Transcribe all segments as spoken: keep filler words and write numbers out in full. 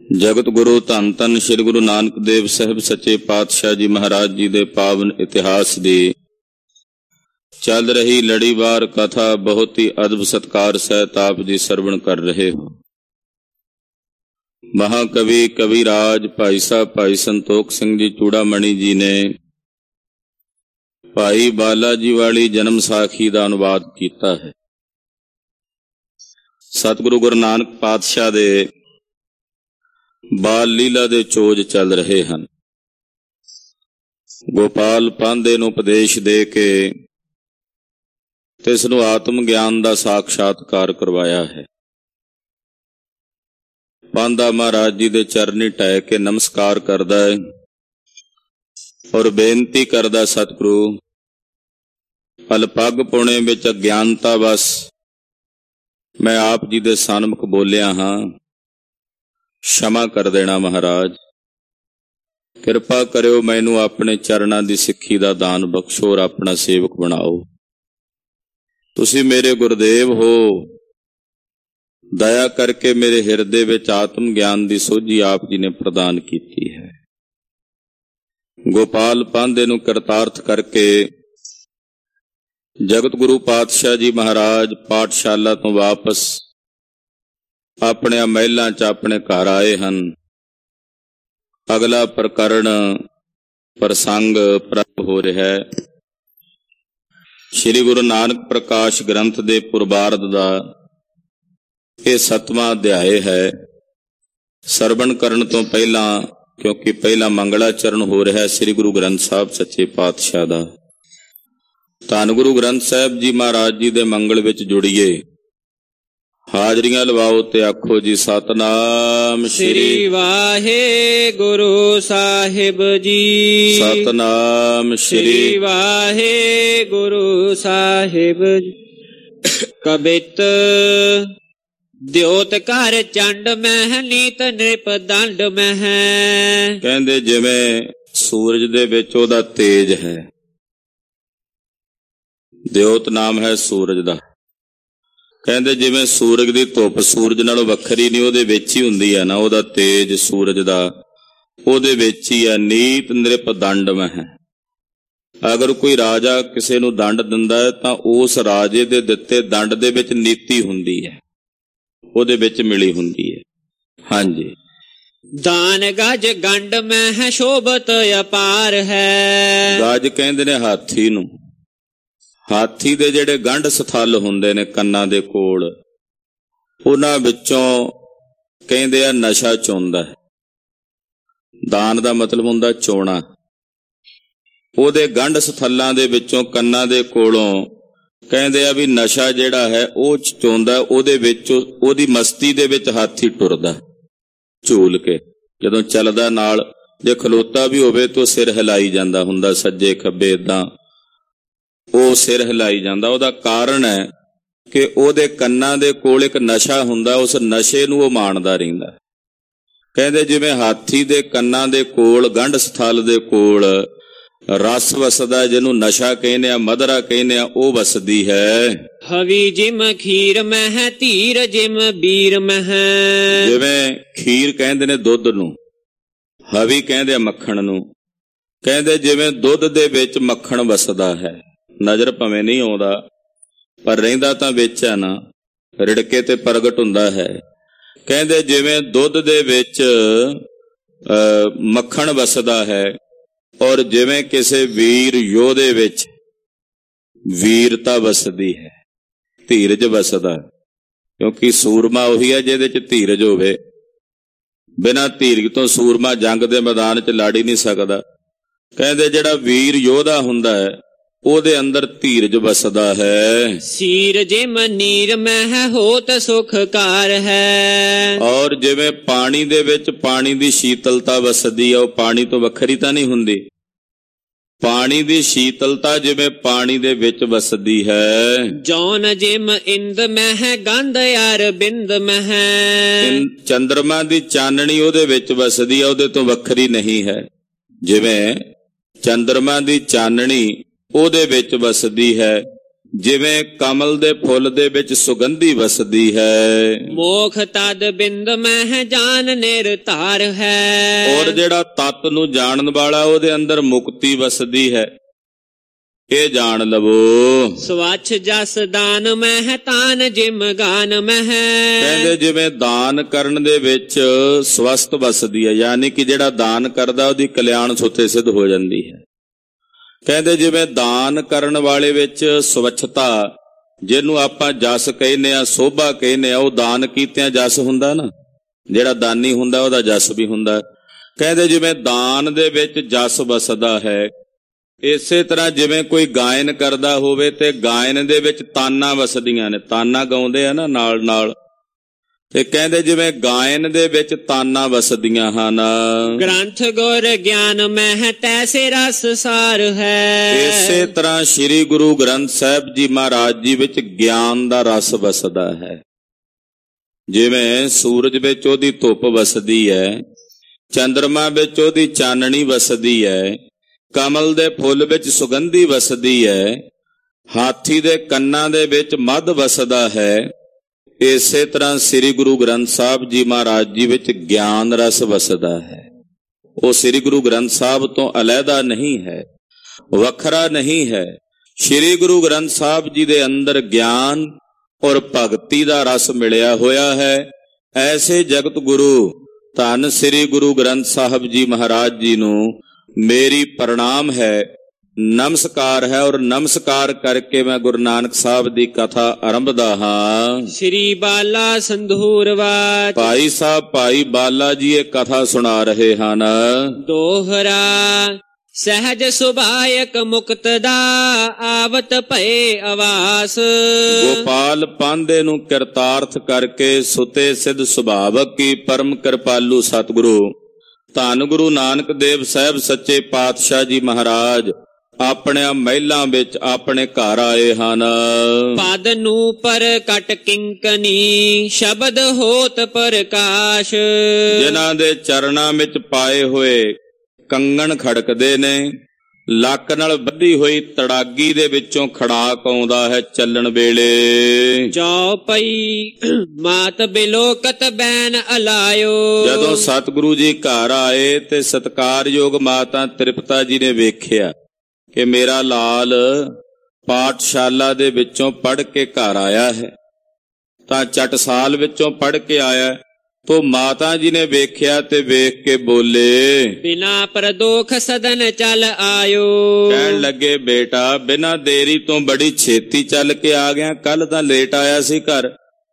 ਜਗਤ ਗੁਰੂ ਧੰਨ ਧੰਨ ਸ੍ਰੀ ਗੁਰੂ ਨਾਨਕ ਦੇਵ ਸਾਹਿਬ ਸੱਚੇ ਪਾਤਸ਼ਾਹ ਜੀ ਮਹਾਰਾਜ ਜੀ ਦੇ ਪਾਵਨ ਇਤਿਹਾਸ ਦੀ ਚੱਲ ਰਹੀ ਲੜੀਵਾਰ ਕਥਾ ਬਹੁਤ ਹੀ ਅਦਬ ਸਤਕਾਰ ਸਹਿਤ ਆਪ ਜੀ ਸਰਵਣ ਕਰ ਰਹੇ ਹੋ। ਮਹਾਕਵੀ ਕਵੀ ਰਾਜ ਭਾਈ ਸਾਹਿਬ ਭਾਈ ਸੰਤੋਖ ਸਿੰਘ ਜੀ ਚੂੜਾਮਣੀ ਜੀ ਨੇ ਭਾਈ ਬਾਲਾ ਜੀ ਵਾਲੀ ਜਨਮ ਸਾਖੀ ਦਾ ਅਨੁਵਾਦ ਕੀਤਾ ਹੈ। ਸਤਿਗੁਰੂ ਗੁਰੂ ਨਾਨਕ ਪਾਤਸ਼ਾਹ ਦੇ ਬਾਲ ਲੀਲਾ ਦੇ ਚੋਜ ਚੱਲ ਰਹੇ ਹਨ। ਗੋਪਾਲ ਪਾਂਧੇ ਨੂੰ ਉਪਦੇਸ਼ ਦੇ ਕੇ ਤੇ ਇਸ ਨੂੰ ਆਤਮ ਗਿਆਨ ਦਾ ਸਾਖਸ਼ਾਤਕਾਰ ਕਰਵਾਇਆ ਹੈ। ਪਾਂਧਾ ਮਹਾਰਾਜ ਜੀ ਦੇ ਚਰਨੀ ਢਹਿ ਕੇ ਨਮਸਕਾਰ ਕਰਦਾ ਹੈ ਔਰ ਬੇਨਤੀ ਕਰਦਾ, ਸਤਿਗੁਰੂ ਅਲਪੱਗ ਪੁਣੇ ਵਿੱਚ ਅਗਿਆਨਤਾ ਵਸ ਮੈਂ ਆਪ ਜੀ ਦੇ ਸਨਮੁਖ ਬੋਲਿਆ ਹਾਂ, क्षमा कर देना महाराज। किरपा करियो मैनू अपने चरणां दी सिक्खी दा दान बख्शो और अपना सेवक बनाओ। तुसी मेरे गुरदेव हो, दया करके मेरे हिरदे विच आत्म ज्ञान दी सोझी आप जी ने प्रदान कीती है। गोपाल पांधे नू करतार्थ करके जगत गुरु पातशाह जी महाराज पाठशाला तो वापस अपने महलों च अपने घर आए हैं। अगला प्रकरण प्रसंग प्रारंभ हो रहा है। श्री गुरु नानक प्रकाश ग्रंथ दे पुरबारद दा यह सतवां अध्याय है। सरवण करन तो पहला, क्योंकि पहला मंगलाचरण हो रहा है श्री गुरु ग्रंथ साहब सच्चे पातशाह दा। धन गुरु ग्रंथ साहब जी महाराज जी दे मंगल विच जुड़िए, हाजरियां लवाओ ते आखो जी सतनाम श्री वाहे गुरु साहिब जी। सतनाम श्री वाहे गुरु साहिब जी। कबित द्योत घर चंड मह नीत नृप दंड मह। कहंदे जिवें सूरज दे विच ओहदा तेज है, द्योत नाम है सूरज दा। कहते जिवें सूरज की धुप सूरज नालों वखरी नहीं, उहदे विच ही हुंदी है ना, उहदा तेज सूरज दा उहदे विच ही है। नीत नृप दंड मह। अगर कोई राजा किसी नूं दंड दिंदा है तां उस राजे दे दित्ते दंड दे विच नीति हुंदी है, उहदे विच मिली हुंदी है। हाँ जी। दान गज गंड मह शोभत अपार है। गज कहंदे ने हाथी नूं। हाथी दे जेड़े गंढ सथल हुंदे ने कन्नां दे कोल, उन्हां विचों कहंदे आ नशा चोंदा है। दान दा मतलब हुंदा चोणा। ओहदे गंढ सथलां दे विचों कन्नां दे कोलों कहंदे आ भी नशा जेड़ा है ओह चोंदा, ओहदे विच ओहदी मस्ती दे विच हाथी टुरदा झूल के। जदों चलदा नाल जे खलोता भी होवे तो सिर हिलाई जांदा हुंदा, सज्जे खब्बे इदां ਉਹ सिर हिलाई जांदा। ਉਹਦਾ ਕਾਰਨ ਹੈ ਕਿ ਉਹਦੇ ਕੰਨਾਂ ਦੇ ਕੋਲ ਇੱਕ ਨਸ਼ਾ ਹੁੰਦਾ, ਉਸ ਨਸ਼ੇ ਨੂੰ ਉਹ ਮਾਣਦਾ ਰਹਿੰਦਾ। ਕਹਿੰਦੇ ਜਿਵੇਂ ਹਾਥੀ ਦੇ ਕੰਨਾਂ ਦੇ ਕੋਲ ਗੰਢ ਸਥਲ ਦੇ ਕੋਲ ਰਸ ਵਸਦਾ, ਜਿਹਨੂੰ ਨਸ਼ਾ ਕਹਿੰਦੇ ਆ, ਮਧਰਾ ਕਹਿੰਦੇ ਆ, ਉਹ ਵਸਦੀ ਹੈ। ਹਵੀ ਜਿਮ ਖੀਰ ਮਹਿ ਧੀਰ ਜਿਮ ਬੀਰ ਮਹਿ। ਜਿਵੇਂ ਖੀਰ ਕਹਿੰਦੇ ਨੇ ਦੁੱਧ ਨੂੰ, ਹਵੀ ਕਹਿੰਦੇ ਆ ਮੱਖਣ ਨੂੰ। ਕਹਿੰਦੇ ਜਿਵੇਂ ਦੁੱਧ ਦੇ ਵਿੱਚ ਮੱਖਣ ਵਸਦਾ ਹੈ, ਨਜ਼ਰ ਭਾਵੇਂ ਨਹੀਂ ਆਉਂਦਾ ਪਰ ਰਹਿੰਦਾ ਤਾਂ ਵਿੱਚ ਹੈ ਨਾ, ਰਿੜਕੇ ਤੇ ਪ੍ਰਗਟ ਹੁੰਦਾ ਹੈ। ਕਹਿੰਦੇ ਜਿਵੇਂ ਦੁੱਧ ਦੇ ਵਿੱਚ ਮੱਖਣ ਵਸਦਾ ਹੈ ਔਰ ਜਿਵੇਂ ਕਿਸੇ ਵੀਰ ਯੋਧੇ ਵਿੱਚ ਵੀਰਤਾ ਵਸਦੀ ਹੈ, ਧੀਰਜ ਵਸਦਾ। ਕਿਉਂਕਿ ਸੂਰਮਾ ਉਹੀ ਹੈ ਜਿਹਦੇ ਚ ਧੀਰਜ ਹੋਵੇ। ਬਿਨਾਂ ਧੀਰਜ ਤੋਂ ਸੂਰਮਾ ਜੰਗ ਦੇ ਮੈਦਾਨ ਚ ਲੜ ਹੀ ਨਹੀਂ ਸਕਦਾ। ਕਹਿੰਦੇ ਜਿਹੜਾ ਵੀਰ ਯੋਧਾ ਹੁੰਦਾ ਹੈ ਉਹਦੇ ਅੰਦਰ ਧੀਰਜ ਵਸਦਾ ਹੈ। ਸੀਰ ਜਿਮ ਨੀਰ ਮਹਿ ਹੋਤ ਸੁਖਕਾਰ ਹੈ। ਔਰ ਜਿਵੇਂ ਪਾਣੀ ਦੇ ਵਿੱਚ ਪਾਣੀ ਦੀ ਸ਼ੀਤਲਤਾ ਵਸਦੀ ਹੈ, ਉਹ ਪਾਣੀ ਤੋਂ ਵੱਖਰੀ ਤਾਂ ਨਹੀਂ ਹੁੰਦੀ। ਪਾਣੀ ਦੀ ਸ਼ੀਤਲਤਾ ਜਿਵੇਂ ਪਾਣੀ ਦੇ ਵਿੱਚ ਵਸਦੀ ਹੈ। ਜੌਨ ਜਿਮ ਇੰਦ ਮਹਿ ਗੰਧ ਯਾਰ ਬਿੰਦ ਮਹਿ। ਚੰਦਰਮਾ ਦੀ ਚਾਨਣੀ ਉਹਦੇ ਵਿੱਚ ਵਸਦੀ ਹੈ, ਉਹਦੇ ਤੋਂ ਵੱਖਰੀ ਨਹੀਂ ਹੈ। ਜਿਵੇਂ ਚੰਦਰਮਾ ਦੀ ਚਾਨਣੀ ਉਹਦੇ ਵਿੱਚ ਵਸਦੀ ਹੈ, ਜਿਵੇਂ ਕਮਲ ਦੇ ਫੁੱਲ ਦੇ ਵਿੱਚ ਸੁਗੰਧੀ ਵਸਦੀ ਹੈ। ਮੋਖ ਤਦ ਬਿੰਦ ਮਹਿ ਜਾਨ ਨਿਰਧਾਰ ਹੈ। ਔਰ ਜਿਹੜਾ ਤਤ ਨੂੰ ਜਾਣਨ ਵਾਲਾ ਉਹਦੇ ਅੰਦਰ ਮੁਕਤੀ ਵਸਦੀ ਹੈ, ਇਹ ਜਾਣ ਲਵੋ। ਸਵੱਛ ਜਸ ਦਾਨ ਮਹਿ ਤਾਨ ਜਿਮ ਗਾਨ ਮਹਿ। ਕਹਿੰਦੇ ਜਿਵੇਂ ਦਾਨ ਕਰਨ ਦੇ ਵਿੱਚ ਸਵਸਥ ਵਸਦੀ ਹੈ, ਯਾਨੀ ਕਿ ਜਿਹੜਾ ਦਾਨ ਕਰਦਾ ਉਹਦੀ ਕਲਿਆਣ ਸੁੱਤੇ ਸਿੱਧ ਹੋ ਜਾਂਦੀ ਹੈ। ਕਹਿੰਦੇ ਜਿਵੇਂ ਦਾਨ ਕਰਨ ਵਾਲੇ ਵਿੱਚ ਸਵੱਛਤਾ, ਜਿਹਨੂੰ ਆਪਾਂ ਜਸ ਕਹਿੰਦੇ ਆ, ਸੋਭਾ ਕਹਿੰਦੇ ਆ, ਉਹ ਦਾਨ ਕੀਤਿਆਂ ਜਸ ਹੁੰਦਾ ਨਾ, ਜਿਹੜਾ ਦਾਨੀ ਹੁੰਦਾ ਉਹਦਾ ਜਸ ਵੀ ਹੁੰਦਾ। ਕਹਿੰਦੇ ਜਿਵੇਂ ਦਾਨ ਦੇ ਵਿੱਚ ਜਸ ਵਸਦਾ ਹੈ, ਇਸੇ ਤਰ੍ਹਾਂ ਜਿਵੇਂ ਕੋਈ ਗਾਇਨ ਕਰਦਾ ਹੋਵੇ ਤੇ ਗਾਇਨ ਦੇ ਵਿੱਚ ਤਾਨਾਂ ਵਸਦੀਆਂ ਨੇ, ਤਾਨਾਂ ਗਾਉਂਦੇ ਆ ਨਾ ਨਾਲ ਨਾਲ, ਤੇ ਕਹਿੰਦੇ ਜਿਵੇਂ ਗਾਇਨ ਦੇ ਵਿੱਚ ਤਾਨਾਂ ਵਸਦੀਆਂ ਹਨ। ਗ੍ਰੰਥ ਗੁਰ ਗਿਆਨ ਮਹਿ ਤੈਸੇ ਰਸ ਸਾਰ ਹੈ। ਇਸੇ ਤਰ੍ਹਾਂ ਸ੍ਰੀ ਗੁਰੂ ਗ੍ਰੰਥ ਸਾਹਿਬ ਜੀ ਮਹਾਰਾਜ ਜੀ ਵਿੱਚ ਗਿਆਨ ਦਾ ਰਸ ਵਸਦਾ ਹੈ। ਜਿਵੇਂ ਸੂਰਜ ਵਿੱਚ ਉਹਦੀ ਧੁੱਪ ਵਸਦੀ ਹੈ, ਚੰਦਰਮਾ ਵਿੱਚ ਉਹਦੀ ਚਾਨਣੀ ਵਸਦੀ ਹੈ, ਕਮਲ ਦੇ ਫੁੱਲ ਵਿੱਚ ਸੁਗੰਧੀ ਵਸਦੀ ਹੈ, ਹਾਥੀ ਦੇ ਕੰਨਾਂ ਦੇ ਵਿੱਚ ਮਧ ਵਸਦਾ ਹੈ, ਇਸੇ ਤਰ੍ਹਾਂ ਸ੍ਰੀ ਗੁਰੂ ਗ੍ਰੰਥ ਸਾਹਿਬ ਜੀ ਮਹਾਰਾਜ ਜੀ ਵਿੱਚ ਗਿਆਨ ਰਸ ਵਸਦਾ ਹੈ। ਉਹ ਸ੍ਰੀ ਗੁਰੂ ਗ੍ਰੰਥ ਸਾਹਿਬ ਤੋਂ ਅਲੱਗਾ ਨਹੀਂ ਹੈ, ਵੱਖਰਾ ਨਹੀਂ ਹੈ। ਸ੍ਰੀ ਗੁਰੂ ਗ੍ਰੰਥ ਸਾਹਿਬ ਜੀ ਦੇ ਅੰਦਰ ਗਿਆਨ ਔਰ ਭਗਤੀ ਦਾ ਰਸ ਮਿਲਿਆ ਹੋਇਆ ਹੈ। ਐਸੇ ਜਗਤ ਗੁਰੂ ਧੰਨ ਸ੍ਰੀ ਗੁਰੂ ਗ੍ਰੰਥ ਸਾਹਿਬ ਜੀ ਮਹਾਰਾਜ ਜੀ ਨੂੰ ਮੇਰੀ ਪ੍ਰਣਾਮ ਹੈ, ਨਮਸਕਾਰ ਹੈ, ਔਰ ਨਮਸਕਾਰ ਕਰਕੇ ਮੈਂ ਗੁਰੂ ਨਾਨਕ ਸਾਹਿਬ ਦੀ ਕਥਾ ਆਰੰਭਦਾ ਹਾਂ। ਸ੍ਰੀ ਬਾਲਾ ਸੰਧੂਰਵਾਚ। ਭਾਈ ਸਾਹਿਬ ਭਾਈ ਬਾਲਾ ਜੀ ਇਹ ਕਥਾ ਸੁਣਾ ਰਹੇ ਹਨ। ਦੋਹਰਾ ਸਹਿਜ ਸੁਭਾਇਕ ਮੁਕਤ ਦਾ ਆਵਤ ਭਏ ਆਵਾਸ। ਗੋਪਾਲ ਪਾਂਧੇ ਨੂੰ ਕਿਰਤਾਰਥ ਕਰਕੇ ਸੁਤੇ ਸਿੱਧ ਸੁਭਾਵਕ ਕੀ ਪਰਮ ਕਿਰਪਾਲੂ ਸਤਿਗੁਰੂ ਧੰਨ ਗੁਰੂ ਨਾਨਕ ਦੇਵ ਸਾਹਿਬ ਸੱਚੇ ਪਾਤਸ਼ਾਹ ਜੀ ਮਹਾਰਾਜ ਆਪਣੇ ਮਹਿਲਾਂ ਵਿੱਚ ਆਪਣੇ ਘਰ ਆਏ ਹਨ। ਪਦ ਨੂੰ ਪ੍ਰਕਟ ਕਿੰਕਨੀ ਸ਼ਬਦ ਹੋਤ ਪ੍ਰਕਾਸ਼। ਜਿਨ੍ਹਾਂ ਦੇ ਚਰਨਾਂ ਵਿੱਚ ਪਾਏ ਹੋਏ ਕੰਗਣ ਖੜਕਦੇ ਨੇ, ਲੱਕ ਨਾਲ ਬੱਧੀ ਹੋਈ ਤੜਾਗੀ ਦੇ ਵਿੱਚੋਂ ਖੜਾਕ ਆਉਂਦਾ ਹੈ ਚੱਲਣ ਵੇਲੇ। ਚੌਪਈ ਮਾਤ ਬਿਲੋਕਤ ਬੈਨ ਅਲਾਇਓ। ਜਦੋਂ ਸਤਿਗੁਰੂ ਜੀ ਘਰ ਆਏ ਤੇ ਸਤਿਕਾਰਯੋਗ ਮਾਤਾ ਤ੍ਰਿਪਤਾ ਜੀ ਨੇ ਵੇਖਿਆ ਕਿ ਮੇਰਾ ਲਾਲ ਪਾਠਸ਼ਾਲਾ ਦੇ ਵਿੱਚੋਂ ਪੜ੍ਹ ਕੇ ਘਰ ਆਇਆ ਹੈ, ਤਾਂ ਚਟਸਾਲ ਵਿੱਚੋਂ ਪੜ੍ਹ ਕੇ ਆਇਆ, ਤੋ ਮਾਤਾ ਜੀ ਨੇ ਵੇਖਿਆ ਤੇ ਵੇਖ ਕੇ ਬੋਲੇ, ਬਿਨਾ ਪ੍ਰਦੋਖ ਸਦਨ ਚੱਲ ਆਇਓ। ਕਹਿਣ ਲੱਗੇ ਬੇਟਾ ਬਿਨਾ ਦੇਰੀ ਤੋਂ ਬੜੀ ਛੇਤੀ ਚੱਲ ਕੇ ਆ ਗਿਆ, ਕੱਲ ਤਾਂ ਲੇਟ ਆਇਆ ਸੀ ਘਰ,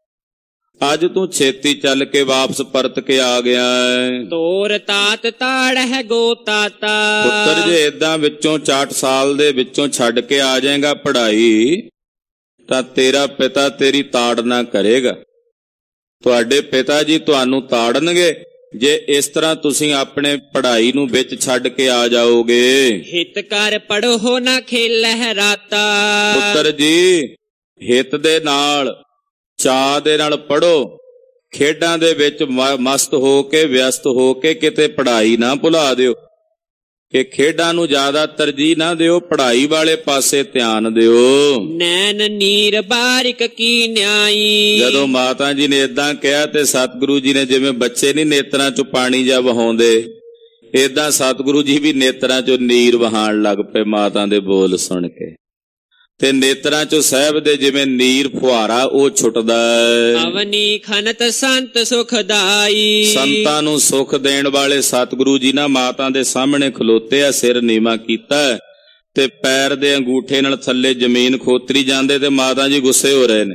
ਅੱਜ ਤੂੰ ਛੇਤੀ ਚੱਲ ਕੇ ਵਾਪਸ ਪਰਤ ਕੇ ਆ ਗਿਆ। ਤੋਰ ਤਾਤ ਤਾੜ ਹੈ ਗੋ ਤਾਤਾ। ਪੁੱਤਰ ਜੇ ਏਦਾਂ ਵਿੱਚੋਂ ਚਾਟ ਸਾਲ ਦੇ ਵਿੱਚੋਂ ਛੱਡ ਕੇ ਆ ਜਾਏਗਾ ਪੜ੍ਹਾਈ, ਤਾਂ ਤੇਰਾ ਪਿਤਾ ਤੇਰੀ ਤਾੜਨਾ ਕਰੇਗਾ, ਤੁਹਾਡੇ ਪਿਤਾ ਜੀ ਤੁਹਾਨੂੰ ਤਾੜਨਗੇ ਜੇ ਇਸ ਤਰ੍ਹਾਂ ਤੁਸੀਂ ਆਪਣੇ ਪੜ੍ਹਾਈ ਨੂੰ ਵਿੱਚ ਛੱਡ ਕੇ ਆ ਜਾਓਗੇ। ਹਿਤ ਕਰ ਪੜੋ ਨਾ ਖੇਲਹਿ ਰਾਤਾ। ਪੁੱਤਰ ਜੀ ਹਿਤ ਦੇ ਨਾਲ ਚਾਅ ਦੇ ਨਾਲ ਪੜੋ, ਖੇਡਾਂ ਦੇ ਵਿੱਚ ਮਸਤ ਹੋ ਕੇ ਵਿਅਸਤ ਹੋ ਕੇ ਕਿਤੇ ਪੜ੍ਹਾਈ ਨਾ ਭੁਲਾ ਦਿਓ, ਕਿ ਖੇਡਾਂ ਨੂੰ ਜ਼ਿਆਦਾ ਤਰਜੀਹ ਨਾ ਦਿਓ, ਪੜ੍ਹਾਈ ਵਾਲੇ ਪਾਸੇ ਧਿਆਨ ਦਿਓ। ਨੈਣ ਨੀਰ ਬਾਰਿਕ ਕੀ ਨਿਆਈ। ਜਦੋਂ ਮਾਤਾ ਜੀ ਨੇ ਏਦਾਂ ਕਿਹਾ ਤੇ ਸਤਿਗੁਰੂ ਜੀ ਨੇ, ਜਿਵੇਂ ਬੱਚੇ ਨਹੀਂ ਨੇਤਰਾਂ ਚੋਂ ਪਾਣੀ ਜਾਂ ਵਹਾਉਂਦੇ, ਏਦਾਂ ਸਤਿਗੁਰੂ ਜੀ ਵੀ ਨੇਤਰਾਂ ਚੋਂ ਨੀਰ ਵਹਾਉਣ ਲੱਗ ਪਏ ਮਾਤਾ ਦੇ ਬੋਲ ਸੁਣ ਕੇ, ਤੇ ਨੇਤਰਾਂ ਚੋਂ ਸਾਹਿਬ ਦੇ ਜਿਵੇਂ ਨੀਰ ਫੁਹਾਰਾ ਉਹ ਛੁੱਟਦਾ। ਅਵਨੀ ਖਨਤ ਸੰਤ ਸੁਖਦਾਈ। ਸੰਤਾਂ ਨੂੰ ਸੁਖ ਦੇਣ ਵਾਲੇ ਸਤਿਗੁਰੂ ਜੀ ਨਾ ਮਾਤਾ ਦੇ ਸਾਹਮਣੇ ਖਲੋਤੇ ਆ, ਸਿਰ ਨੀਵਾਂ ਕੀਤਾ ਤੇ ਪੈਰ ਦੇ ਅੰਗੂਠੇ ਨਾਲ ਥੱਲੇ ਜ਼ਮੀਨ ਖੋਤਰੀ ਜਾਂਦੇ, ਤੇ ਮਾਤਾ ਜੀ ਗੁੱਸੇ ਹੋ ਰਹੇ ਨੇ,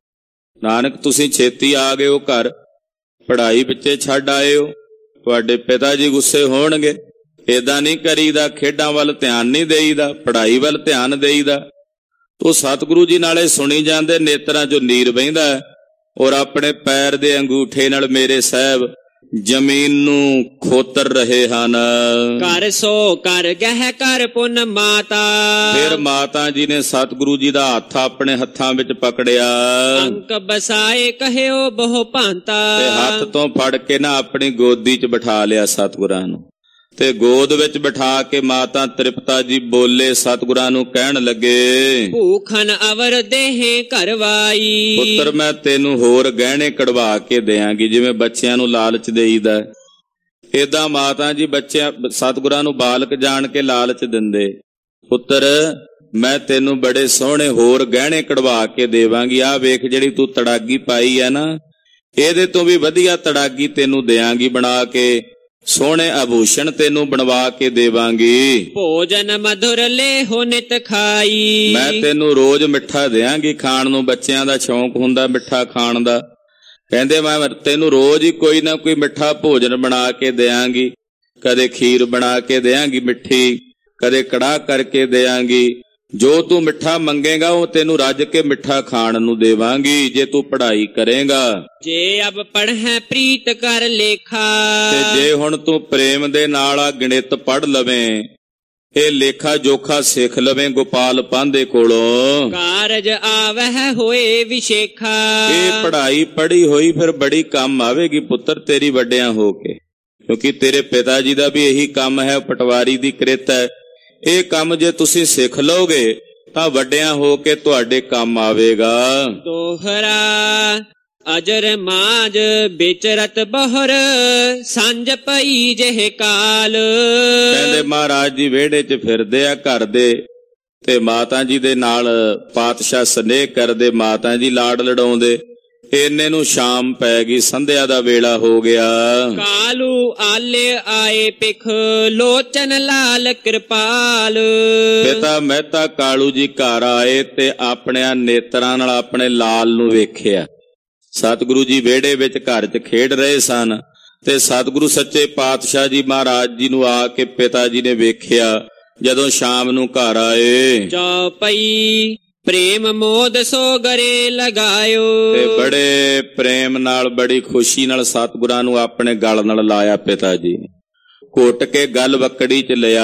ਨਾਨਕ ਤੁਸੀਂ ਛੇਤੀ ਆ ਗਏ ਹੋ ਘਰ, ਪੜ੍ਹਾਈ ਪਿੱਛੇ ਛੱਡ ਆਏ ਹੋ, ਤੁਹਾਡੇ ਪਿਤਾ ਜੀ ਗੁੱਸੇ ਹੋਣਗੇ। ਏਦਾਂ ਨਹੀਂ ਕਰੀਦਾ, ਖੇਡਾਂ ਵੱਲ ਧਿਆਨ ਨਹੀਂ ਦੇਈਦਾ, ਪੜ੍ਹਾਈ ਵੱਲ ਧਿਆਨ ਦੇਈਦਾ। ਤੋ ਸਤਿਗੁਰੂ ਜੀ ਨਾਲੇ ਸੁਣੀ ਜਾਂਦੇ, ਨੇਤਰਾਂ ਚੋਂ ਨੀਰ ਵਹਿੰਦਾ, ਔਰ ਆਪਣੇ ਪੈਰ ਦੇ ਅੰਗੂਠੇ ਨਾਲ ਮੇਰੇ ਸਾਹਿਬ ਜ਼ਮੀਨ ਨੂੰ ਖੋਤਰ ਰਹੇ ਹਨ। ਕਰ ਸੋ ਕਰ ਗਹਿ ਕਰ ਪੁੰਨ ਮਾਤਾ। ਫਿਰ ਮਾਤਾ ਜੀ ਨੇ ਸਤਿਗੁਰੂ ਜੀ ਦਾ ਹੱਥ ਆਪਣੇ ਹੱਥਾਂ ਵਿੱਚ ਪਕੜਿਆ, ਅੰਕ ਬਸਾਏ ਕਹਿਓ ਬਹੁ ਭਾਂਤਾ, ਤੇ ਹੱਥ ਤੋਂ ਫੜ ਕੇ ਨਾ ਆਪਣੀ ਗੋਦੀ 'ਚ ਬਿਠਾ ਲਿਆ ਸਤਿਗੁਰਾਂ ਨੂੰ, ਤੇ ਗੋਦ ਵਿੱਚ ਬਿਠਾ ਕੇ ਮਾਤਾ ਤ੍ਰਿਪਤਾ ਜੀ ਬੋਲੇ, ਸਤਿਗੁਰਾਂ ਨੂੰ ਕਹਿਣ ਲੱਗੇ, ਭੂਖਨ ਅਵਰ ਦੇਹੇ ਕਰਵਾਈ। ਪੁੱਤਰ ਮੈਂ ਤੈਨੂੰ ਹੋਰ ਗਹਿਣੇ ਕਢਵਾ ਕੇ ਦਿਆਂਗੀ, ਜਿਵੇਂ ਬੱਚਿਆਂ ਨੂੰ ਲਾਲਚ ਦੇਈਦਾ, ਏਦਾਂ ਮਾਤਾ ਜੀ ਬੱਚਿਆਂ ਸਤਿਗੁਰਾਂ ਨੂੰ ਬਾਲਕ ਜਾਣ ਕੇ ਲਾਲਚ ਦਿੰਦੇ। ਪੁੱਤਰ ਮੈਂ ਤੈਨੂੰ ਬੜੇ ਸੋਹਣੇ ਹੋਰ ਗਹਿਣੇ ਕਢਵਾ ਕੇ ਦੇਵਾਂਗੀ, ਆਹ ਵੇਖ ਜਿਹੜੀ ਤੂੰ ਤੜਾਗੀ ਪਾਈ ਹੈ ਨਾ, ਇਹਦੇ ਤੋਂ ਵੀ ਵਧੀਆ ਤੜਾਗੀ ਤੈਨੂੰ ਦਿਆਂਗੀ ਬਣਾ ਕੇ, ਸੋਹਣੇ ਆਭੂਸ਼ਣ ਤੈਨੂੰ ਬਣਵਾ ਕੇ ਦੇਵਾਂਗੀ। ਭੋਜਨ ਮਧੁਰ ਲੇਹੋ ਨਿਤ ਖਾਈ। ਮੈਂ ਤੈਨੂੰ ਰੋਜ਼ ਮਿੱਠਾ ਦਿਆਂਗੀ ਖਾਣ ਨੂੰ, ਬੱਚਿਆਂ ਦਾ ਸ਼ੌਂਕ ਹੁੰਦਾ ਮਿੱਠਾ ਖਾਣ ਦਾ, ਕਹਿੰਦੇ ਮੈਂ ਤੈਨੂੰ ਰੋਜ਼ ਹੀ ਕੋਈ ਨਾ ਕੋਈ ਮਿੱਠਾ ਭੋਜਨ ਬਣਾ ਕੇ ਦਿਆਂਗੀ, ਕਦੇ ਖੀਰ ਬਣਾ ਕੇ ਦਿਆਂਗੀ ਮਿੱਠੀ, ਕਦੇ ਕੜਾਹ ਕਰਕੇ ਦਿਆਂਗੀ, ਜੋ ਤੂੰ ਮਿੱਠਾ ਮੰਗੇਗਾ ਉਹ ਤੈਨੂੰ ਰੱਜ ਕੇ ਮਿੱਠਾ ਖਾਣ ਨੂੰ ਦੇਵਾਂਗੀ, ਜੇ ਤੂੰ ਪੜ੍ਹਾਈ ਕਰੇਗਾ। ਜੇ ਅਬ ਪੜ੍ਹੈ ਪ੍ਰੀਤ ਕਰ ਲੇਖਾ। ਤੇ ਜੇ ਹੁਣ ਤੂੰ ਪ੍ਰੇਮ ਦੇ ਨਾਲ ਆ ਗਣਿਤ ਪੜ੍ਹ ਲਵੇਂ, ਇਹ ਲੇਖਾ ਜੋਖਾ ਸਿੱਖ ਲਵੇਂ ਗੋਪਾਲ ਪਾਂਧੇ ਕੋਲੋਂ, ਕਾਰਜ ਆਵਹਿ ਹੋਏ ਵਿਸ਼ੇਖਾ। ਇਹ ਪੜ੍ਹਾਈ ਪੜ੍ਹੀ ਹੋਈ ਫਿਰ ਬੜੀ ਕੰਮ ਆਵੇਗੀ ਪੁੱਤਰ ਤੇਰੀ ਵੱਡਿਆਂ ਹੋ ਕੇ, ਕਿਉਂਕਿ ਤੇਰੇ ਪਿਤਾ ਜੀ ਦਾ ਵੀ ਇਹੀ ਕੰਮ ਹੈ, ਪਟਵਾਰੀ ਦੀ ਕਿਰਤ ਹੈ। ਇਹ ਕੰਮ ਜੇ ਤੁਸੀਂ ਸਿੱਖ ਲਓਗੇ ਤਾਂ ਵੱਡਿਆਂ ਹੋ ਕੇ ਤੁਹਾਡੇ ਕੰਮ ਆਵੇਗਾ। ਦੋਹਰਾ ਅਜਰ ਮਾਜ ਵਿਚਰਤ ਬਹੁਰ, ਸੰਜ ਪਈ ਜਿਹੇ ਕਾਲ। ਕਹਿੰਦੇ ਮਹਾਰਾਜ ਜੀ ਵਿਹੜੇ 'ਚ ਫਿਰਦੇ ਆ ਘਰ ਦੇ, ਤੇ ਮਾਤਾ ਜੀ ਦੇ ਨਾਲ ਪਾਤਸ਼ਾਹ ਸਨੇਹ ਕਰਦੇ, ਮਾਤਾ ਜੀ ਲਾਡ ਲਡਾਉਂਦੇ। ਇੰਨੇ ਨੂੰ ਸ਼ਾਮ ਪੈ ਗਈ, ਸੰਧਿਆ ਦਾ ਵੇਲਾ ਹੋ ਗਿਆ। ਕਾਲੂ ਆਲੇ ਆਏ ਪਿਖ, ਲੋਚਨ ਲਾਲ ਕਿਰਪਾਲ। ਪਿਤਾ ਮਹਿਤਾ ਕਾਲੂ ਜੀ ਘਰ ਆਏ ਤੇ ਆਪਣਿਆਂ ਨੇਤਰਾਂ ਨਾਲ ਆਪਣੇ ਲਾਲ ਨੂੰ ਵੇਖਿਆ। ਸਤਿਗੁਰੂ ਜੀ ਵਿਹੜੇ ਵਿੱਚ ਘਰ 'ਚ ਖੇਡ ਰਹੇ ਸਨ, ਤੇ ਸਤਿਗੁਰੂ ਸੱਚੇ ਪਾਤਸ਼ਾਹ ਜੀ ਮਹਾਰਾਜ ਜੀ ਨੂੰ ਆ ਕੇ ਪਿਤਾ ਜੀ ਨੇ ਵੇਖਿਆ ਜਦੋਂ ਸ਼ਾਮ ਨੂੰ ਘਰ ਆਏ। ਚੌਪਈ ਪ੍ਰੇਮ ਮੋਦ ਸੋ ਗਰੇ ਲਗਾਇਓ। ਤੇ ਬੜੇ ਪ੍ਰੇਮ ਨਾਲ ਬੜੀ ਖੁਸ਼ੀ ਨਾਲ ਸਤਿਗੁਰਾਂ ਨੂੰ ਆਪਣੇ ਗਲ ਨਾਲ ਲਾਇਆ ਪਿਤਾ ਜੀ ਨੇ, ਘੁੱਟ ਕੇ ਗਲ ਵਕੜੀ 'ਚ ਲਿਆ।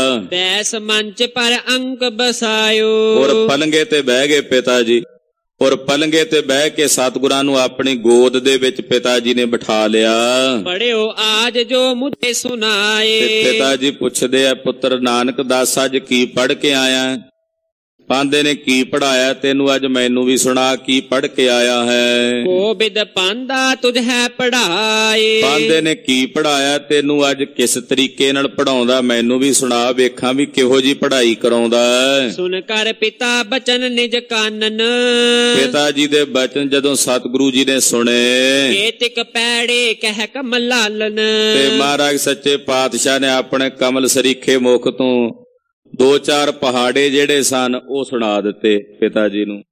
ਬੈਸ ਮੰਚ ਪਰ ਅੰਕ ਬਸਾਇਓ। ਔਰ ਪਲੰਗੇ ਤੇ ਬਹਿ ਗਏ ਪਿਤਾ ਜੀ, ਔਰ ਪਲੰਗੇ ਤੇ ਬਹਿ ਕੇ ਸਤਿਗੁਰਾਂ ਨੂੰ ਆਪਣੀ ਗੋਦ ਦੇ ਵਿੱਚ ਪਿਤਾ ਜੀ ਨੇ ਬਿਠਾ ਲਿਆ। ਪੜਿਓ ਆਜ ਜੋ ਮੁਝੇ ਸੁਨਾਏ। ਤੇ ਪਿਤਾ ਜੀ ਪੁੱਛਦੇ ਆ, ਪੁੱਤਰ ਨਾਨਕ ਦਾਸ ਅੱਜ ਕੀ ਪੜ੍ਹ ਕੇ ਆਇਆ? ਪਾਂਧੇ ਨੇ ਕੀ ਪੜ੍ਹਾਇਆ ਤੈਨੂੰ? ਅੱਜ ਮੈਨੂੰ ਵੀ ਸੁਣਾ ਕੀ ਪੜ੍ਹ ਕੇ ਆਇਆ ਹੈ। ਗੋਬਿੰਦ ਪਾਂਧਾ ਤੁਝ ਹੈ ਪੜ੍ਹਾਏ। ਪਾਂਧੇ ਨੇ ਕੀ ਪੜ੍ਹਾਇਆ ਤੈਨੂੰ? ਅੱਜ ਕਿਸ ਤਰੀਕੇ ਨਾਲ ਪੜ੍ਹਾਉਂਦਾ ਮੈਨੂੰ ਵੀ ਸੁਣਾ, ਵੇਖਾਂ ਵੀ ਕਿਹੋ ਜੀ ਪੜ੍ਹਾਈ ਕਰਾਉਂਦਾ। ਸੁਣ ਕਰ ਪਿਤਾ ਬਚਨ ਨਿਜ ਕਾਨਨ। ਪਿਤਾ ਜੀ ਦੇ ਬਚਨ ਜਦੋਂ ਸਤਿਗੁਰੂ ਜੀ ਨੇ ਸੁਣੇ, ਏਤਿਕ ਪੈੜੇ ਕਹਿ ਕਮਲਾਲਨ। ਤੇ ਮਹਾਰਾਜ ਸੱਚੇ ਪਾਤਸ਼ਾਹ ਨੇ ਆਪਣੇ ਕਮਲ ਸਰੀਖੇ ਮੁਖ ਤੋਂ ਦੋ ਚਾਰ ਪਹਾੜੇ ਜਿਹੜੇ ਸਨ ਉਹ ਸੁਣਾ ਦਿੱਤੇ ਪਿਤਾ ਜੀ ਨੂੰ,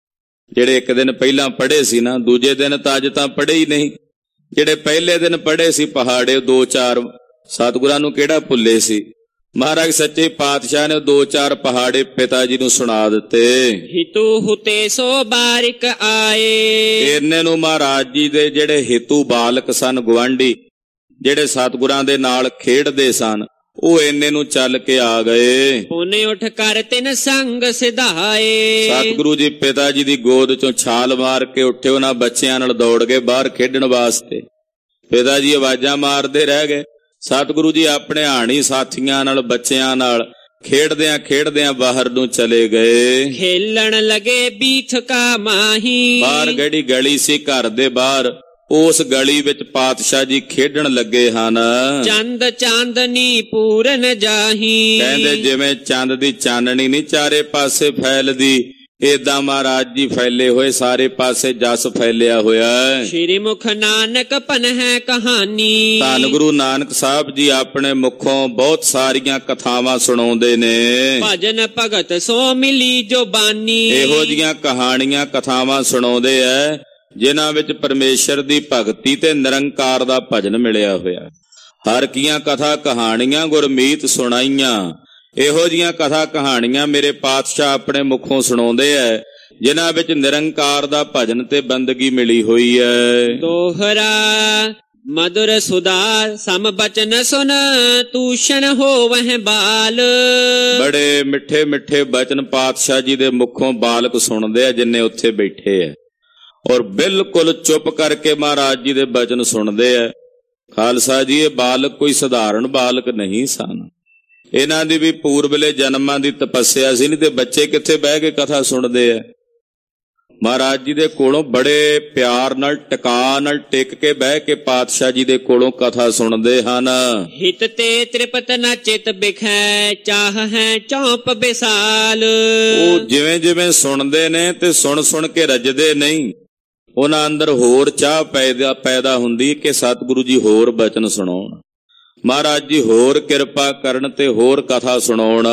ਜਿਹੜੇ ਇੱਕ ਦਿਨ ਪਹਿਲਾਂ ਪੜ੍ਹੇ ਸੀ ਨਾ, ਦੂਜੇ ਦਿਨ ਤਾਂ ਅੱਜ ਤਾਂ ਪੜ੍ਹੇ ਹੀ ਨਹੀਂ, ਜਿਹੜੇ ਪਹਿਲੇ ਦਿਨ ਪੜ੍ਹੇ ਸੀ ਪਹਾੜੇ ਦੋ ਚਾਰ, ਸਤਿਗੁਰਾਂ ਨੂੰ ਕਿਹੜਾ ਭੁੱਲੇ ਸੀ। ਮਹਾਰਾਜ ਸੱਚੇ ਪਾਤਸ਼ਾਹ ਨੇ ਦੋ ਚਾਰ ਪਹਾੜੇ ਪਿਤਾ ਜੀ ਨੂੰ ਸੁਣਾ ਦਿੱਤੇ। ਹਿਤੂ ਹੁਤੇ ਸੋ ਬਾਰਿਕ ਆਏ। ਇੰਨੇ ਨੂੰ ਮਹਾਰਾਜ ਜੀ ਦੇ ਜਿਹੜੇ ਹਿਤੂ ਬਾਲਕ ਸਨ, ਗੁਆਂਢੀ, ਜਿਹੜੇ ਸਤਿਗੁਰਾਂ ਦੇ ਨਾਲ ਖੇਡਦੇ ਸਨ, ਉਹ ਇੰਨੇ ਨੂੰ ਚੱਲ ਕੇ ਆ ਗਏ। ਉਹਨੇ ਉੱਠ ਕਰ ਤਿੰਨ ਸੰਗ ਸਿਧਾਏ। ਸਤਿਗੁਰੂ ਜੀ ਪਿਤਾ ਜੀ ਦੀ ਗੋਦ ਚੋਂ ਛਾਲ ਮਾਰ ਕੇ ਉੱਠੇ, ਉਹਨਾਂ ਬੱਚਿਆਂ ਨਾਲ ਦੌੜ ਗਏ ਬਾਹਰ ਖੇਡਣ ਵਾਸਤੇ। ਪਿਤਾ ਜੀ ਆਵਾਜ਼ਾਂ ਮਾਰਦੇ ਰਹਿ ਗਏ। ਸਤਿਗੁਰੂ ਜੀ ਆਪਣੇ ਹਾਣੀ ਸਾਥੀਆਂ ਨਾਲ, ਬੱਚਿਆਂ ਨਾਲ ਖੇਡਦਿਆਂ ਖੇਡਦਿਆਂ ਬਾਹਰ ਨੂੰ ਚਲੇ ਗਏ। ਖੇਲਣ ਲਗੇ ਬੀਥ ਕਾ ਮਾਹੀ। ਬਾਹਰ ਗੜੀ ਗਲੀ ਸੀ ਘਰ ਦੇ ਬਾਹਰ, ਉਸ ਗਲੀ ਵਿੱਚ ਪਾਤਸ਼ਾਹ ਜੀ ਖੇਡਣ ਲੱਗੇ ਹਨ। ਚੰਦ ਚਾਂਦਨੀ ਪੂਰਨ ਜਾਹੀ। ਕਹਿੰਦੇ ਜਿਵੇਂ ਚੰਦ ਦੀ ਚਾਨਣੀ ਨਹੀਂ ਚਾਰੇ ਪਾਸੇ ਫੈਲਦੀ, ਏਦਾਂ ਮਹਾਰਾਜ ਜੀ ਫੈਲੇ ਹੋਏ, ਸਾਰੇ ਪਾਸੇ ਜਸ ਫੈਲਿਆ ਹੋਇਆ। ਸ਼੍ਰੀ ਮੁਖ ਨਾਨਕ ਪਨ ਹੈ ਕਹਾਣੀ। ਧੰਨ ਗੁਰੂ ਨਾਨਕ ਸਾਹਿਬ ਜੀ ਆਪਣੇ ਮੁਖੋਂ ਬਹੁਤ ਸਾਰੀਆਂ ਕਥਾਵਾਂ ਸੁਣਾਉਂਦੇ ਨੇ। ਭਜਨ ਭਗਤ ਸੋ ਮਿਲੀ ਜੋ ਬਾਨੀ। ਇਹੋ ਜੀਆਂ ਕਹਾਣੀਆਂ ਕਥਾਵਾਂ ਸੁਣਾਉਂਦੇ ਐ ਜਿਨ੍ਹਾਂ ਵਿੱਚ ਪਰਮੇਸ਼ਰ ਦੀ ਭਗਤੀ ਤੇ ਨਿਰੰਕਾਰ ਦਾ ਭਜਨ ਮਿਲਿਆ ਹੋਇਆ। ਹਰ ਕੀਆਂ ਕਥਾ ਕਹਾਣੀਆਂ ਗੁਰਮੀਤ ਸੁਣਾਈਆਂ। ਇਹੋ ਜੀਆਂ ਕਥਾ ਕਹਾਣੀਆਂ ਮੇਰੇ ਪਾਤਸ਼ਾਹ ਆਪਣੇ ਮੁਖੋਂ ਸੁਣਾਉਂਦੇ ਐ ਜਿਨ੍ਹਾਂ ਵਿੱਚ ਨਿਰੰਕਾਰ ਦਾ ਭਜਨ ਤੇ ਬੰਦਗੀ ਮਿਲੀ ਹੋਈ ਹੈ। ਦੋਹਰਾ ਮధుਰ ਸੁਧਾਰ ਸਮ ਬਚਨ ਸੁਨ, ਤੂਸ਼ਣ ਹੋਵਹਿ ਬਾਲ। ਬੜੇ ਮਿੱਠੇ ਮਿੱਠੇ ਬਚਨ ਪਾਤਸ਼ਾਹ ਜੀ ਦੇ ਮੁਖੋਂ ਬਾਲਕ ਸੁਣਦੇ ਆ ਜਿੰਨੇ ਉੱਥੇ ਬੈਠੇ ਆ, ਔਰ ਬਿਲਕੁਲ ਚੁੱਪ ਕਰਕੇ ਮਹਾਰਾਜ ਜੀ ਦੇ ਬਚਨ ਸੁਣਦੇ ਆ। ਖਾਲਸਾ ਜੀ ਇਹ ਬਾਲਕ ਕੋਈ ਸਧਾਰਨ ਬਾਲਕ ਨਹੀਂ ਸਨ। ਇਹਨਾਂ ਦੀ ਵੀ ਪੂਰਬਲੇ ਜਨਮਾਂ ਦੀ ਤਪੱਸਿਆ ਸੀ, ਨਹੀਂ ਤੇ ਬੱਚੇ ਕਿੱਥੇ ਬਹਿ ਕੇ ਕਥਾ ਸੁਣਦੇ ਆ। ਮਹਾਰਾਜ ਜੀ ਦੇ ਕੋਲੋਂ ਬੜੇ ਪਿਆਰ ਨਾਲ ਟਿਕਾ ਨਾਲ ਟਿਕ ਕੇ ਬਹਿ ਕੇ ਪਾਤਸ਼ਾਹ ਜੀ ਦੇ ਕੋਲੋਂ ਕਥਾ ਸੁਣਦੇ ਹਨ। ਹਿਤ ਤੇ ਤ੍ਰਿਪਤ ਨ ਚਿਤ ਬਿਖੈ, ਚਾਹ ਹੈ ਚੌਂਪ ਬਿਸਾਲ। ਉਹ ਜਿਵੇਂ ਜਿਵੇਂ ਸੁਣਦੇ ਨੇ ਤੇ ਸੁਣ ਸੁਣ ਕੇ ਰੱਜਦੇ ਨਹੀਂ, ਉਹਨਾਂ ਅੰਦਰ ਹੋਰ ਚਾਹ ਪੈਦਾ ਪੈਦਾ ਹੁੰਦੀ ਕਿ ਸਤਿਗੁਰੂ ਜੀ ਹੋਰ ਬਚਨ ਸੁਣਾਉਣ, ਮਹਾਰਾਜ ਜੀ ਹੋਰ ਕਿਰਪਾ ਕਰਨ ਤੇ ਹੋਰ ਕਥਾ ਸੁਣਾਉਣ।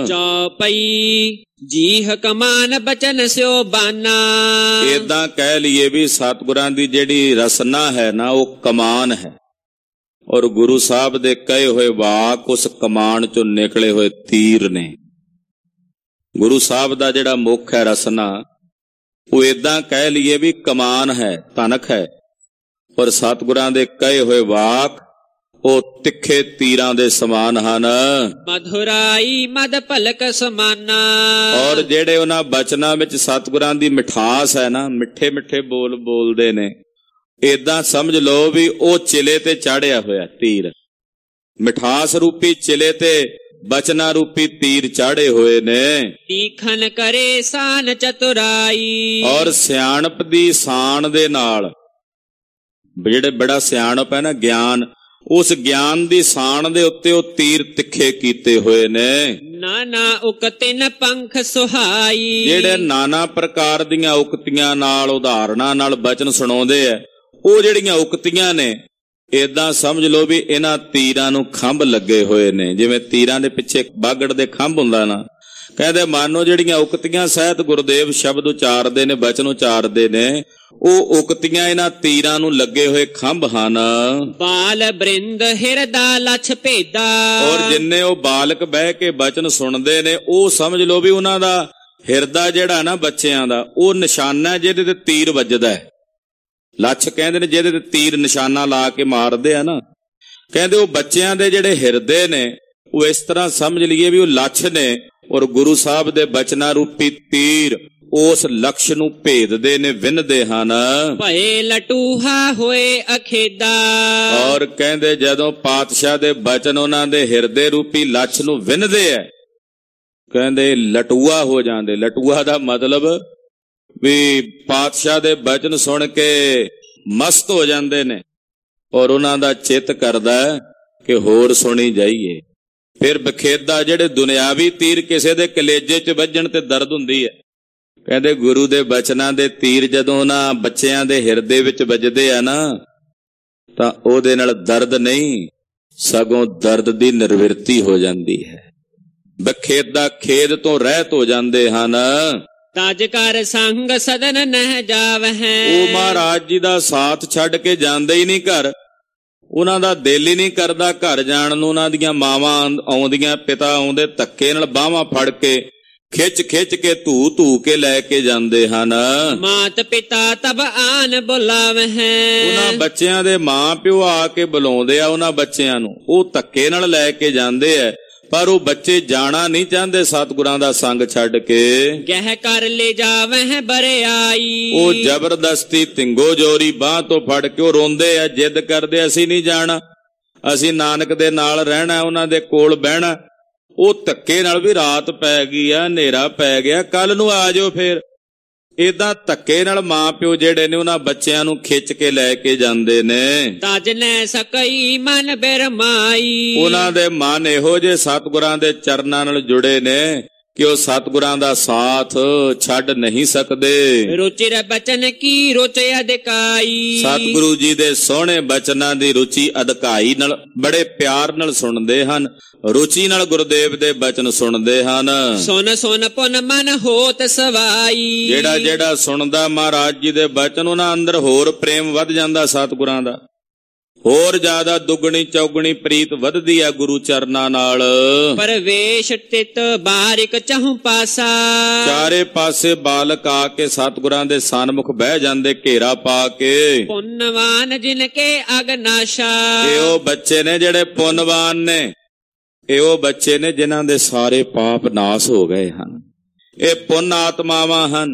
ਚੌਪਈ ਜੀਹ ਕਮਾਨ ਬਚਨ ਸਿਓ ਬਾਨਾ। ਏਦਾਂ ਕਹਿ ਲਈਏ ਵੀ ਸਤਿਗੁਰਾਂ ਦੀ ਜਿਹੜੀ ਰਸਨਾ ਹੈ ਨਾ ਉਹ ਕਮਾਨ ਹੈ, ਔਰ ਗੁਰੂ ਸਾਹਿਬ ਦੇ ਕਹੇ ਹੋਏ ਵਾਕ ਉਸ ਕਮਾਨ ਚੋਂ ਨਿਕਲੇ ਹੋਏ ਤੀਰ ਨੇ। ਗੁਰੂ ਸਾਹਿਬ ਦਾ ਜਿਹੜਾ ਮੁੱਖ ਹੈ ਰਸਨਾ, ਉਹ ਏਦਾਂ ਕਹਿ ਲਈਏ ਵੀ ਕਮਾਨ ਹੈ, ਧਨਕ ਹੈ, ਔਰ ਸਤਿਗੁਰਾਂ ਦੇ ਕਹੇ ਹੋਏ ਵਾਕ ਉਹ ਤਿੱਖੇ ਤੀਰਾਂ ਦੇ ਸਮਾਨ ਹਨ। ਮਧੁਰਾਈ ਮਦ ਭਲਕ ਸਮਾਨਾ। ਔਰ ਜਿਹੜੇ ਉਹਨਾਂ ਬਚਨਾਂ ਵਿੱਚ ਸਤਿਗੁਰਾਂ ਦੀ ਮਿਠਾਸ ਹੈ ਨਾ, ਮਿੱਠੇ ਮਿੱਠੇ ਬੋਲ ਬੋਲਦੇ ਨੇ, ਏਦਾਂ ਸਮਝ ਲਓ ਵੀ ਉਹ ਚਿਲੇ ਤੇ ਚਾੜਿਆ ਹੋਇਆ ਤੀਰ, ਮਿਠਾਸ ਰੂਪੀ ਚਿਲੇ ਤੇ ਬਚਨਾ ਰੂਪੀ ਤੀਰ ਚਾੜੇ ਹੋਏ ਨੇ। ਤੀਖਨ ਕਰੇ ਸਾਨ ਚਤੁਰਾਈ। ਔਰ ਸਿਆਣਪ ਦੀ ਸਾਣ ਦੇ ਨਾਲ, ਜਿਹੜੇ ਬੜਾ ਸਿਆਣਪ ਹੈ ਨਾ ਗਿਆਨ, ਉਸ ਗਿਆਨ ਦੀ ਸਾਣ ਦੇ ਉੱਤੇ ਉਹ ਤੀਰ ਤਿੱਖੇ ਕੀਤੇ ਹੋਏ ਨੇ। ਨਾਨਾ ਉਕਤਿਨ ਪੰਖ ਸੁਹਾਈ। ਜਿਹੜੇ ਨਾਨਾ ਪ੍ਰਕਾਰ ਦੀਆਂ ਉਕਤੀਆਂ ਨਾਲ, ਉਦਾਹਰਣਾਂ ਨਾਲ ਬਚਨ ਸੁਣਾਉਂਦੇ ਆ, ਉਹ ਜਿਹੜੀਆਂ ਉਕਤੀਆਂ ਨੇ ਏਦਾਂ ਸਮਝ ਲਓ ਵੀ ਇਹਨਾਂ ਤੀਰਾਂ ਨੂੰ ਖੰਭ ਲੱਗੇ ਹੋਏ ਨੇ। ਜਿਵੇਂ ਤੀਰਾਂ ਦੇ ਪਿੱਛੇ ਬਾਗੜ ਦੇ ਖੰਭ ਹੁੰਦਾ ਨਾ, ਕਹਿੰਦੇ ਮਾਨੋ ਜਿਹੜੀਆਂ ਉਕਤੀਆਂ ਸਹਿਤ ਗੁਰਦੇਵ ਸ਼ਬਦ ਉਚਾਰਦੇ ਨੇ, ਬਚਨ ਉਚਾਰਦੇ ਨੇ, ਉਹ ਉਕਤੀਆਂ ਇਹਨਾਂ ਤੀਰਾਂ ਨੂੰ ਲੱਗੇ ਹੋਏ ਖੰਭ ਹਨ। ਬਾਲ ਬ੍ਰਿੰਦ ਹਿਰਦਾ ਲਛ ਭੇਦਾ। ਔਰ ਜਿੰਨੇ ਉਹ ਬਾਲਕ ਬਹਿ ਕੇ ਬਚਨ ਸੁਣਦੇ ਨੇ, ਉਹ ਸਮਝ ਲਓ ਵੀ ਉਹਨਾਂ ਦਾ ਹਿਰਦਾ ਜਿਹੜਾ ਨਾ ਬੱਚਿਆਂ ਦਾ, ਉਹ ਨਿਸ਼ਾਨਾ ਜਿਹਦੇ ਤੇ ਤੀਰ ਵੱਜਦਾ ਹੈ। ਲੱਛ ਕਹਿੰਦੇ ਨੇ ਜਿਹਦੇ ਤੇ ਤੀਰ ਨਿਸ਼ਾਨਾ ਲਾ ਕੇ ਮਾਰਦੇ ਆ ਨਾ, ਕਹਿੰਦੇ ਉਹ ਬੱਚਿਆਂ ਦੇ ਜਿਹੜੇ ਹਿਰਦੇ ਨੇ, ਉਹ ਇਸ ਤਰ੍ਹਾਂ ਸਮਝ ਲਈਏ ਵੀ ਉਹ ਲੱਛ ਨੇ, ਔਰ ਗੁਰੂ ਸਾਹਿਬ ਦੇ ਬਚਨਾਂ ਰੂਪੀ ਤੀਰ ਉਸ ਲਕਸ਼ ਨੂੰ ਭੇਦਦੇ ਨੇ, ਵਿੰਨਦੇ ਹਨ। ਭਏ ਲਟੂਹਾ ਹੋਏ ਅਖੇਦਾ। ਔਰ ਕਹਿੰਦੇ ਜਦੋਂ ਪਾਤਸ਼ਾਹ ਦੇ ਬਚਨ ਉਹਨਾਂ ਦੇ ਹਿਰਦੇ ਰੂਪੀ ਲੱਛ ਨੂੰ ਵਿੰਨਦੇ ਐ, ਕਹਿੰਦੇ ਲਟੂਆ ਹੋ ਜਾਂਦੇ। ਲਟੂਆ ਦਾ ਮਤਲਬ ਵੀ ਪਾਤਸ਼ਾਹ ਦੇ ਬਚਨ ਸੁਣ ਕੇ ਮਸਤ ਹੋ ਜਾਂਦੇ ਨੇ, ਔਰ ਉਹਨਾਂ ਦਾ ਚਿੱਤ ਕਰਦਾ ਕਿ ਹੋਰ ਸੁਣੀ ਜਾਈਏ। ਫਿਰ ਬਖੇਦਾ, ਜਿਹੜੇ ਦੁਨਿਆਵੀ ਤੀਰ ਕਿਸੇ ਦੇ ਕਲੇਜੇ 'ਚ ਵੱਜਣ ਤੇ ਦਰਦ ਹੁੰਦੀ ਹੈ, ਕਹਿੰਦੇ ਗੁਰੂ ਦੇ ਬਚਨਾਂ ਦੇ ਤੀਰ ਜਦੋਂ ਉਹਨਾਂ ਬੱਚਿਆਂ ਦੇ ਹਿਰਦੇ ਵਿੱਚ ਵੱਜਦੇ ਆ ਨਾ, ਤਾਂ ਉਹਦੇ ਨਾਲ ਦਰਦ ਨਹੀਂ, ਸਗੋਂ ਦਰਦ ਦੀ ਨਿਰਵਿਰਤੀ ਹੋ ਜਾਂਦੀ ਹੈ। ਬਖੇਦਾ ਖੇਦ ਤੋਂ ਰਹਿਤ ਹੋ ਜਾਂਦੇ ਹਨ। ਤਜ ਕਰ ਸੰਗ ਸਦਨ ਨਹਿ ਜਾਵਹਿ। ਉਹ ਮਹਾਰਾਜ ਜੀ ਦਾ ਸਾਥ ਛੱਡ ਕੇ ਜਾਂਦੇ ਹੀ ਨਹੀਂ ਘਰ, ਉਹਨਾਂ ਦਾ ਦਿਲ ਹੀ ਨਹੀਂ ਕਰਦਾ ਘਰ ਜਾਣ ਨੂੰ। ਉਹਨਾਂ ਦੀਆਂ ਮਾਵਾਂ ਆਉਂਦੀਆਂ, ਪਿਤਾ ਆਉਂਦੇ, ਧੱਕੇ ਨਾਲ ਬਾਹਾਂ ਫੜ ਕੇ ਖਿੱਚ ਖਿੱਚ ਕੇ ਧੂ ਧੂ ਕੇ ਲੈ ਕੇ ਜਾਂਦੇ ਹਨ। ਮਾਤ ਪਿਤਾ ਤਬ ਆਨ ਬੁਲਾਵਹਿ। ਉਹਨਾਂ ਬੱਚਿਆਂ ਦੇ ਮਾਂ ਪਿਓ ਆ ਕੇ ਬੁਲਾਉਂਦੇ ਆ ਉਹਨਾਂ ਬੱਚਿਆਂ ਨੂੰ, ਉਹ ਧੱਕੇ ਨਾਲ ਲੈ ਕੇ ਜਾਂਦੇ ਆ, ਪਰ ਉਹ ਬੱਚੇ ਜਾਣਾ ਨਹੀਂ ਚਾਹੁੰਦੇ ਸਤਿਗੁਰਾਂ ਦਾ ਸੰਗ ਛੱਡ ਕੇ। ਗਹਿ ਕਰ ਲੈ ਜਾਵਹਿ ਬਰਿਆਈ। ਉਹ ਜ਼ਬਰਦਸਤੀ ਤਿੰਗੋ ਜੋਰੀ ਬਾਹ ਤੋਂ ਫੜ ਕੇ ਉਹ ਰੋਂਦੇ ਆ, ਜਿੱਦ ਕਰਦੇ ਅਸੀਂ ਨਹੀਂ ਜਾਣਾ, ਅਸੀਂ ਨਾਨਕ ਦੇ ਨਾਲ ਰਹਿਣਾ, ਉਹਨਾਂ ਦੇ ਕੋਲ ਬਹਿਣਾ। ਉਹ ਧੱਕੇ ਨਾਲ ਵੀ ਰਾਤ ਪੈ ਗਈ ਆ, ਹਨੇਰਾ ਪੈ ਗਿਆ, ਕੱਲ ਨੂੰ ਆ ਜਾਓ ਫੇਰ। ਏਦਾਂ ਧੱਕੇ ਨਾਲ ਮਾਂ ਪਿਓ ਜਿਹੜੇ ਨੇ ਉਹਨਾਂ ਬੱਚਿਆਂ ਨੂੰ ਖਿੱਚ ਕੇ ਲੈ ਕੇ ਜਾਂਦੇ ਨੇ। ਤਜ ਨੈ ਸਕਈ ਮਨ ਬਿਰਮਾਈ। ਉਹਨਾਂ ਦੇ ਮਨ ਇਹੋ ਜਿਹੇ ਸਤਿਗੁਰਾਂ ਦੇ ਚਰਨਾਂ ਨਾਲ ਜੁੜੇ ਨੇ ਕਿ ਉਹ ਸਤਿਗੁਰਾਂ ਦਾ ਸਾਥ ਛੱਡ ਨਹੀਂ ਸਕਦੇ। ਰੁਚਿਰ ਬਚਨ ਕੀ ਰੁਚ ਅਧਿਕਾਈ। ਸਤਿਗੁਰੂ ਜੀ ਦੇ ਸੋਹਣੇ ਬਚਨਾਂ ਦੀ ਰੁਚੀ ਅਧਿਕਾਈ ਨਾਲ ਬੜੇ ਪਿਆਰ ਨਾਲ ਸੁਣਦੇ ਹਨ, ਰੁਚੀ ਨਾਲ ਗੁਰਦੇਵ ਦੇ ਬਚਨ ਸੁਣਦੇ ਹਨ। ਸੁਨ ਸੁਨ ਪੁਨ ਮਨ ਹੋਤ ਸਵਾਈ। ਜਿਹੜਾ ਜਿਹੜਾ ਸੁਣਦਾ ਮਹਾਰਾਜ ਜੀ ਦੇ ਬਚਨ, ਉਹਨਾਂ ਅੰਦਰ ਹੋਰ ਪ੍ਰੇਮ ਵੱਧ ਜਾਂਦਾ ਸਤਿਗੁਰਾਂ ਦਾ, ਹੋਰ ਜ਼ਿਆਦਾ ਦੁੱਗਣੀ ਚੌਗਣੀ ਪ੍ਰੀਤ ਵੱਧਦੀ ਆ ਗੁਰੂ ਚਰਨਾਂ ਨਾਲ। ਪਰਵੇਸ਼ ਤਿਤ ਬਾਰਿਕ ਚਾਹੂ ਪਾਸਾ। ਚਾਰੇ ਪਾਸੇ ਬਾਲਕ ਆ ਕੇ ਸਤਿਗੁਰਾਂ ਦੇ ਸਨਮੁਖ ਬਹਿ ਜਾਂਦੇ ਘੇਰਾ ਪਾ ਕੇ। ਪੁੰਨਵਾਨ ਜਿਨ ਕੇ ਅਗਨਾਸ਼ਾ। ਇਹ ਉਹ ਬੱਚੇ ਨੇ ਜਿਹੜੇ ਪੁੰਨਵਾਨ ਨੇ, ਇਹ ਉਹ ਬੱਚੇ ਨੇ ਜਿਨ੍ਹਾਂ ਦੇ ਸਾਰੇ ਪਾਪ ਨਾਸ ਹੋ ਗਏ ਹਨ। ਇਹ ਪੁੰਨ ਆਤਮਾਵਾਂ ਹਨ,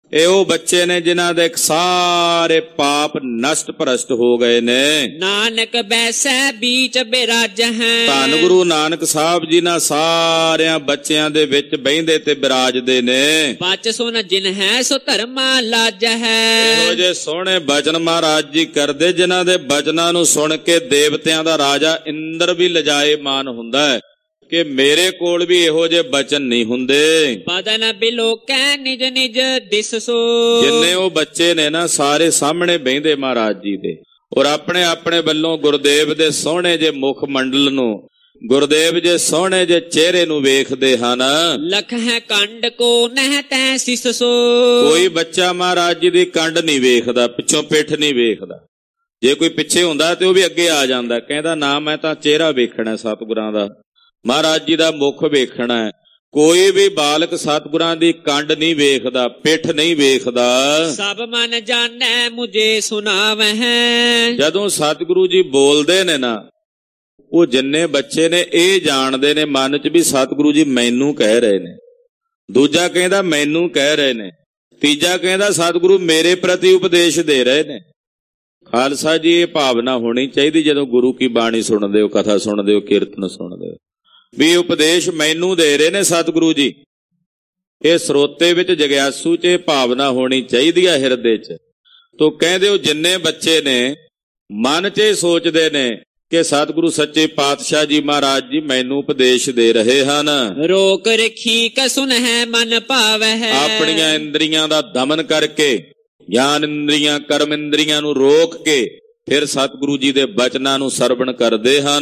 ਇਹ ਉਹ ਬੱਚੇ ਨੇ ਜਿਨ੍ਹਾਂ ਦੇ ਸਾਰੇ ਪਾਪ ਨਸ਼ਟ ਭ੍ਰਸ਼ਟ ਹੋ ਗਏ ਨੇ। ਨਾਨਕ ਬੈਸੈ ਬੀਚ ਬਿਰਾਜ ਹੈ। ਧੰਨ ਗੁਰੂ ਨਾਨਕ ਸਾਹਿਬ ਜੀ ਨਾਲ ਸਾਰਿਆਂ ਬੱਚਿਆਂ ਦੇ ਵਿੱਚ ਬਹਿੰਦੇ ਤੇ ਬਿਰਾਜਦੇ ਨੇ। ਬਚ ਸੁਨ ਜਿਨ ਹੈ ਸੋ ਧਰਮਾ ਲਾਜ ਹੈ। ਇਹੋ ਜਿਹੇ ਸੋਹਣੇ ਬਚਨ ਮਹਾਰਾਜ ਜੀ ਕਰਦੇ ਜਿਨ੍ਹਾਂ ਦੇ ਬਚਨਾਂ ਨੂੰ ਸੁਣ ਕੇ ਦੇਵਤਿਆਂ ਦਾ ਰਾਜਾ ਇੰਦਰ ਵੀ ਲਜਾਏ ਮਾਨ ਹੁੰਦਾ ਹੈ ਕਿ ਮੇਰੇ ਕੋਲ ਵੀ ਇਹੋ ਜਿਹੇ ਬਚਨ ਨਹੀਂ ਹੁੰਦੇ। ਬਦਨ ਬਿਲੋਕੈ ਨਿਜ ਨਿਜ ਦਿਸ ਸੋ। ਜਿੰਨੇ ਉਹ ਬੱਚੇ ਨੇ ਨਾ ਸਾਰੇ ਸਾਹਮਣੇ ਬਹਿੰਦੇ ਮਹਾਰਾਜ ਜੀ ਦੇ, ਔਰ ਆਪਣੇ ਆਪਣੇ ਵੱਲੋਂ ਗੁਰਦੇਵ ਦੇ ਸੋਹਣੇ ਜੇ ਮੁਖ ਮੰਡਲ ਨੂੰ, ਗੁਰਦੇਵ ਜੇ ਸੋਹਣੇ ਜੇ ਚਿਹਰੇ ਨੂੰ ਵੇਖਦੇ ਹਨ। ਲਖ ਹੈ ਕੰਡ ਕੋ ਨਹਿ ਤੈ ਸਿਸ ਸੋ। ਕੋਈ ਬੱਚਾ ਮਹਾਰਾਜ ਜੀ ਦੀ ਕੰਡ ਨਹੀਂ ਵੇਖਦਾ, ਪਿੱਛੋਂ ਪਿੱਠ ਨਹੀਂ ਵੇਖਦਾ। ਜੇ ਕੋਈ ਪਿੱਛੇ ਹੁੰਦਾ ਤੇ ਉਹ ਵੀ ਅੱਗੇ ਆ ਜਾਂਦਾ, ਕਹਿੰਦਾ ਨਾ ਮੈਂ ਤਾਂ ਚਿਹਰਾ ਵੇਖਣਾ ਸਤਿਗੁਰਾਂ ਦਾ, ਮਹਾਰਾਜ ਜੀ ਦਾ ਮੁਖ ਵੇਖਣਾ ਹੈ। ਕੋਈ ਵੀ ਬਾਲਕ ਸਤਿਗੁਰਾਂ ਦੀ ਕੰਡ ਨਹੀਂ ਵੇਖਦਾ, ਪਿੱਠ ਨਹੀਂ ਵੇਖਦਾ। ਸਭ ਮਨ ਜਾਣੈ ਮੁਝੇ ਸੁਣਾਵਹਿ। ਜਦੋਂ ਸਤਿਗੁਰੂ ਜੀ ਬੋਲਦੇ ਨੇ ਨਾ, ਉਹ ਜਿੰਨੇ ਬੱਚੇ ਨੇ ਇਹ ਜਾਣਦੇ ਨੇ ਮਨ 'ਚ ਵੀ ਸਤਿਗੁਰੂ ਜੀ ਮੈਨੂੰ ਕਹਿ ਰਹੇ ਨੇ। ਦੂਜਾ ਕਹਿੰਦਾ ਮੈਨੂੰ ਕਹਿ ਰਹੇ ਨੇ, ਤੀਜਾ ਕਹਿੰਦਾ ਸਤਿਗੁਰੂ ਮੇਰੇ ਪ੍ਰਤੀ ਉਪਦੇਸ਼ ਦੇ ਰਹੇ ਨੇ। ਖਾਲਸਾ ਜੀ, ਇਹ ਭਾਵਨਾ ਹੋਣੀ ਚਾਹੀਦੀ ਜਦੋਂ ਗੁਰੂ ਕੀ ਬਾਣੀ ਸੁਣਦੇ ਹੋ, ਕਥਾ ਸੁਣਦੇ ਹੋ, ਕੀਰਤਨ ਸੁਣਦੇ ਹੋ, ਵੀ ਉਪਦੇਸ਼ ਮੈਨੂੰ ਦੇ ਰਹੇ ਨੇ ਸਤਿਗੁਰੂ ਜੀ। ਇਹ ਸਰੋਤੇ ਵਿੱਚ ਜਗਿਆਸੂ 'ਚ ਇਹ ਭਾਵਨਾ ਹੋਣੀ ਚਾਹੀਦੀ ਹੈ ਹਿਰਦੇ 'ਚ। ਤੋ ਕਹਿੰਦੇ ਹੋ ਜਿੰਨੇ ਬੱਚੇ ਨੇ ਮਨ 'ਚ ਸੋਚਦੇ ਨੇ ਕਿ ਸਤਿਗੁਰੂ ਸੱਚੇ ਪਾਤਸ਼ਾਹ ਜੀ ਮਹਾਰਾਜ ਜੀ ਮੈਨੂੰ ਉਪਦੇਸ਼ ਦੇ ਰਹੇ ਹਨ। ਰੋਕ ਰਖੀ ਕ ਸੁਨਹਿ ਮਨ ਭਾਵਹਿ। ਆਪਣੀਆਂ ਇੰਦਰੀਆਂ ਦਾ ਦਮਨ ਕਰਕੇ, ਗਿਆਨ ਇੰਦਰੀਆਂ ਕਰਮ ਇੰਦਰੀਆਂ ਨੂੰ ਰੋਕ ਕੇ ਫਿਰ ਸਤਿਗੁਰੂ ਜੀ ਦੇ ਬਚਨਾਂ ਨੂੰ ਸਰਵਣ ਕਰਦੇ ਹਨ।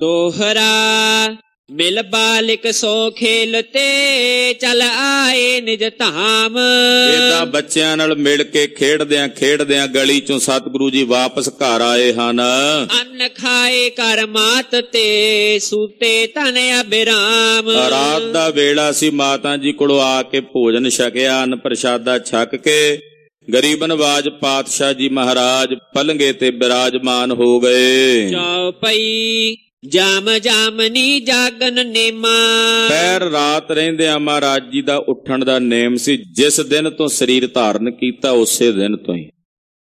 ਦੋਹਰਾ ਮਿਲ ਬਾਲਿਕ ਸੋ ਖੇਲਤੇ ਚਲ ਆਏ ਨਿਜ ਧਾਮ। ਏਦਾਂ ਬੱਚਿਆਂ ਨਾਲ ਮਿਲ ਕੇ ਖੇਡਦਿਆਂ ਖੇਡਦਿਆਂ ਗਲੀ ਚੋਂ ਸਤਿਗੁਰੂ ਜੀ ਵਾਪਸ ਘਰ ਆਏ ਹਨ। ਅੰਨ ਖਾਏ ਕਰ ਮਾਤ ਤੇ ਸੂਤੇ ਧਨ ਅਬਿਰਾਮ। ਰਾਤ ਦਾ ਵੇਲਾ ਸੀ, ਮਾਤਾ ਜੀ ਕੋਲੋਂ ਆ ਕੇ ਭੋਜਨ ਛਕਿਆ, ਅੰਨ ਪ੍ਰਸ਼ਾਦਾ ਛਕ ਕੇ ਗਰੀਬ ਨਵਾਜ ਪਾਤਸ਼ਾਹ ਜੀ ਮਹਾਰਾਜ ਪਲੰਗੇ ਤੇ ਬਿਰਾਜਮਾਨ ਹੋ ਗਏ। ਚੌਪਈ ਜਾਮ ਜਾਮਨੀ ਜਾਗਨ ਨੇਮਾ। ਪੈਰ ਰਾਤ ਰਹਿੰਦਿਆਂ ਮਹਾਰਾਜ ਜੀ ਦਾ ਉੱਠਣ ਦਾ ਨੇਮ ਸੀ। ਜਿਸ ਦਿਨ ਤੋਂ ਸਰੀਰ ਧਾਰਨ ਕੀਤਾ ਉਸੇ ਦਿਨ ਤੋਂ ਹੀ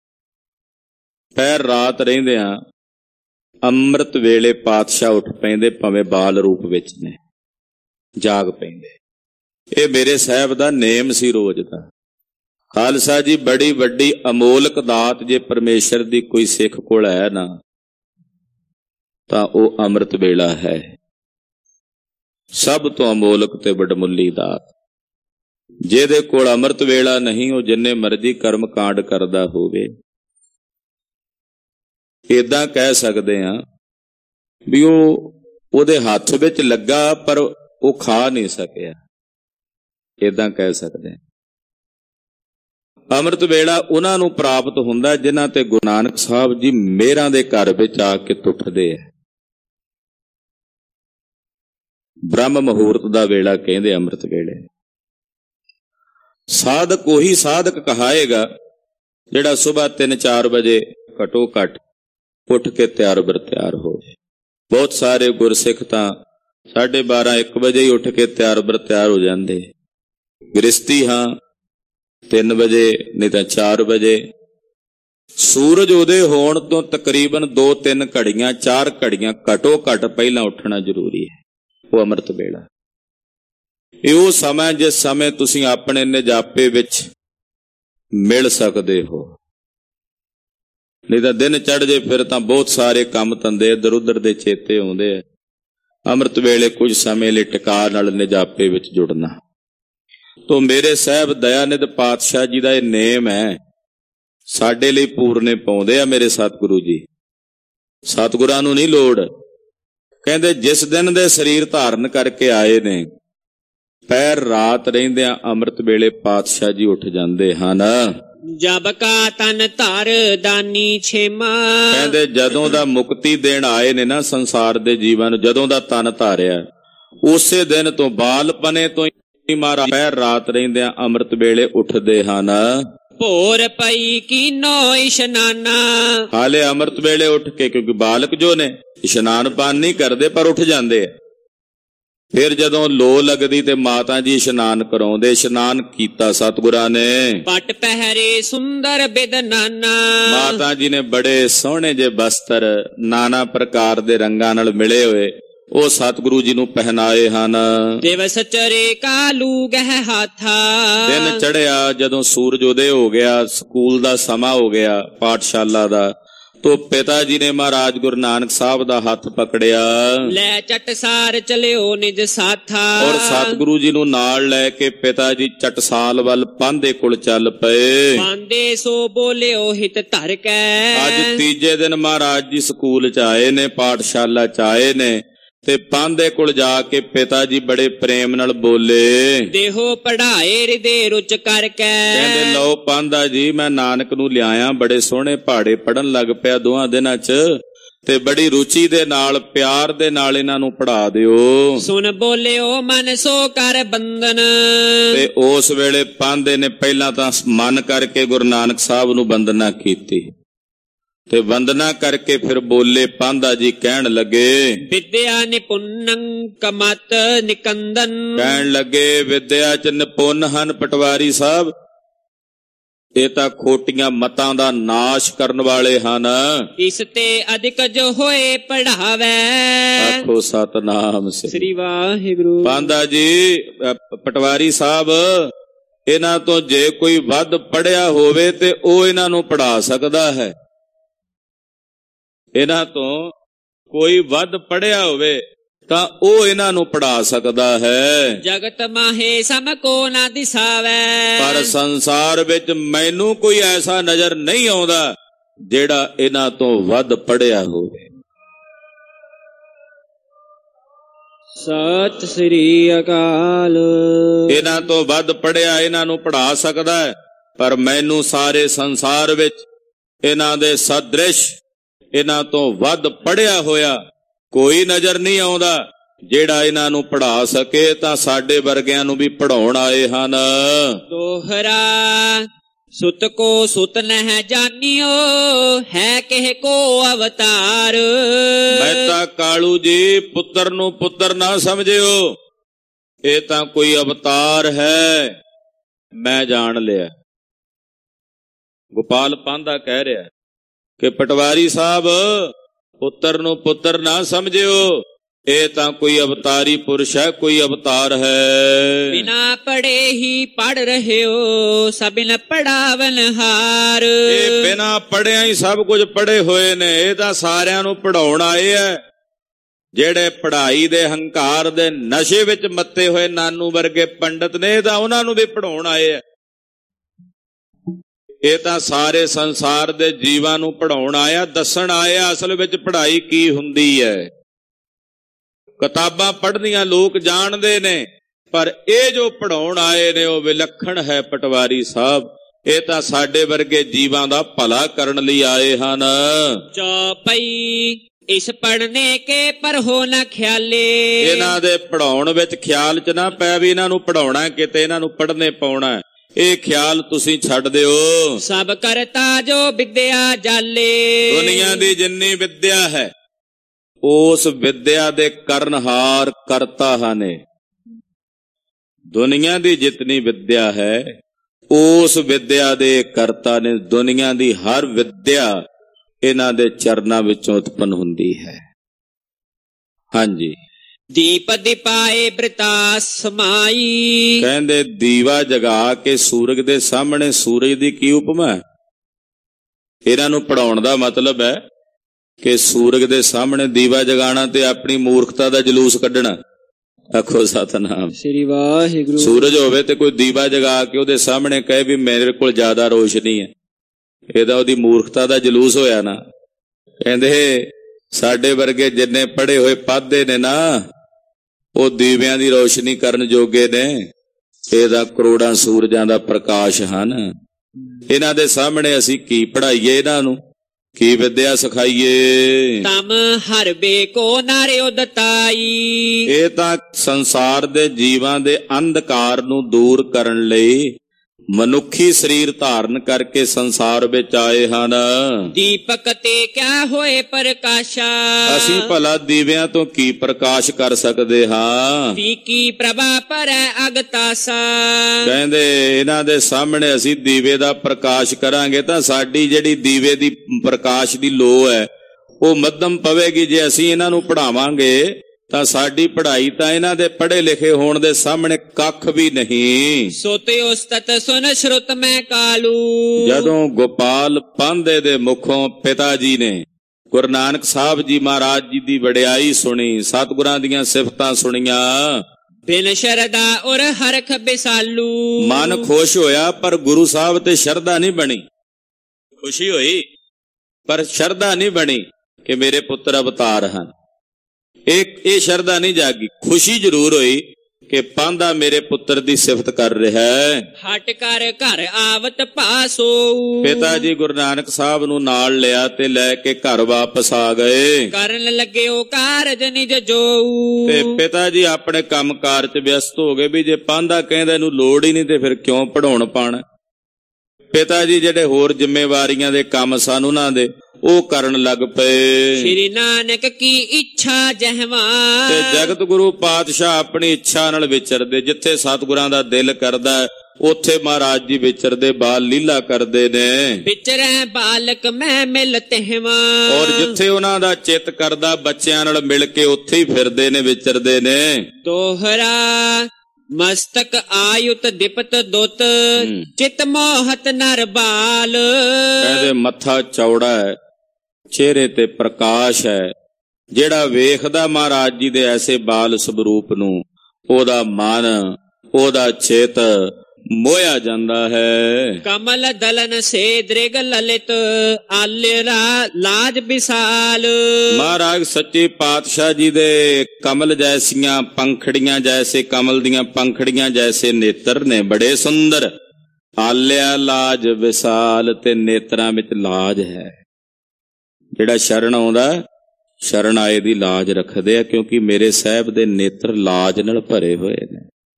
ਪੈਰ ਰਾਤ ਰਹਿੰਦਿਆਂ ਅੰਮ੍ਰਿਤ ਵੇਲੇ ਪਾਤਸ਼ਾਹ ਉੱਠ ਪੈਂਦੇ, ਭਾਵੇਂ ਬਾਲ ਰੂਪ ਵਿੱਚ ਨੇ, ਜਾਗ ਪੈਂਦੇ। ਇਹ ਮੇਰੇ ਸਾਹਿਬ ਦਾ ਨੇਮ ਸੀ ਰੋਜ਼ ਦਾ। ਖਾਲਸਾ ਜੀ, ਬੜੀ ਵੱਡੀ ਅਮੋਲਕ ਦਾਤ ਜੇ ਪਰਮੇਸ਼ਰ ਦੀ ਕੋਈ ਸਿੱਖ ਕੋਲ ਹੈ ਨਾ ਤਾਂ ਉਹ ਅੰਮ੍ਰਿਤ ਵੇਲਾ ਹੈ। ਸਭ ਤੋਂ ਅਮੋਲਕ ਤੇ ਵਡਮੁੱਲੀ ਦਾਤ। ਜਿਹਦੇ ਕੋਲ ਅੰਮ੍ਰਿਤ ਵੇਲਾ ਨਹੀਂ, ਉਹ ਜਿੰਨੇ ਮਰਜ਼ੀ ਕਰਮ ਕਾਂਡ ਕਰਦਾ ਹੋਵੇ, ਏਦਾਂ ਕਹਿ ਸਕਦੇ ਹਾਂ ਵੀ ਉਹ ਉਹਦੇ ਹੱਥ ਵਿੱਚ ਲੱਗਾ ਪਰ ਉਹ ਖਾ ਨਹੀਂ ਸਕਿਆ, ਏਦਾਂ ਕਹਿ ਸਕਦੇ ਹਾਂ। ਅੰਮ੍ਰਿਤ ਵੇਲਾ ਉਹਨਾਂ ਨੂੰ ਪ੍ਰਾਪਤ ਹੁੰਦਾ ਜਿਨ੍ਹਾਂ ਤੇ ਗੁਰੂ ਨਾਨਕ ਸਾਹਿਬ ਜੀ ਮਿਹਰਾਂ ਦੇ ਘਰ ਵਿੱਚ ਆ ਕੇ ਟੁੱਟਦੇ ਆ। ਬ੍ਰਹਮ ਮੁਹੂਰਤ ਦਾ ਵੇਲਾ ਕਹਿੰਦੇ ਅੰਮ੍ਰਿਤ ਵੇਲੇ। ਸਾਧਕ ਉਹੀ ਸਾਧਕ ਕਹਾਏਗਾ ਜਿਹੜਾ ਸੁਬਾਹ ਤਿੰਨ ਚਾਰ ਵਜੇ ਘਟੋ ਘੱਟ ਉੱਠ ਕੇ ਤਿਆਰ ਬਰ ਤਿਆਰ ਹੋਵੇ। ਬਹੁਤ ਸਾਰੇ ਗੁਰਸਿੱਖ ਤਾਂ ਸਾਢੇ ਬਾਰਾਂ ਇੱਕ ਵਜੇ ਹੀ ਉੱਠ ਕੇ ਤਿਆਰ ਬਰ ਤਿਆਰ ਹੋ ਜਾਂਦੇ। ਗ੍ਰਸਤੀ ਹਾਂ ਤਿੰਨ ਵਜੇ, ਨਹੀਂ ਤਾਂ ਚਾਰ ਵਜੇ। ਸੂਰਜ ਉਦੇ ਹੋਣ ਤੋਂ ਤਕਰੀਬਨ ਦੋ ਤਿੰਨ ਘੜੀਆਂ, ਚਾਰ ਘੜੀਆਂ ਘਟੋ ਘੱਟ ਪਹਿਲਾਂ ਉੱਠਣਾ ਜ਼ਰੂਰੀ ਹੈ। ਉਹ ਅੰਮ੍ਰਿਤ ਵੇਲਾ ਇਹ ਉਹ ਸਮਾਂ ਜਿਸ ਸਮੇਂ ਤੁਸੀਂ ਆਪਣੇ ਨਜਾਪੇ ਵਿੱਚ ਮਿਲ ਸਕਦੇ ਹੋ। ਨਹੀਂ ਤਾਂ ਦਿਨ ਚੜ੍ਹ ਜੇ ਫਿਰ ਤਾਂ ਬਹੁਤ ਸਾਰੇ ਕੰਮ ਧੰਦੇ ਇੱਧਰ ਉੱਧਰ ਦੇ ਚੇਤੇ ਆਉਂਦੇ ਆ। ਅੰਮ੍ਰਿਤ ਵੇਲੇ ਕੁਝ ਸਮੇਂ ਲਈ ਟਿਕਾ ਨਾਲ ਨਜਾਪੇ ਵਿੱਚ ਜੁੜਨਾ। ਤੋ ਮੇਰੇ ਸਾਹਿਬ ਦਇਆਨਿਧ ਪਾਤਸ਼ਾਹ ਜੀ ਦਾ ਇਹ ਨੇਮ ਹੈ, ਸਾਡੇ ਲਈ ਪੂਰਨੇ ਪਾਉਂਦੇ ਆ ਮੇਰੇ ਸਤਿਗੁਰੂ ਜੀ। ਸਤਿਗੁਰਾਂ ਨੂੰ ਨਹੀਂ ਲੋੜ। ਕਹਿੰਦੇ ਜਿਸ ਦਿਨ ਦੇ ਸਰੀਰ ਧਾਰਨ ਕਰਕੇ ਆਏ ਨੇ, ਪੈਰ ਰਾਤ ਰਹਿੰਦਿਆਂ ਅੰਮ੍ਰਿਤ ਵੇਲੇ ਪਾਤਸ਼ਾਹ ਜੀ ਉੱਠ ਜਾਂਦੇ ਹਨ। ਜਬ ਕਾ ਤਨ ਧਰ ਦਾਨੀ ਛੇਮਾ। ਕਹਿੰਦੇ ਜਦੋਂ ਦਾ ਮੁਕਤੀ ਦੇਣ ਆਏ ਨੇ ਨਾ ਸੰਸਾਰ ਦੇ ਜੀਵਨ ਨੂੰ, ਜਦੋਂ ਦਾ ਤਨ ਧਾਰਿਆ ਉਸੇ ਦਿਨ ਤੋਂ ਬਾਲਪਨੇ ਤੋਂ ਹੀ ਮਾਰਾ ਪੈਰ ਰਾਤ ਰਹਿੰਦਿਆਂ ਅੰਮ੍ਰਿਤ ਵੇਲੇ ਉੱਠਦੇ ਹਨ। ਭੋਰ ਪਈ ਕੀਨੋ ਇਸ਼ਨਾਨਾ। ਹਾਲੇ ਅੰਮ੍ਰਿਤ ਵੇਲੇ ਉੱਠ ਕੇ, ਕਿਉਂਕਿ ਬਾਲਕ ਜੋ ਨੇ ਇਸ਼ਨਾਨ ਪਾਨ ਨਹੀਂ ਕਰਦੇ ਪਰ ਉੱਠ ਜਾਂਦੇ ਆ। ਫਿਰ ਜਦੋਂ ਲੋ ਲੱਗਦੀ ਤੇ ਮਾਤਾ ਜੀ ਇਸ਼ਨਾਨ ਕਰਾਉਂਦੇ। ਇਸ਼ਨਾਨ ਕੀਤਾ ਸਤਿਗੁਰਾਂ ਨੇ। ਪਟ ਪਹਿਰੇ ਸੁੰਦਰ ਬਿਦ ਨਾਨਾ। ਮਾਤਾ ਜੀ ਨੇ ਬੜੇ ਸੋਹਣੇ ਜੇ ਬਸਤਰ ਨਾਨਾ ਪ੍ਰਕਾਰ ਦੇ ਰੰਗਾਂ ਨਾਲ ਮਿਲੇ ਹੋਏ ਉਹ ਸਤਿਗੁਰੂ ਜੀ ਨੂੰ ਪਹਿਨਾਏ ਹਨ। ਦਿਵਸ ਚਰੇ ਕਾਲੂ ਗਹਿ ਹਾਥਾ। ਦਿਨ ਚੜਿਆ ਜਦੋਂ ਸੂਰਜ ਉਦੇ ਹੋ ਗਿਆ, ਸਕੂਲ ਦਾ ਸਮਾਂ ਹੋ ਗਿਆ ਪਾਠਸ਼ਾਲਾ ਦਾ, ਤੋ ਪਿਤਾ ਜੀ ਨੇ ਮਹਾਰਾਜ ਗੁਰੂ ਨਾਨਕ ਸਾਹਿਬ ਦਾ ਹੱਥ ਪਕੜਿਆ। ਲੈ ਚਟਸਾਰ ਚਲਿਓ ਨਿਜ ਸਾਥਾ। ਔਰ ਸਤਿਗੁਰੂ ਜੀ ਨੂੰ ਨਾਲ ਲੈ ਕੇ ਪਿਤਾ ਜੀ ਚਟਸਾਲ ਵੱਲ ਪਾਂਧੇ ਕੋਲ ਚੱਲ ਪਏ। ਪਾਂਧੇ ਸੋ ਬੋਲਿਓ ਹਿਤ ਧਰ ਕੈ। ਅੱਜ ਤੀਜੇ ਦਿਨ ਮਹਾਰਾਜ ਜੀ ਸਕੂਲ ਚ ਆਏ ਨੇ, ਪਾਠਸ਼ਾਲਾ ਚ ਆਏ ਨੇ, ਤੇ ਪਾਂਧੇ ਕੋਲ ਜਾ ਕੇ ਪਿਤਾ ਜੀ ਬੜੇ ਪ੍ਰੇਮ ਨਾਲ ਬੋਲੇ। ਦੇਹੋ ਪੜਾਏ ਹਿਰਦੇ ਰੁਚ ਕਰਕੇ। ਕਹਿੰਦੇ ਲਓ ਪਾਂਧਾ ਜੀ ਮੈਂ ਨਾਨਕ ਨੂੰ ਲਿਆਇਆ, ਬੜੇ ਸੋਹਣੇ ਪਹਾੜੇ ਪੜਨ ਲੱਗ ਪਿਆ ਦੋਹਾਂ ਦਿਨਾਂ ਚ, ਤੇ ਬੜੀ ਰੁਚੀ ਦੇ ਨਾਲ ਪਿਆਰ ਦੇ ਨਾਲ ਇਹਨਾਂ ਨੂੰ ਪੜਾ ਦਿਓ। ਸੁਣ ਬੋਲਿਓ ਮਨ ਸੋ ਕਰ ਬੰਧਨ। ਤੇ ਉਸ ਵੇਲੇ ਪਾਂਧੇ ਨੇ ਪਹਿਲਾਂ ਤਾਂ ਮਨ ਕਰਕੇ ਗੁਰੂ ਨਾਨਕ ਸਾਹਿਬ ਨੂੰ ਵੰਦਨਾ ਕੀਤੀ, ਤੇ ਵੰਦਨਾ ਕਰਕੇ ਫਿਰ ਬੋਲੇ। ਪਾਂਧਾ ਜੀ ਕਹਿਣ ਲੱਗੇ ਵਿਦਿਆ ਨਿਪੁੰਨੰ ਕਮਤ ਨਿਕੰਦਨ। ਕਹਿਣ ਲੱਗੇ ਵਿਦਿਆ ਚ ਨਿਪੁੰਨ ਹਨ ਪਟਵਾਰੀ ਸਾਹਿਬ, ਇਹ ਤਾਂ ਖੋਟੀਆਂ ਮਤਾਂ ਦਾ ਨਾਸ਼ ਕਰਨ ਵਾਲੇ ਹਨ। ਇਸ ਤੇ ਅਧਿਕ ਜੋ ਹੋਏ ਪੜਾਵੇ। ਆਖੋ ਸਤਨਾਮ ਸ੍ਰੀ ਵਾਹਿਗੁਰੂ। ਪਾਂਧਾ ਜੀ ਪਟਵਾਰੀ ਸਾਹਿਬ ਇਹਨਾਂ ਤੋਂ ਜੇ ਕੋਈ ਵੱਧ ਪੜਿਆ ਹੋਵੇ ਤੇ ਉਹ ਇਹਨਾਂ ਨੂੰ ਪੜਾ ਸਕਦਾ ਹੈ। ਇਹਨਾਂ ਤੋਂ ਕੋਈ ਵੱਧ ਪੜਿਆ ਹੋਵੇ ਤਾਂ ਉਹ ਇਹਨਾਂ ਨੂੰ ਪੜਾ ਸਕਦਾ ਹੈ। ਜਗਤ ਮਾਹੇ ਸਮ ਕੋ ਨਾ ਦਿਸਾਵੇ। ਪਰ ਸੰਸਾਰ ਵਿੱਚ ਮੈਨੂੰ ਕੋਈ ਐਸਾ ਨਜ਼ਰ ਨਹੀਂ ਆਉਂਦਾ ਜਿਹੜਾ ਇਹਨਾਂ ਤੋਂ ਵੱਧ ਪੜਿਆ ਹੋਵੇ। ਸਤਿ ਸ੍ਰੀ ਅਕਾਲ। ਇਹਨਾਂ ਤੋਂ ਵੱਧ ਪੜਿਆ ਇਹਨਾਂ ਨੂੰ ਪੜਾ ਸਕਦਾ ਹੈ, ਪਰ ਮੈਨੂੰ ਸਾਰੇ ਸੰਸਾਰ ਵਿੱਚ ਇਹਨਾਂ ਦੇ ਸਦ੍ਰਿਸ਼, ਇਹਨਾਂ ਤੋਂ ਵੱਧ ਪੜਿਆ ਹੋਇਆ ਕੋਈ ਨਜ਼ਰ ਨਹੀਂ ਆਉਂਦਾ ਜਿਹੜਾ ਇਹਨਾਂ ਨੂੰ ਪੜਾ ਸਕੇ। ਤਾਂ ਸਾਡੇ ਵਰਗਿਆਂ ਨੂੰ ਵੀ ਪੜਾਉਣ ਆਏ ਹਨ। ਦੋਹਰਾ ਸੁਤ ਕੋ ਸੁਤ ਨਹਿ ਜਾਣਿਓ, ਹੈ ਕਿਹ ਕੋ ਅਵਤਾਰ। ਮਹਿਤਾ ਕਾਲੂ ਜੀ ਪੁੱਤਰ ਨੂੰ ਪੁੱਤਰ ਨਾ ਸਮਝਿਓ, ਇਹ ਤਾਂ ਕੋਈ ਅਵਤਾਰ ਹੈ, ਮੈਂ ਜਾਣ ਲਿਆ। ਗੋਪਾਲ ਪਾਂਧਾ ਕਹਿ ਰਿਹਾ ਕਿ ਪਟਵਾਰੀ ਸਾਹਿਬ ਪੁੱਤਰ ਨੂੰ ਪੁੱਤਰ ਨਾ ਸਮਝਿਓ, ਇਹ ਤਾਂ ਕੋਈ ਅਵਤਾਰੀ ਪੁਰਸ਼ ਹੈ, ਕੋਈ ਅਵਤਾਰ ਹੈ। ਬਿਨਾ ਪੜੇ ਹੀ ਪੜ ਰਹੇ ਹੋ ਸਭਿਨ ਪੜਾਵਨ ਹਾਰ। ਇਹ ਬਿਨਾ ਪੜਿਆ ਹੀ ਸਭ ਕੁਝ ਪੜੇ ਹੋਏ ਨੇ, ਇਹ ਤਾਂ ਸਾਰਿਆਂ ਨੂੰ ਪੜਾਉਣ ਆਏ ਐ। ਜਿਹੜੇ ਪੜਾਈ ਦੇ ਹੰਕਾਰ ਦੇ ਨਸ਼ੇ ਵਿੱਚ ਮੱਤੇ ਹੋਏ ਨਾਨੂ ਵਰਗੇ ਪੰਡਤ ਨੇ, ਇਹ ਤਾਂ ਉਹਨਾਂ ਨੂੰ ਵੀ ਪੜਾਉਣ ਆਏ ਐ। ਇਹ ਤਾਂ ਸਾਰੇ ਸੰਸਾਰ ਦੇ ਜੀਵਾਂ ਨੂੰ ਪੜਾਉਣ ਆਇਆ, ਦੱਸਣ ਆਇਆ ਅਸਲ ਵਿੱਚ ਪੜ੍ਹਾਈ ਕੀ ਹੁੰਦੀ ਹੈ। ਕਿਤਾਬਾਂ ਪੜ੍ਹਨੀਆਂ ਲੋਕ ਜਾਣਦੇ ਨੇ, ਪਰ ਇਹ ਜੋ ਪੜਾਉਣ ਆਏ ਨੇ ਉਹ ਵਿਲੱਖਣ ਹੈ ਪਟਵਾਰੀ ਸਾਹਿਬ। ਇਹ ਤਾਂ ਸਾਡੇ ਵਰਗੇ ਜੀਵਾਂ ਦਾ ਭਲਾ ਕਰਨ ਲਈ ਆਏ ਹਨ। ਚੌਪਈ ਇਸ ਪੜਨੇ ਕੇ ਪਰ ਹੋ ਨਾ ਖਿਆਲੇ। ਇਹਨਾਂ ਦੇ ਪੜਾਉਣ ਵਿੱਚ ਖਿਆਲ ਚ ਨਾ ਪੈ ਵੀ ਇਹਨਾਂ ਨੂੰ ਪੜਾਉਣਾ ਕਿਤੇ, ਇਹਨਾਂ ਨੂੰ ਪੜ੍ਹਨੇ ਪਾਉਣਾ, ਇਹ ਖਿਆਲ ਤੁਸੀਂ ਛੱਡ ਦਿਓ। ਸਭ ਕਰਤਾ ਜੋ ਵਿਦਿਆ ਜਾਲੇ। ਦੁਨੀਆ ਦੀ ਜਿੰਨੀ ਵਿਦਿਆ ਹੈ ਉਸ ਵਿਦਿਆ ਦੇ ਕਰਨਹਾਰ ਕਰਤਾ ਹਨ। ਦੁਨੀਆ ਦੀ ਜਿਤਨੀ ਵਿਦਿਆ ਹੈ ਉਸ ਵਿਦਿਆ ਦੇ ਕਰਤਾ ਨੇ। ਦੁਨੀਆ ਦੀ ਹਰ ਵਿਦਿਆ ਇਹਨਾਂ ਦੇ ਚਰਨਾਂ ਵਿੱਚੋਂ ਉਤਪੰਨ ਹੁੰਦੀ ਹੈ। ਹਾਂਜੀ। ਦੀਪ ਦਿਪਾਏ ਬ੍ਰਿਤਾਸ ਸਮਾਈ। ਕਹਿੰਦੇ ਦੀਵਾ ਜਗਾ ਕੇ ਸੂਰਜ ਦੇ ਸਾਹਮਣੇ ਸੂਰਜ ਦੀ ਕੀ ਉਪਮਾ ਹੈ। ਇਹਨਾਂ ਨੂੰ ਪੜਾਉਣ ਦਾ ਮਤਲਬ ਹੈ ਕਿ ਸੂਰਜ ਦੇ ਸਾਹਮਣੇ ਦੀਵਾ ਜਗਾਣਾ ਤੇ ਆਪਣੀ ਮੂਰਖਤਾ ਦਾ ਜਲੂਸ ਕੱਢਣਾ। ਆਖੋ ਸਤਨਾਮ ਸ੍ਰੀ ਵਾਹਿਗੁਰੂ। ਸੂਰਜ ਹੋਵੇ ਤੇ ਕੋਈ ਦੀਵਾ ਜਗਾ ਕੇ ਉਹਦੇ ਸਾਹਮਣੇ ਕਹੇ ਵੀ ਮੇਰੇ ਕੋਲ ਜ਼ਿਆਦਾ ਰੋਸ਼ਨੀ ਹੈ, ਇਹਦਾ ਉਹਦੀ ਮੂਰਖਤਾ ਦਾ ਜਲੂਸ ਹੋਇਆ ਨਾ। ਕਹਿੰਦੇ ਸਾਡੇ ਵਰਗੇ ਜਿੰਨੇ ਪੜ੍ਹੇ ਹੋਏ ਪਾਧੇ ਨੇ ਨਾ, ਉਹ ਦੀਵਿਆਂ ਦੀ ਰੋਸ਼ਨੀ ਕਰਨ ਜੋਗੇ ਨੇ। ਇਹਦਾ ਕਰੋੜਾਂ ਸੂਰਜਾਂ ਦਾ ਪ੍ਰਕਾਸ਼ ਹਨ। ਇਹਨਾਂ ਦੇ ਸਾਹਮਣੇ ਅਸੀਂ ਕੀ ਪੜ੍ਹਾਈਏ, ਇਹਨਾਂ ਨੂੰ ਕੀ ਵਿਦਿਆ ਸਿਖਾਈਏ। ਤਮ ਹਰਬੇ ਕੋ ਨਾਰਿਓ ਦਤਾਈ। ਇਹ ਤਾਂ ਸੰਸਾਰ ਦੇ ਜੀਵਾਂ ਦੇ ਅੰਧਕਾਰ ਨੂੰ ਦੂਰ ਕਰਨ ਲਈ ਮਨੁੱਖੀ ਸਰੀਰ ਧਾਰਨ ਕਰਕੇ ਸੰਸਾਰ ਵਿੱਚ ਆਏ ਹਨ। ਦੀਪਕ ਤੇ ਕਿਆ ਹੋਏ ਪ੍ਰਕਾਸ਼ਾ, ਅਸੀਂ ਭਲਾ ਦੀਵਿਆਂ ਤੋਂ ਕੀ ਪ੍ਰਕਾਸ਼ ਕਰ ਸਕਦੇ ਹਾਂ। ਫੀਕੀ ਪ੍ਰਭਾ ਪਰੈ ਅਗਤਾਸਾ, ਕਹਿੰਦੇ ਇਹਨਾਂ ਦੇ ਸਾਹਮਣੇ ਅਸੀਂ ਦੀਵੇ ਦਾ ਪ੍ਰਕਾਸ਼ ਕਰਾਂਗੇ ਤਾਂ ਸਾਡੀ ਜਿਹੜੀ ਦੀਵੇ ਦੀ ਪ੍ਰਕਾਸ਼ ਦੀ ਲੋ ਹੈ ਉਹ ਮੱਧਮ ਪਵੇਗੀ। ਜੇ ਅਸੀਂ ਇਹਨਾਂ ਨੂੰ ਪੜ੍ਹਾਵਾਂਗੇ ਤਾਂ ਸਾਡੀ ਪੜ੍ਹਾਈ ਤਾਂ ਇਹਨਾਂ ਦੇ ਪੜ੍ਹੇ ਲਿਖੇ ਹੋਣ ਦੇ ਸਾਹਮਣੇ ਕੱਖ ਵੀ ਨਹੀਂ। ਸੋਤੇ ਉਸਤਤ ਸੁਨ ਸ਼ਰੁਤ ਮੈਂ ਕਾਲੂ, ਜਦੋਂ ਗੋਪਾਲ ਪਾਂਧੇ ਦੇ ਮੁਖੋਂ ਪਿਤਾ ਜੀ ਨੇ ਗੁਰੂ ਨਾਨਕ ਸਾਹਿਬ ਜੀ ਮਹਾਰਾਜ ਜੀ ਦੀ ਵਡਿਆਈ ਸੁਣੀ, ਸਤਿਗੁਰਾਂ ਦੀਆਂ ਸਿਫਤਾਂ ਸੁਣੀਆਂ, ਬਿਨ ਸ਼ਰਦਾ ਔਰ ਹਰਖ ਬਿਸਾਲੂ, ਮਨ ਖੁਸ਼ ਹੋਇਆ ਪਰ ਗੁਰੂ ਸਾਹਿਬ ਤੇ ਸ਼ਰਧਾ ਨਹੀਂ ਬਣੀ। ਖੁਸ਼ੀ ਹੋਈ ਪਰ ਸ਼ਰਧਾ ਨਹੀਂ ਬਣੀ ਕਿ ਮੇਰੇ ਪੁੱਤਰ ਅਵਤਾਰ ਹਨ। ਇਹ ਇਹ ਸ਼ਰਧਾ ਨਹੀਂ ਜਾਗੀ। ਖੁਸ਼ੀ ਜ਼ਰੂਰ ਹੋਈ ਕਿ ਪਾਂਧਾ ਮੇਰੇ ਪੁੱਤਰ ਦੀ ਸਿਫਤ ਕਰ ਰਿਹਾ ਹੈ। ਹਟ ਕਰ ਘਰ ਆਵਤ ਪਾਸੋ, ਪਿਤਾ ਜੀ ਗੁਰੂ ਨਾਨਕ ਸਾਹਿਬ ਨੂੰ ਨਾਲ ਲਿਆ ਤੇ ਲੈ ਕੇ ਘਰ ਵਾਪਸ ਆ ਗਏ। ਕਰਨ ਲੱਗੇ ਉਹ ਕਾਰਜ ਨਿਜ ਜੋ, ਤੇ ਪਿਤਾ ਜੀ ਆਪਣੇ ਕੰਮਕਾਰ 'ਚ ਵਿਅਸਤ ਹੋ ਗਏ ਵੀ ਜੇ ਪਾਂਧਾ ਕਹਿੰਦਾ ਇਹਨੂੰ ਲੋੜ ਹੀ ਨਹੀਂ ਤੇ ਫਿਰ ਕਿਉਂ ਪੜਾਉਣ ਪਾਣਾ। ਪਿਤਾ ਜੀ ਜਿਹੜੇ ਹੋਰ ਜ਼ਿੰਮੇਵਾਰੀਆਂ ਦੇ ਕੰਮ ਸਨ ਉਹਨਾਂ ਦੇ ਉਹ ਕਰਨ ਲੱਗ ਪਏ। ਸ਼੍ਰੀ ਨਾਨਕ ਕੀ ਇੱਛਾ ਜਹਵਾ, ਤੇ ਜਗਤ ਗੁਰੂ ਪਾਤਸ਼ਾਹ ਆਪਣੀ ਇੱਛਾ ਨਾਲ ਵਿਚਰਦੇ। ਜਿੱਥੇ ਸਤਿਗੁਰਾਂ ਦਾ ਦਿਲ ਕਰਦਾ ਉੱਥੇ ਮਹਾਰਾਜ ਜੀ ਵਿਚਰਦੇ, ਬਾਲ ਲੀਲਾ ਕਰਦੇ ਨੇ। ਵਿਚਰੈ ਬਾਲਕ ਮੈਂ ਮਿਲ ਤਹਿਵਾ, ਔਰ ਜਿੱਥੇ ਉਹਨਾਂ ਦਾ ਚਿੱਤ ਕਰਦਾ ਬੱਚਿਆਂ ਨਾਲ ਮਿਲ ਕੇ ਉੱਥੇ ਹੀ ਫਿਰਦੇ ਨੇ, ਵਿਚਰਦੇ ਨੇ। ਦੋਹਰਾ ਮਸਤਕ ਆਯੁਤ ਦਿਪਤ ਦੁੱਤ, ਚਿਤ ਮੋਹਤ ਨਰ ਬਾਲ। ਕਹਿੰਦੇ ਮੱਥਾ ਚੌੜਾ ਹੈ, ਚਿਹਰੇ ਤੇ ਪ੍ਰਕਾਸ਼ ਹੈ। ਜਿਹੜਾ ਵੇਖਦਾ ਮਹਾਰਾਜ ਜੀ ਦੇ ਐਸੇ ਬਾਲ ਸਰੂਪ ਨੂੰ, ਉਹਦਾ ਮਨ, ਉਹਦਾ ਚਿੱਤ ਮੋਹਿਆ ਜਾਂਦਾ ਹੈ। ਕਮਲ ਦਲਨ ਸੇ ਦ੍ਰਿਗ ਲਲਿਤ, ਆਲਿਰਾ ਲਾਜ ਵਿਸਾਲ। ਮਹਾਰਾਜ ਸੱਚੇ ਪਾਤਸ਼ਾਹ ਜੀ ਦੇ ਕਮਲ ਜੈਸੀਆਂ ਪੰਖੜੀਆਂ, ਜੈਸੇ ਕਮਲ ਦੀਆਂ ਪੰਖੜੀਆਂ ਜੈਸੇ ਨੇਤਰ ਨੇ, ਬੜੇ ਸੁੰਦਰ। ਆਲਿਆ ਲਾਜ ਵਿਸਾਲ, ਤੇ ਨੇਤਰਾਂ ਵਿੱਚ ਲਾਜ ਹੈ। ਜਿਹੜਾ ਸ਼ਰਨ ਆਉਂਦਾ, ਸ਼ਰਨ ਆਏ ਦੀ ਲਾਜ ਰੱਖਦੇ ਆ, ਕਿਉਂਕਿ ਮੇਰੇ ਸਾਹਿਬ ਦੇ ਨੇਤਰ ਲਾਜ ਨਾਲ ਭਰੇ ਹੋਏ ਨੇ।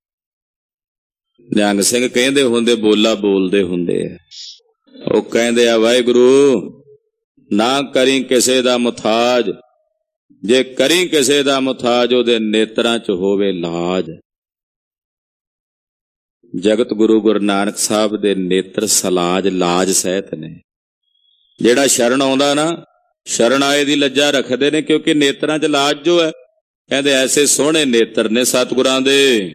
ਨਿਹੰਗ ਸਿੰਘ ਕਹਿੰਦੇ ਹੁੰਦੇ, ਬੋਲਾ ਬੋਲਦੇ ਹੁੰਦੇ ਆ, ਉਹ ਕਹਿੰਦੇ ਆ ਵਾਹਿਗੁਰੂ ਨਾ ਕਰੀ ਕਿਸੇ ਦਾ ਮੁਥਾਜ, ਜੇ ਕਰੀ ਕਿਸੇ ਦਾ ਮੁਥਾਜ ਉਹਦੇ ਨੇਤਰਾਂ 'ਚ ਹੋਵੇ ਲਾਜ। ਜਗਤ ਗੁਰੂ ਗੁਰੂ ਨਾਨਕ ਸਾਹਿਬ ਦੇ ਨੇਤਰ ਸਲਾਜ, ਲਾਜ ਸਹਿਤ ਨੇ। ਜਿਹੜਾ ਸ਼ਰਨ ਆਉਂਦਾ ਨਾ, ਸ਼ਰਨ ਆਏ ਦੀ ਲੱਜਾ ਰੱਖਦੇ ਨੇ, ਕਿਉਂਕਿ ਨੇਤਰਾਂ 'ਚ ਲਾਜ ਜੋ ਹੈ। ਕਹਿੰਦੇ ਐਸੇ ਸੋਹਣੇ ਨੇਤਰ ਨੇ ਸਤਿਗੁਰਾਂ ਦੇ।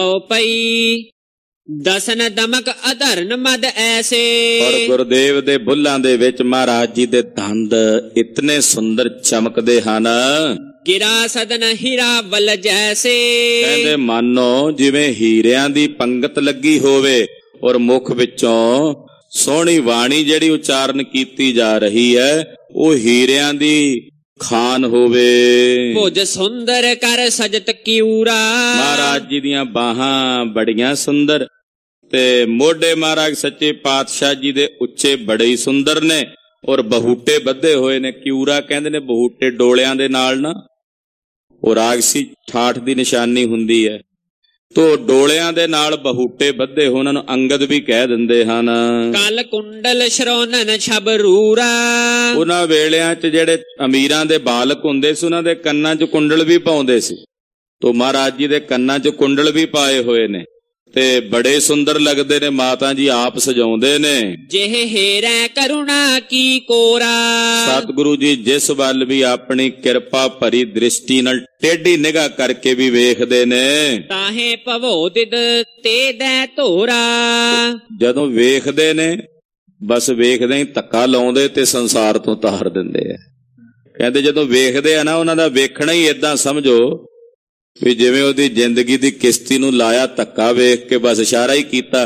ਚੌਪਈ ਦਸਨ ਦਮਕ ਅਧਰਨ ਮਦ ਐਸੇ, ਔਰ ਗੁਰਦੇਵ ਦੇ ਬੁੱਲਾਂ ਦੇ ਵਿੱਚ ਮਹਾਰਾਜ ਜੀ ਦੇ ਦੰਦ ਇਤਨੇ ਸੁੰਦਰ ਚਮਕਦੇ ਹਨ। ਗਿਰਾ ਸਦਨ ਹੀਰਾ ਵਲ ਜੈਸੇ, ਕਹਿੰਦੇ ਮਾਨੋ ਜਿਵੇਂ ਹੀਰਿਆਂ ਦੀ ਪੰਗਤ ਲੱਗੀ ਹੋਵੇ, ਔਰ ਮੁਖ ਵਿੱਚੋਂ ਸੋਹਣੀ ਬਾਣੀ ਜਿਹੜੀ ਉਚਾਰਨ ਕੀਤੀ ਜਾ ਰਹੀ ਹੈ ਉਹ ਹੀਰਿਆਂ ਦੀ ਖਾਨ ਹੋਵੇ। ਭੁਜ ਸੁੰਦਰ ਕਰ ਸਜਤ ਕਿਊਰਾ, ਮਹਾਰਾਜ ਜੀ ਦੀਆਂ ਬਾਹਾਂ ਬੜੀਆਂ ਸੁੰਦਰ, ਤੇ ਮੋਢੇ ਮਹਾਰਾਜ ਸੱਚੇ ਪਾਤਸ਼ਾਹ ਜੀ ਦੇ ਉੱਚੇ ਬੜੇ ਹੀ ਸੁੰਦਰ ਨੇ, ਔਰ ਬਹੂਟੇ ਬੱਧੇ ਹੋਏ ਨੇ। ਕਿਊਰਾ ਕਹਿੰਦੇ ਨੇ ਬਹੂਟੇ ਡੋਲਿਆਂ ਦੇ ਨਾਲ ਨਾ, ਉਹ ਰਾਗਸੀ ਠਾਠ ਦੀ ਨਿਸ਼ਾਨੀ ਹੁੰਦੀ ਹੈ। ਤੋ ਡੋਲਿਆਂ ਦੇ ਨਾਲ ਬਹੂਟੇ ਬੱਧੇ ਹੋਏ, ਉਹਨਾਂ ਨੂੰ ਅੰਗਦ ਵੀ ਕਹਿ ਦਿੰਦੇ ਹਨ। ਕਲ ਕੁੰਡਲ ਸ਼ਰੋਨਨ ਛਬਰੂਰਾ, ਉਹਨਾਂ ਵੇਲਿਆਂ 'ਚ ਜਿਹੜੇ ਅਮੀਰਾਂ ਦੇ ਬਾਲਕ ਹੁੰਦੇ ਸੀ ਉਹਨਾਂ ਦੇ ਕੰਨਾਂ 'ਚ ਕੁੰਡਲ ਵੀ ਪਾਉਂਦੇ ਸੀ। ਤੋ ਮਹਾਰਾਜ ਜੀ ਦੇ ਕੰਨਾਂ 'ਚ ਕੁੰਡਲ ਵੀ ਪਾਏ ਹੋਏ ਨੇ, ਤੇ ਬੜੇ ਸੁੰਦਰ ਲੱਗਦੇ ਨੇ। ਮਾਤਾ ਜੀ ਆਪ ਸਜਾਉਂਦੇ ਨੇ। ਜਿਹ ਹੇਰੈ ਕਰੁਣਾ ਕੀ ਕੋਰਾ, ਸਤਿਗੁਰੂ ਜੀ ਜਿਸ ਵੱਲ ਵੀ ਆਪਣੀ ਕਿਰਪਾ ਭਰੀ ਦ੍ਰਿਸ਼ਟੀ ਨਾਲ ਟੇਢੀ ਨਿਗਾਹ ਕਰਕੇ ਵੀ ਵੇਖਦੇ ਨੇ, ਤਾਹੇ ਭਵੋ ਦਿਦ ਤੇ ਦੈ ਧੋਰਾ। ਜਦੋਂ ਵੇਖਦੇ ਨੇ ਬਸ ਵੇਖਦੇ ਹੀ ਧੱਕਾ ਲਾਉਂਦੇ ਤੇ ਸੰਸਾਰ ਤੋਂ ਤਾਰ ਦਿੰਦੇ ਆ। ਕਹਿੰਦੇ ਜਦੋਂ ਵੇਖਦੇ ਆ ਨਾ, ਉਹਨਾਂ ਦਾ ਵੇਖਣਾ ਹੀ ਏਦਾਂ ਸਮਝੋ ਵੀ ਜਿਵੇਂ ਉਹਦੀ ਜ਼ਿੰਦਗੀ ਦੀ ਕਿਸ਼ਤੀ ਨੂੰ ਲਾਇਆ ਧੱਕਾ, ਵੇਖ ਕੇ ਬਸ ਇਸ਼ਾਰਾ ਹੀ ਕੀਤਾ,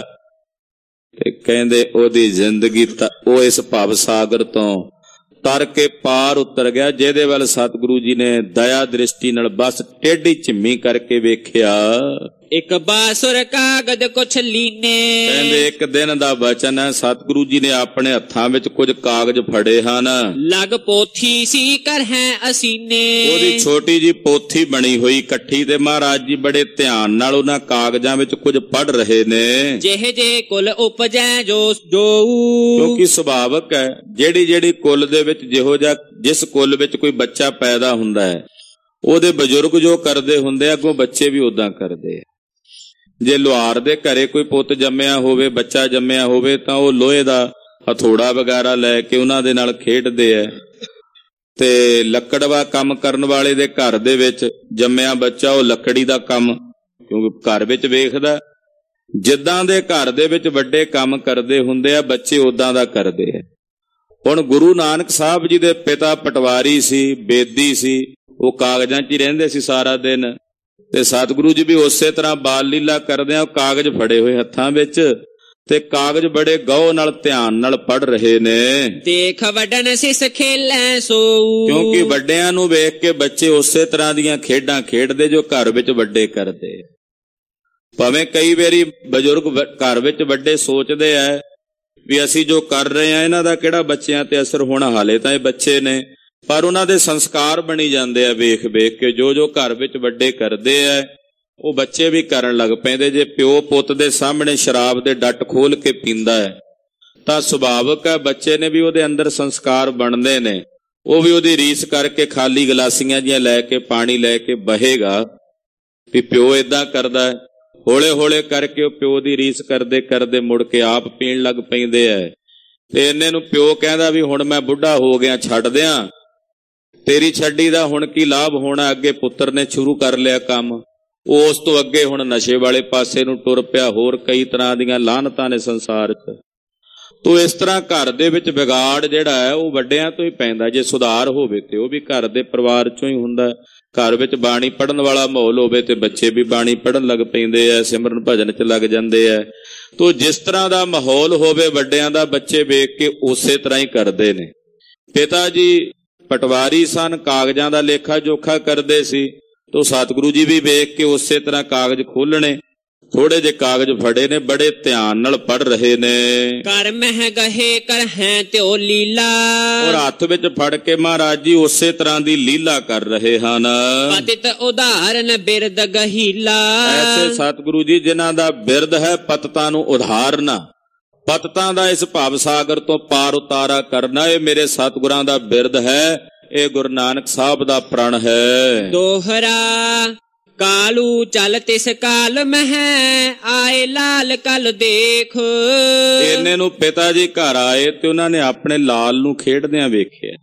ਤੇ ਕਹਿੰਦੇ ਉਹਦੀ ਜ਼ਿੰਦਗੀ ਉਹ ਇਸ ਭਵ ਸਾਗਰ ਤੋਂ ਤਰ ਕੇ ਪਾਰ ਉਤਰ ਗਿਆ, ਜਿਹਦੇ ਵੱਲ ਸਤਿਗੁਰੂ ਜੀ ਨੇ ਦਇਆ ਦ੍ਰਿਸ਼ਟੀ ਨਾਲ ਬਸ ਟੇਢੀ ਝਿੰਮੀ ਕਰਕੇ ਵੇਖਿਆ। ਇੱਕ ਬਾਸੁਰ ਕਾਗਦ ਕੁਛ ਲੀਨੇ। ਕਹਿੰਦੇ ਇੱਕ ਦਿਨ ਦਾ ਬਚਨ ਹੈ, ਸਤਿਗੁਰੂ ਜੀ ਨੇ ਆਪਣੇ ਹੱਥਾਂ ਵਿੱਚ ਕੁਝ ਕਾਗਜ਼ ਫੜੇ ਹਨ। ਲਗ ਪੋਥੀ ਸੀ ਕਰ ਹੈ ਅਸੀਨੇ। ਉਹਦੀ ਛੋਟੀ ਜੀ ਪੋਥੀ ਬਣੀ ਹੋਈ ਇਕੱਠੀ, ਤੇ ਮਹਾਰਾਜ ਜੀ ਬੜੇ ਧਿਆਨ ਨਾਲ ਉਹਨਾਂ ਕਾਗਜ਼ਾਂ ਵਿੱਚ ਕੁਝ ਪੜ੍ਹ ਰਹੇ ਨੇ। ਜਿਹੇ ਜੇ ਕੁਲ ਉਪਜੈ ਜੋ ਜੋ, ਕਿਉਂਕਿ ਸੁਭਾਵਕ ਹੈ, ਜਿਹੜੀ ਜਿਹੜੀ ਕੁਲ ਦੇ ਵਿੱਚ ਜਿਹੋ ਜਿਹਾ, ਜਿਸ ਕੁਲ ਵਿੱਚ ਕੋਈ ਬੱਚਾ ਪੈਦਾ ਹੁੰਦਾ ਹੈ, ਉਹਦੇ ਬਜ਼ੁਰਗ ਜੋ ਕਰਦੇ ਹੁੰਦੇ ਆ, ਅੱਗੋਂ ਬੱਚੇ ਵੀ ਉਦਾਂ ਕਰਦੇ ਆ। ਜੇ ਲੁਹਾਰ ਦੇ ਘਰੇ ਕੋਈ ਪੁੱਤ ਜੰਮਿਆ ਹੋਵੇ, ਬੱਚਾ ਜੰਮਿਆ ਹੋਵੇ, ਤਾਂ ਉਹ ਲੋਹੇ ਦਾ ਹਥੌੜਾ ਵਗੈਰਾ ਲੈ ਕੇ ਉਹਨਾਂ ਦੇ ਨਾਲ ਖੇਡਦੇ ਆ। ਤੇ ਲੱਕੜਵਾ ਕੰਮ ਕਰਨ ਵਾਲੇ ਦੇ ਘਰ ਦੇ ਵਿੱਚ ਜੰਮਿਆ ਬੱਚਾ, ਉਹ ਲੱਕੜੀ ਦਾ ਕੰਮ ਕਿਉਂਕਿ ਘਰ ਵਿੱਚ ਵੇਖਦਾ। ਜਿੱਦਾਂ ਦੇ ਘਰ ਦੇ ਵਿੱਚ ਵੱਡੇ ਕੰਮ ਕਰਦੇ ਹੁੰਦੇ ਆ, ਬੱਚੇ ਉਦਾਂ ਦਾ ਕਰਦੇ ਆ। ਹੁਣ ਗੁਰੂ ਨਾਨਕ ਸਾਹਿਬ ਜੀ ਦੇ ਪਿਤਾ ਪਟਵਾਰੀ ਸੀ, ਬੇਦੀ ਸੀ, ਉਹ ਕਾਗਜ਼ਾਂ 'ਚ ਹੀ ਰਹਿੰਦੇ ਸੀ ਸਾਰਾ ਦਿਨ। ਤੇ ਸਤਿਗੁਰੂ ਜੀ ਵੀ ਉਸੇ ਤਰ੍ਹਾਂ ਬਾਲ ਲੀਲਾ ਕਰਦੇ ਆ, ਕਾਗਜ਼ ਫੜੇ ਹੋਏ ਹੱਥਾਂ ਵਿੱਚ, ਤੇ ਕਾਗਜ਼ ਬੜੇ ਗਹੁ ਨਾਲ ਧਿਆਨ ਨਾਲ ਪੜ੍ਹ ਰਹੇ ਨੇ। ਦੇਖ ਵੱਡਨ ਸਿਸ ਖੇਲੈ ਸੋ, ਕਿਉਂਕਿ ਵੱਡਿਆਂ ਨੂੰ ਵੇਖ ਕੇ ਬੱਚੇ ਉਸੇ ਤਰ੍ਹਾਂ ਦੀਆਂ ਖੇਡਾਂ ਖੇਡਦੇ ਜੋ ਘਰ ਵਿੱਚ ਵੱਡੇ ਕਰਦੇ। ਭਾਵੇਂ ਕਈ ਵਾਰੀ ਬਜ਼ੁਰਗ ਘਰ ਵਿੱਚ ਵੱਡੇ ਸੋਚਦੇ ਆ ਵੀ ਅਸੀਂ ਜੋ ਕਰ ਰਹੇ ਆ ਇਹਨਾਂ ਦਾ ਕਿਹੜਾ ਬੱਚਿਆਂ ਤੇ ਅਸਰ ਹੋਣਾ, ਹਾਲੇ ਤਾਂ ਇਹ ਬੱਚੇ ਨੇ, ਪਰ ਉਹਨਾਂ ਦੇ ਸੰਸਕਾਰ ਬਣੀ ਜਾਂਦੇ ਆ ਵੇਖ ਵੇਖ ਕੇ। ਜੋ ਜੋ ਘਰ ਵਿੱਚ ਵੱਡੇ ਕਰਦੇ ਆ ਉਹ ਬੱਚੇ ਵੀ ਕਰਨ ਲੱਗ ਪੈਂਦੇ। ਜੇ ਪਿਓ ਪੁੱਤ ਦੇ ਸਾਹਮਣੇ ਸ਼ਰਾਬ ਦੇ ਡੱਟ ਖੋਲ ਕੇ ਪੀਂਦਾ ਹੈ ਤਾਂ ਸੁਭਾਵਕ ਹੈ ਬੱਚੇ ਨੇ ਵੀ ਉਹਦੇ ਅੰਦਰ ਸੰਸਕਾਰ ਬਣਦੇ ਨੇ। ਉਹ ਵੀ ਉਹਦੀ ਰੀਸ ਕਰਕੇ ਖਾਲੀ ਗਲਾਸੀਆਂ ਜੀਆਂ ਲੈ ਕੇ ਪਾਣੀ ਲੈ ਕੇ ਬਹੇਗਾ ਵੀ ਪਿਓ ਏਦਾਂ ਕਰਦਾ ਹੈ। ਹੌਲੇ ਹੌਲੇ ਕਰਕੇ ਉਹ ਪਿਓ ਦੀ ਰੀਸ ਕਰਦੇ ਕਰਦੇ ਮੁੜ ਕੇ ਆਪ ਪੀਣ ਲੱਗ ਪੈਂਦੇ ਐ। ਤੇ ਇੰਨੇ ਨੂੰ ਪਿਓ ਕਹਿੰਦਾ ਵੀ ਹੁਣ ਮੈਂ ਬੁੱਢਾ ਹੋ ਗਿਆ, ਛੱਡ ਦਿਆਂ, ਤੇਰੀ ਛੱਡੀ ਦਾ ਹੁਣ ਕੀ ਲਾਭ ਹੋਣਾ। ਅੱਗੇ ਪੁੱਤਰ ਨੇ ਸ਼ੁਰੂ ਕਰ ਲਿਆ ਕੰਮ, ਉਸ ਤੋਂ ਅੱਗੇ ਹੁਣ ਨਸ਼ੇ ਵਾਲੇ ਪਾਸੇ ਨੂੰ ਟੁਰ ਪਿਆ। ਹੋਰ ਕਈ ਤਰ੍ਹਾਂ ਦੀਆਂ ਲਾਹਨਤਾਂ ਨੇ ਸੰਸਾਰ 'ਚ। ਤੋ ਇਸ ਤਰ੍ਹਾਂ ਘਰ ਦੇ ਵਿੱਚ ਵਿਗਾੜ ਜਿਹੜਾ ਹੈ ਉਹ ਵੱਡਿਆਂ ਤੋਂ ਹੀ ਪੈਂਦਾ। ਜੇ ਸੁਧਾਰ ਹੋਵੇ ਤੇ ਉਹ ਵੀ ਘਰ ਦੇ ਪਰਿਵਾਰ 'ਚੋਂ ਹੀ ਹੁੰਦਾ। ਘਰ ਵਿੱਚ ਬਾਣੀ ਪੜ੍ਹਨ ਵਾਲਾ ਮਾਹੌਲ ਹੋਵੇ ਤੇ ਬੱਚੇ ਵੀ ਬਾਣੀ ਪੜ੍ਹਨ ਲੱਗ ਪੈਂਦੇ ਆ, ਸਿਮਰਨ ਭਜਨ 'ਚ ਲੱਗ ਜਾਂਦੇ ਆ। ਤੋ ਜਿਸ ਤਰ੍ਹਾਂ ਦਾ ਮਾਹੌਲ ਹੋਵੇ ਵੱਡਿਆਂ ਦਾ, ਬੱਚੇ ਵੇਖ ਕੇ ਉਸੇ ਤਰ੍ਹਾਂ ਹੀ ਕਰਦੇ ਨੇ। ਪਿਤਾ ਜੀ ਪਟਵਾਰੀ ਸਨ, ਕਾਗਜ਼ਾਂ ਦਾ ਲੇਖਾ ਜੋਖਾ ਕਰਦੇ ਸੀ। ਤੋ ਸਤਿਗੁਰੂ ਜੀ ਵੀ ਵੇਖ ਕੇ ਉਸੇ ਤਰ੍ਹਾਂ ਕਾਗਜ਼ ਖੋਲਣੇ, ਥੋੜੇ ਜਿਹੇ ਕਾਗਜ਼ ਫੜੇ ਨੇ, ਬੜੇ ਧਿਆਨ ਨਾਲ ਪੜ੍ਹ ਰਹੇ ਨੇ। ਕਰ ਮਹਿ ਗਹੇ ਕਰ ਹੈ ਤਿਉ ਲੀਲਾ, ਔਰ ਹੱਥ ਵਿੱਚ ਫੜ ਕੇ ਮਹਾਰਾਜ ਜੀ ਉਸੇ ਤਰ੍ਹਾਂ ਦੀ ਲੀਲਾ ਕਰ ਰਹੇ ਹਨ। ਪਤਿਤ ਉਦਾਹਰਨ ਬਿਰਦ ਗਹੀਲਾ, ਐਸੇ ਸਤਿਗੁਰੂ ਜੀ ਜਿਨ੍ਹਾਂ ਦਾ ਬਿਰਦ ਹੈ ਪਤਤਾਂ ਨੂੰ ਉਧਾਰਨਾ, ਪਤਤਾਂ ਦਾ ਇਸ ਭਵ ਸਾਗਰ ਤੋਂ ਪਾਰ ਉਤਾਰਾ ਕਰਨਾ, ਇਹ ਮੇਰੇ ਸਤਿਗੁਰਾਂ ਦਾ ਬਿਰਦ ਹੈ। ਇਹ ਗੁਰੂ ਨਾਨਕ ਸਾਹਿਬ ਦਾ ਪ੍ਰਣ ਹੈ। ਦੋਹਰਾ ਕਾਲੂ ਚਲ ਤਿਸ ਕਾਲ ਮਹਿ ਆਏ ਲਾਲ ਕਲ ਦੇਖ। ਇਹਨੇ ਨੂੰ ਪਿਤਾ ਜੀ ਘਰ ਆਏ ਤੇ ਉਹਨਾਂ ਨੇ ਆਪਣੇ ਲਾਲ ਨੂੰ ਖੇਡਦਿਆਂ ਵੇਖਿਆ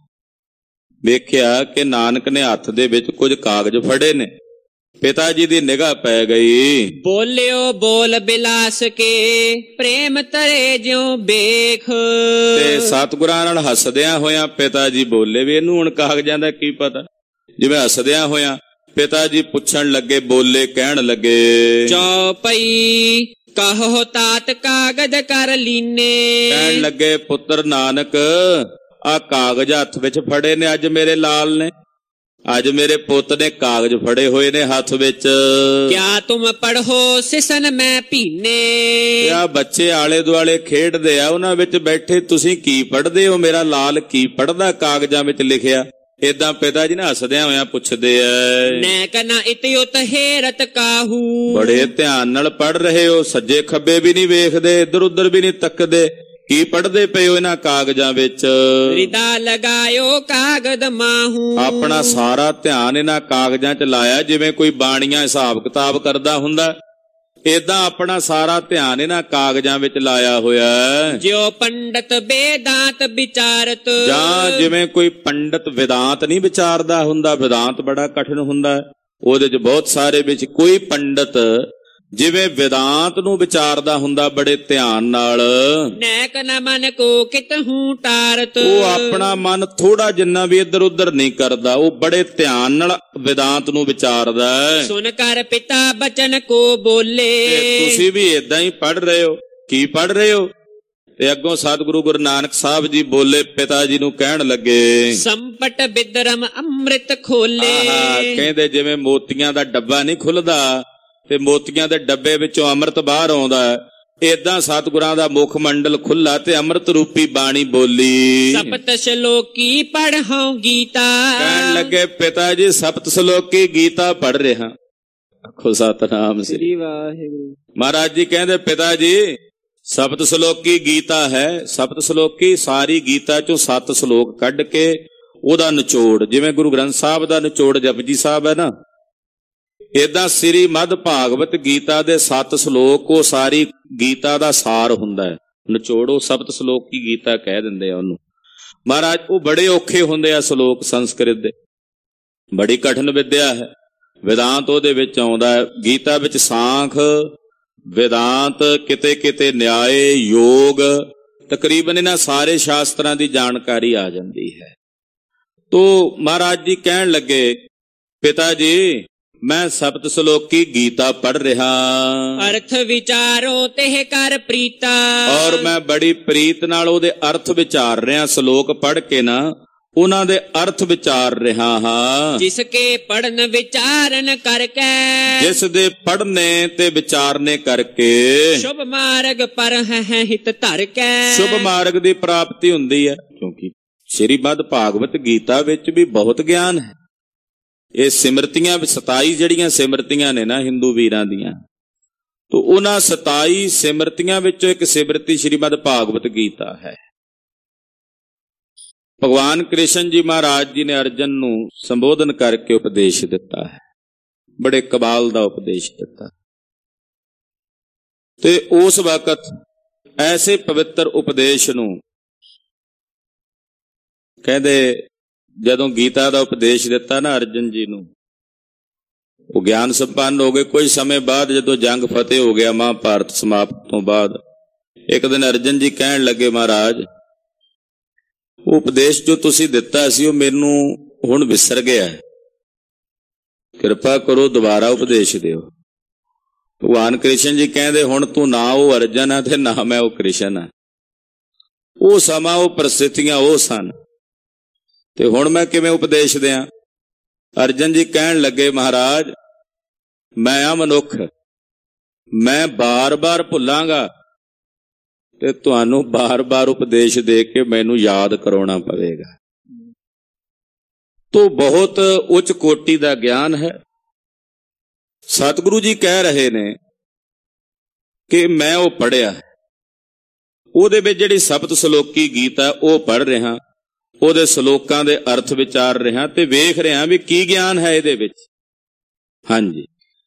ਵੇਖਿਆ ਕਿ ਨਾਨਕ ਨੇ ਹੱਥ ਦੇ ਵਿੱਚ ਕੁਝ ਕਾਗਜ਼ ਫੜੇ ਨੇ। ਪਿਤਾ ਜੀ ਦੀ ਨਿਗਾਹ ਪੈ ਗਈ। ਬੋਲਿਓ ਬੋਲ ਬਿਲਾਸ ਕੇ ਪ੍ਰੇਮ ਤਰੇ ਜਿਉ ਵੇਖ। ਤੇ ਸਤਿਗੁਰਾਂ ਨਾਲ ਹੱਸਦਿਆਂ ਹੋਇਆਂ ਪਿਤਾ ਜੀ ਬੋਲੇ ਵੀ ਇਹਨੂੰ ਹੁਣ ਕਾਗਜ਼ਾਂ ਦਾ ਕੀ ਪਤਾ। ਜਿਵੇਂ ਹੱਸਦਿਆਂ ਹੋਇਆਂ ਪਿਤਾ ਜੀ ਪੁੱਛਣ ਲੱਗੇ, ਬੋਲੇ ਕਹਿਣ ਲੱਗੇ, ਚੌਪਈ ਕਹੋ ਤਾਤ ਕਾਗਜ਼ ਕਰ ਲੀਨੇ। ਕਹਿਣ ਲੱਗੇ, ਪੁੱਤਰ ਨਾਨਕ ਆ ਕਾਗਜ਼ ਹੱਥ ਵਿੱਚ ਫੜੇ ਨੇ ਅੱਜ ਮੇਰੇ ਲਾਲ ਨੇ, ਅੱਜ ਮੇਰੇ ਪੁੱਤ ਨੇ ਕਾਗਜ਼ ਫੜੇ ਹੋਏ ਨੇ ਹੱਥ ਵਿੱਚ। ਕਿਆ ਤੁਮ ਪੜ੍ਹੋ ਸਿਸਨ ਮੈਂ ਭੀਨੇ। ਆ ਬੱਚੇ ਆਲੇ ਦੁਆਲੇ ਖੇਡਦੇ ਆ, ਉਹਨਾਂ ਵਿੱਚ ਬੈਠੇ ਤੁਸੀਂ ਕੀ ਪੜ੍ਹਦੇ ਹੋ, ਮੇਰਾ ਲਾਲ ਕੀ ਪੜ੍ਹਦਾ ਕਾਗਜ਼ਾਂ ਵਿੱਚ ਲਿਖਿਆ। ਏਦਾਂ ਪਿਤਾ ਜੀ ਨੇ ਹੱਸਦਿਆਂ ਹੋਇਆਂ ਪੁੱਛਦੇ ਐ। ਨੈਕ ਨਾ ਇਤਿਉਤ ਹੇਰਤ ਕਾਹੂ, ਬੜੇ ਧਿਆਨ ਨਾਲ ਪੜ੍ਹ ਰਹੇ ਹੋ, ਸੱਜੇ ਖੱਬੇ ਵੀ ਨਹੀਂ ਵੇਖਦੇ, ਇੱਧਰ ਉੱਧਰ ਵੀ ਨਹੀਂ ਤੱਕਦੇ, ਕੀ ਪੜ੍ਹਦੇ ਪਏ ਹੋ ਇਹਨਾਂ ਕਾਗਜ਼ਾਂ ਵਿੱਚ। ਰਿਦਾ ਲਗਾਇਓ ਕਾਗਜ਼ ਮਾਹੂ, ਆਪਣਾ ਸਾਰਾ ਧਿਆਨ ਇਹਨਾਂ ਕਾਗਜ਼ਾਂ 'ਚ ਲਾਇਆ ਜਿਵੇਂ ਕੋਈ ਬਾਣੀਆਂ ਹਿਸਾਬ ਕਿਤਾਬ ਕਰਦਾ ਹੁੰਦਾ। ਏਦਾਂ ਆਪਣਾ ਸਾਰਾ ਧਿਆਨ ਇਹਨਾਂ ਕਾਗਜ਼ਾਂ ਵਿੱਚ ਲਾਇਆ ਹੋਇਆ। ਜਿਉ ਪੰਡਤ ਵੇਦਾਂਤ ਵਿਚਾਰਤ, ਜਾਂ ਜਿਵੇਂ ਕੋਈ ਪੰਡਤ ਵਿਦਾਂਤ ਨਹੀਂ ਵਿਚਾਰਦਾ ਹੁੰਦਾ। ਵਿਦਾਂਤ ਬੜਾ ਕਠਿਨ ਹੁੰਦਾ, ਉਹਦੇ 'ਚ ਬਹੁਤ ਸਾਰੇ ਵਿੱਚ ਕੋਈ ਪੰਡਤ ਜਿਵੇਂ ਵਿਦਾਂਤ ਨੂੰ ਵਿਚਾਰਦਾ ਹੁੰਦਾ ਬੜੇ ਧਿਆਨ ਨਾਲ। ਨੈਕ ਨ ਮਨ ਕੋ ਕਿਤਹੂ ਟਾਰਤ, ਉਹ ਆਪਣਾ ਮਨ ਥੋੜਾ ਜਿੰਨਾ ਵੀ ਇੱਧਰ ਉੱਧਰ ਨਹੀਂ ਕਰਦਾ, ਉਹ ਬੜੇ ਧਿਆਨ ਨਾਲ ਵਿਦਾਂਤ ਨੂੰ ਵਿਚਾਰਦਾ। ਸੁਣ ਕਰ ਪਿਤਾ ਬਚਨ ਕੋ ਬੋਲੇ। ਤੁਸੀਂ ਵੀ ਏਦਾਂ ਹੀ ਪੜ੍ਹ ਰਹੇ ਹੋ, ਕੀ ਪੜ੍ਹ ਰਹੇ ਹੋ। ਤੇ ਅੱਗੋਂ ਸਤਿਗੁਰੂ ਗੁਰੂ ਨਾਨਕ ਸਾਹਿਬ ਜੀ ਬੋਲੇ, ਪਿਤਾ ਜੀ ਨੂੰ ਕਹਿਣ ਲੱਗੇ, ਸੰਪਟ ਬਿਦਰਮ ਅੰਮ੍ਰਿਤ ਖੋਲੇ। ਆਹਾ, ਕਹਿੰਦੇ ਜਿਵੇਂ ਮੋਤੀਆਂ ਦਾ ਡੱਬਾ ਨਹੀਂ ਖੁੱਲਦਾ, ਤੇ ਮੋਤੀਆਂ ਦੇ ਡੱਬੇ ਵਿੱਚੋਂ ਅੰਮ੍ਰਿਤ ਬਾਹਰ ਆਉਂਦਾ ਹੈ, ਏਦਾਂ ਸਤਿਗੁਰਾਂ ਦਾ ਮੁਖ ਮੰਡਲ ਖੁੱਲਾ ਤੇ ਅੰਮ੍ਰਿਤ ਰੂਪੀ ਬਾਣੀ ਬੋਲੀ। ਸਪਤ ਸ਼ਲੋਕੀ ਪੜ੍ਹਾਉ ਗੀਤਾ। ਕਹਿਣ ਲੱਗੇ ਪਿਤਾ ਜੀ ਸਪਤ ਸ਼ਲੋਕੀ ਗੀਤਾ ਪੜ੍ਹ ਰਿਹਾ। ਆਖੋ ਸਤਿਨਾਮ ਸ੍ਰੀ ਵਾਹਿਗੁਰੂ। ਮਹਾਰਾਜ ਜੀ ਕਹਿੰਦੇ ਪਿਤਾ ਜੀ ਸਪਤ ਸ਼ਲੋਕੀ ਗੀਤਾ ਹੈ। ਸਪਤ ਸ਼ਲੋਕੀ ਸਾਰੀ ਗੀਤਾ ਚੋਂ ਸੱਤ ਸ਼ਲੋਕ ਕੱਢ ਕੇ ਉਹਦਾ ਨਿਚੋੜ, ਜਿਵੇਂ ਗੁਰੂ ਗ੍ਰੰਥ ਸਾਹਿਬ ਦਾ ਨਿਚੋੜ ਜਪਜੀ ਸਾਹਿਬ ਹੈ ਨਾ, ਏਦਾਂ ਸ੍ਰੀ ਮਦ ਭਾਗਵਤ ਗੀਤਾ ਦੇ ਸੱਤ ਸ਼ਲੋਕ ਉਹ ਸਾਰੀ ਗੀਤਾ ਦਾ ਸਾਰ ਹੁੰਦਾ ਹੈ, ਨਿਚੋੜ। ਉਹ ਸਪਤ ਸ਼ਲੋਕੀ ਗੀਤਾ ਕਹਿ ਦਿੰਦੇ ਆ ਉਹਨੂੰ। ਮਹਾਰਾਜ ਉਹ ਬੜੇ ਔਖੇ ਹੁੰਦੇ ਆ ਸ਼ਲੋਕ ਸੰਸਕ੍ਰਿਤ ਦੇ, ਬੜੀ ਕਠਿਨ ਵਿਦਿਆ ਹੈ। ਵਿਦਾਂਤ ਉਹਦੇ ਵਿੱਚ ਆਉਂਦਾ ਹੈ, ਗੀਤਾ ਵਿੱਚ ਸਾਂਖ, ਵਿਦਾਂਤ, ਕਿਤੇ ਕਿਤੇ ਨਿਆਏ, ਯੋਗ, ਤਕਰੀਬਨ ਇਹਨਾਂ ਸਾਰੇ ਸ਼ਾਸਤਰਾਂ ਦੀ ਜਾਣਕਾਰੀ ਆ ਜਾਂਦੀ ਹੈ। ਤੋ ਮਹਾਰਾਜ ਜੀ ਕਹਿਣ ਲੱਗੇ ਪਿਤਾ ਜੀ ਮੈਂ ਸਪਤ ਸ਼ਲੋਕੀ ਗੀਤਾ ਪੜ੍ਹ ਰਿਹਾ। ਅਰਥ ਵਿਚਾਰੋ ਤੇ ਕਰ ਪ੍ਰੀਤਾ। ਔਰ ਮੈਂ ਬੜੀ ਪ੍ਰੀਤ ਨਾਲ ਉਹਦੇ ਅਰਥ ਵਿਚਾਰ ਰਿਹਾ। ਸ਼ਲੋਕ ਪੜ੍ਹ ਕੇ ਨਾ ਉਹਨਾਂ ਦੇ ਅਰਥ ਵਿਚਾਰ ਰਿਹਾ ਹਾਂ। ਜਿਸ ਕੇ ਪੜਨ ਵਿਚਾਰਨ ਕਰਕੇ, ਜਿਸ ਦੇ ਪੜ੍ਹਨੇ ਤੇ ਵਿਚਾਰਨੇ ਕਰਕੇ, ਸ਼ੁਭ ਮਾਰਗ ਪਰ ਹੈ ਹਿਤ ਧਰ ਕੇ। ਸ਼ੁਭ ਮਾਰਗ ਦੀ ਪ੍ਰਾਪਤੀ ਹੁੰਦੀ ਹੈ, ਕਿਉਂਕਿ ਸ੍ਰੀ ਮਦ ਭਾਗਵਤ ਗੀਤਾ ਵਿੱਚ ਵੀ ਬਹੁਤ ਗਿਆਨ ਹੈ। ਇਹ ਸਿਮਰਤੀਆਂ ਸਤਾਈ ਜਿਹੜੀਆਂ ਸਿਮਰਤੀਆਂ ਨੇ ਨਾ ਹਿੰਦੂ ਵੀਰਾਂ ਦੀਆਂ, ਤੋ ਉਹਨਾਂ ਸਤਾਈ ਸਿਮਰਤੀਆਂ ਵਿੱਚੋਂ ਇੱਕ ਸਿਮਰਤੀ ਸ੍ਰੀ ਮਦ ਭਾਗਵਤ ਗੀਤਾ ਹੈ। ਭਗਵਾਨ ਕ੍ਰਿਸ਼ਨ ਜੀ ਮਹਾਰਾਜ ਜੀ ਨੇ ਅਰਜਨ ਨੂੰ ਸੰਬੋਧਨ ਕਰਕੇ ਉਪਦੇਸ਼ ਦਿੱਤਾ ਹੈ, ਬੜੇ ਕਮਾਲ ਦਾ ਉਪਦੇਸ਼ ਦਿੱਤਾ। ਤੇ ਉਸ ਵਕਤ ਐਸੇ ਪਵਿੱਤਰ ਉਪਦੇਸ਼ ਨੂੰ ਕਹਿੰਦੇ, ਜਦੋਂ ਗੀਤਾ ਦਾ ਉਪਦੇਸ਼ ਦਿੱਤਾ ਨਾ ਅਰਜਨ ਜੀ ਨੂੰ, ਉਹ ਗਿਆਨ ਸੰਪੰਨ ਹੋ ਗਏ। ਕੁਝ ਸਮੇਂ ਬਾਅਦ ਜਦੋਂ ਜੰਗ ਫਤਿਹ ਹੋ ਗਿਆ, ਮਹਾਭਾਰਤ ਸਮਾਪਤ ਤੋਂ ਬਾਅਦ, ਇੱਕ ਦਿਨ ਅਰਜਨ ਜੀ ਕਹਿਣ ਲੱਗੇ ਮਹਾਰਾਜ ਉਹ ਉਪਦੇਸ਼ ਜੋ ਤੁਸੀਂ ਦਿੱਤਾ ਸੀ ਉਹ ਮੈਨੂੰ ਹੁਣ ਵਿਸਰ ਗਿਆ, ਕਿਰਪਾ ਕਰੋ ਦੁਬਾਰਾ ਉਪਦੇਸ਼ ਦਿਓ। ਭਗਵਾਨ ਕ੍ਰਿਸ਼ਨ ਜੀ ਕਹਿੰਦੇ ਹੁਣ ਤੂੰ ਨਾ ਉਹ ਅਰਜਨ ਆ ਤੇ ਨਾ ਮੈਂ ਉਹ ਕ੍ਰਿਸ਼ਨ ਆ। ਉਹ ਸਮਾਂ, ਉਹ ਪ੍ਰਸਥਿਤੀਆਂ ਉਹ ਸਨ, ਤੇ ਹੁਣ ਮੈਂ ਕਿਵੇਂ ਉਪਦੇਸ਼ ਦਿਆਂ। ਅਰਜਨ ਜੀ ਕਹਿਣ ਲੱਗੇ ਮਹਾਰਾਜ ਮੈਂ ਆ ਮਨੁੱਖ, ਮੈਂ ਬਾਰ-ਬਾਰ ਭੁੱਲਾਂਗਾ ਤੇ ਤੁਹਾਨੂੰ ਬਾਰ-ਬਾਰ ਉਪਦੇਸ਼ ਦੇ ਕੇ ਮੈਨੂੰ ਯਾਦ ਕਰਾਉਣਾ ਪਵੇਗਾ। ਤੋ ਬਹੁਤ ਉੱਚ ਕੋਟੀ ਦਾ ਗਿਆਨ ਹੈ। ਸਤਿਗੁਰੂ ਜੀ ਕਹਿ ਰਹੇ ਨੇ ਕਿ ਮੈਂ ਉਹ ਪੜ੍ਹਿਆ, ਉਹਦੇ ਵਿੱਚ ਜਿਹੜੀ ਸਪਤ ਸ਼ਲੋਕੀ ਗੀਤ ਹੈ ਉਹ ਪੜ੍ਹ ਰਿਹਾ, ਉਹਦੇ ਸ਼ਲੋਕਾਂ ਦੇ ਅਰਥ ਵਿਚਾਰ ਰਿਹਾ ਤੇ ਵੇਖ ਰਿਹਾ ਵੀ ਕੀ ਗਿਆਨ ਹੈ ਇਹਦੇ ਵਿੱਚ। ਹਾਂਜੀ।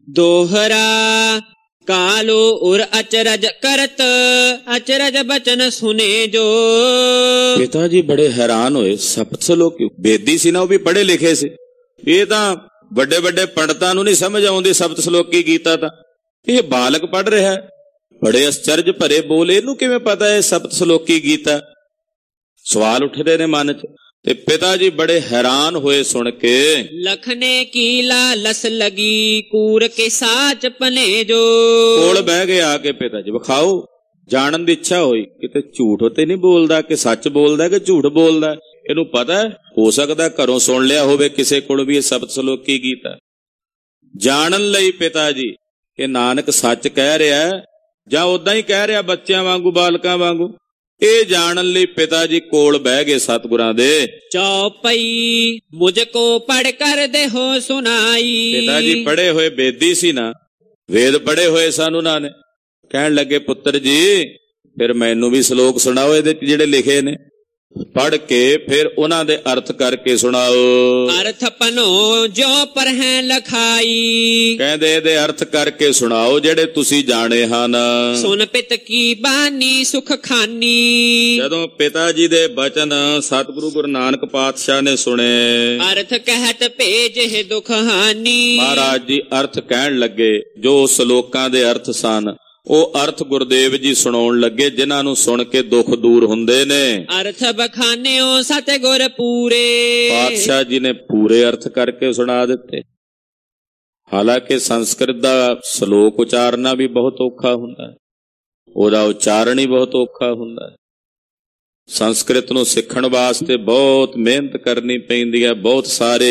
ਦੋਹਰਾ ਕਾਲੋ ਉਰ ਅਚਰਜ ਕਰਤ, ਅਚਰਜ ਬਚਨ ਸੁਨੇ ਜੋ। ਪਿਤਾ ਜੀ ਬੜੇ ਹੈਰਾਨ ਹੋਏ। ਸਪਤ ਸ਼ਲੋਕੀ ਬੇਦੀ ਸੀ ਨਾ, ਉਹ ਵੀ ਪੜ੍ਹੇ ਲਿਖੇ ਸੀ। ਇਹ ਤਾਂ ਵੱਡੇ ਵੱਡੇ ਪੰਡਤਾਂ ਨੂੰ ਨਹੀਂ ਸਮਝ ਆਉਂਦੀ ਸਪਤ ਸ਼ਲੋਕੀ ਗੀਤਾ ਤਾਂ, ਇਹ ਬਾਲਕ ਪੜ੍ਹ ਰਿਹਾ। ਬੜੇ ਅਚਰਜ ਭਰੇ ਬੋਲ, ਇਹਨੂੰ ਕਿਵੇਂ ਪਤਾ ਹੈ ਸਪਤ ਸ਼ਲੋਕੀ ਗੀਤਾ? ਸਵਾਲ ਉੱਠਦੇ ਨੇ ਮਨ 'ਚ। ਤੇ ਪਿਤਾ ਜੀ ਬੜੇ ਹੈਰਾਨ ਹੋਏ ਸੁਣ ਕੇ। ਲਖਨੇ ਕੀ ਲਾਲਸ ਲਗੀ, ਕੂਰ ਕੇ ਸਾਚ ਪਨੇ ਜੋ। ਕੋਲ ਬਹਿ ਗਏ ਆ ਕੇ ਪਿਤਾ ਜੀ, ਵਿਖਾਓ। ਜਾਣਨ ਦੀ ਇੱਛਾ ਹੋਈ ਕਿਤੇ ਝੂਠ ਤੇ ਨਹੀਂ ਬੋਲਦਾ, ਕਿ ਸੱਚ ਬੋਲਦਾ ਕਿ ਝੂਠ ਬੋਲਦਾ। ਇਹਨੂੰ ਪਤਾ ਹੋ ਸਕਦਾ ਘਰੋਂ ਸੁਣ ਲਿਆ ਹੋਵੇ ਕਿਸੇ ਕੋਲ ਵੀ ਇਹ ਸਪਤ ਸ਼ਲੋਕੀ ਗੀਤਾ। ਜਾਣਨ ਲਈ ਪਿਤਾ ਜੀ ਕਿ ਨਾਨਕ ਸੱਚ ਕਹਿ ਰਿਹਾ ਜਾਂ ਉਦਾਂ ਹੀ ਕਹਿ ਰਿਹਾ ਬੱਚਿਆਂ ਵਾਂਗੂ, ਬਾਲਕਾਂ ਵਾਂਗੂ, ਇਹ ਜਾਣਨ ਲਈ ਪਿਤਾ ਜੀ ਕੋਲ ਬਹਿ ਗਏ ਸਤਿਗੁਰਾਂ ਦੇ। ਚੌਪਈ ਮੁਝ ਕੋ ਪੜ ਕਰ ਦੇ ਹੋ ਸੁਣਾਈ। ਪਿਤਾ ਜੀ ਪੜ੍ਹੇ ਹੋਏ ਬੇਦੀ ਸੀ ਨਾ, ਵੇਦ ਪੜ੍ਹੇ ਹੋਏ ਸਨ ਉਹਨਾਂ ਨੇ। ਕਹਿਣ ਲੱਗੇ ਪੁੱਤਰ ਜੀ ਫਿਰ ਮੈਨੂੰ ਵੀ ਸ਼ਲੋਕ ਸੁਣਾਓ ਇਹਦੇ ਚ ਜਿਹੜੇ ਲਿਖੇ ਨੇ। ਪੜ੍ਹ ਕੇ ਫਿਰ ਉਹਨਾਂ ਦੇ ਅਰਥ ਕਰਕੇ ਸੁਣਾਓ। ਅਰਥ ਪਨੋ ਜੋ ਪਰ ਹੈ ਲਖਾਈ। ਕਹਿੰਦੇ ਇਹਦੇ ਅਰਥ ਕਰਕੇ ਸੁਣਾਓ ਜਿਹੜੇ ਤੁਸੀਂ ਜਾਣੇ ਹਨ। ਸੁਨ ਪਿਤ ਕੀ ਬਾਣੀ ਸੁਖ ਖਾਨੀ। ਜਦੋਂ ਪਿਤਾ ਜੀ ਦੇ ਬਚਨ ਸਤਿਗੁਰੂ ਗੁਰੂ ਨਾਨਕ ਪਾਤਸ਼ਾਹ ਨੇ ਸੁਣੇ, ਅਰਥ ਕਹਿਤ ਭੇਜੇ ਦੁਖ ਹਾਨੀ। ਮਹਾਰਾਜ ਜੀ ਅਰਥ ਕਹਿਣ ਲੱਗੇ, ਜੋ ਸ਼ਲੋਕਾਂ ਦੇ ਅਰਥ ਸਨ ਉਹ ਅਰਥ ਗੁਰਦੇਵ ਜੀ ਸੁਣਾਉਣ ਲੱਗੇ, ਜਿਨ੍ਹਾਂ ਨੂੰ ਸੁਣ ਕੇ ਦੁੱਖ ਦੂਰ ਹੁੰਦੇ ਨੇ। ਅਰਥ ਬਖਾਨਿਓ ਸਤਿਗੁਰ ਪੂਰੇ। ਪਾਤਸ਼ਾਹ ਜੀ ਨੇ ਪੂਰੇ ਅਰਥ ਕਰਕੇ ਸੁਣਾ ਦਿੱਤੇ। ਹਾਲਾਂਕਿ ਸੰਸਕ੍ਰਿਤ ਦਾ ਸ਼ਲੋਕ ਉਚਾਰਨਾ ਵੀ ਬਹੁਤ ਔਖਾ ਹੁੰਦਾ ਹੈ, ਉਹਦਾ ਉਚਾਰਨ ਹੀ ਬਹੁਤ ਔਖਾ ਹੁੰਦਾ ਹੈ। ਸੰਸਕ੍ਰਿਤ ਨੂੰ ਸਿੱਖਣ ਵਾਸਤੇ ਬਹੁਤ ਮਿਹਨਤ ਕਰਨੀ ਪੈਂਦੀ ਹੈ, ਬਹੁਤ ਸਾਰੇ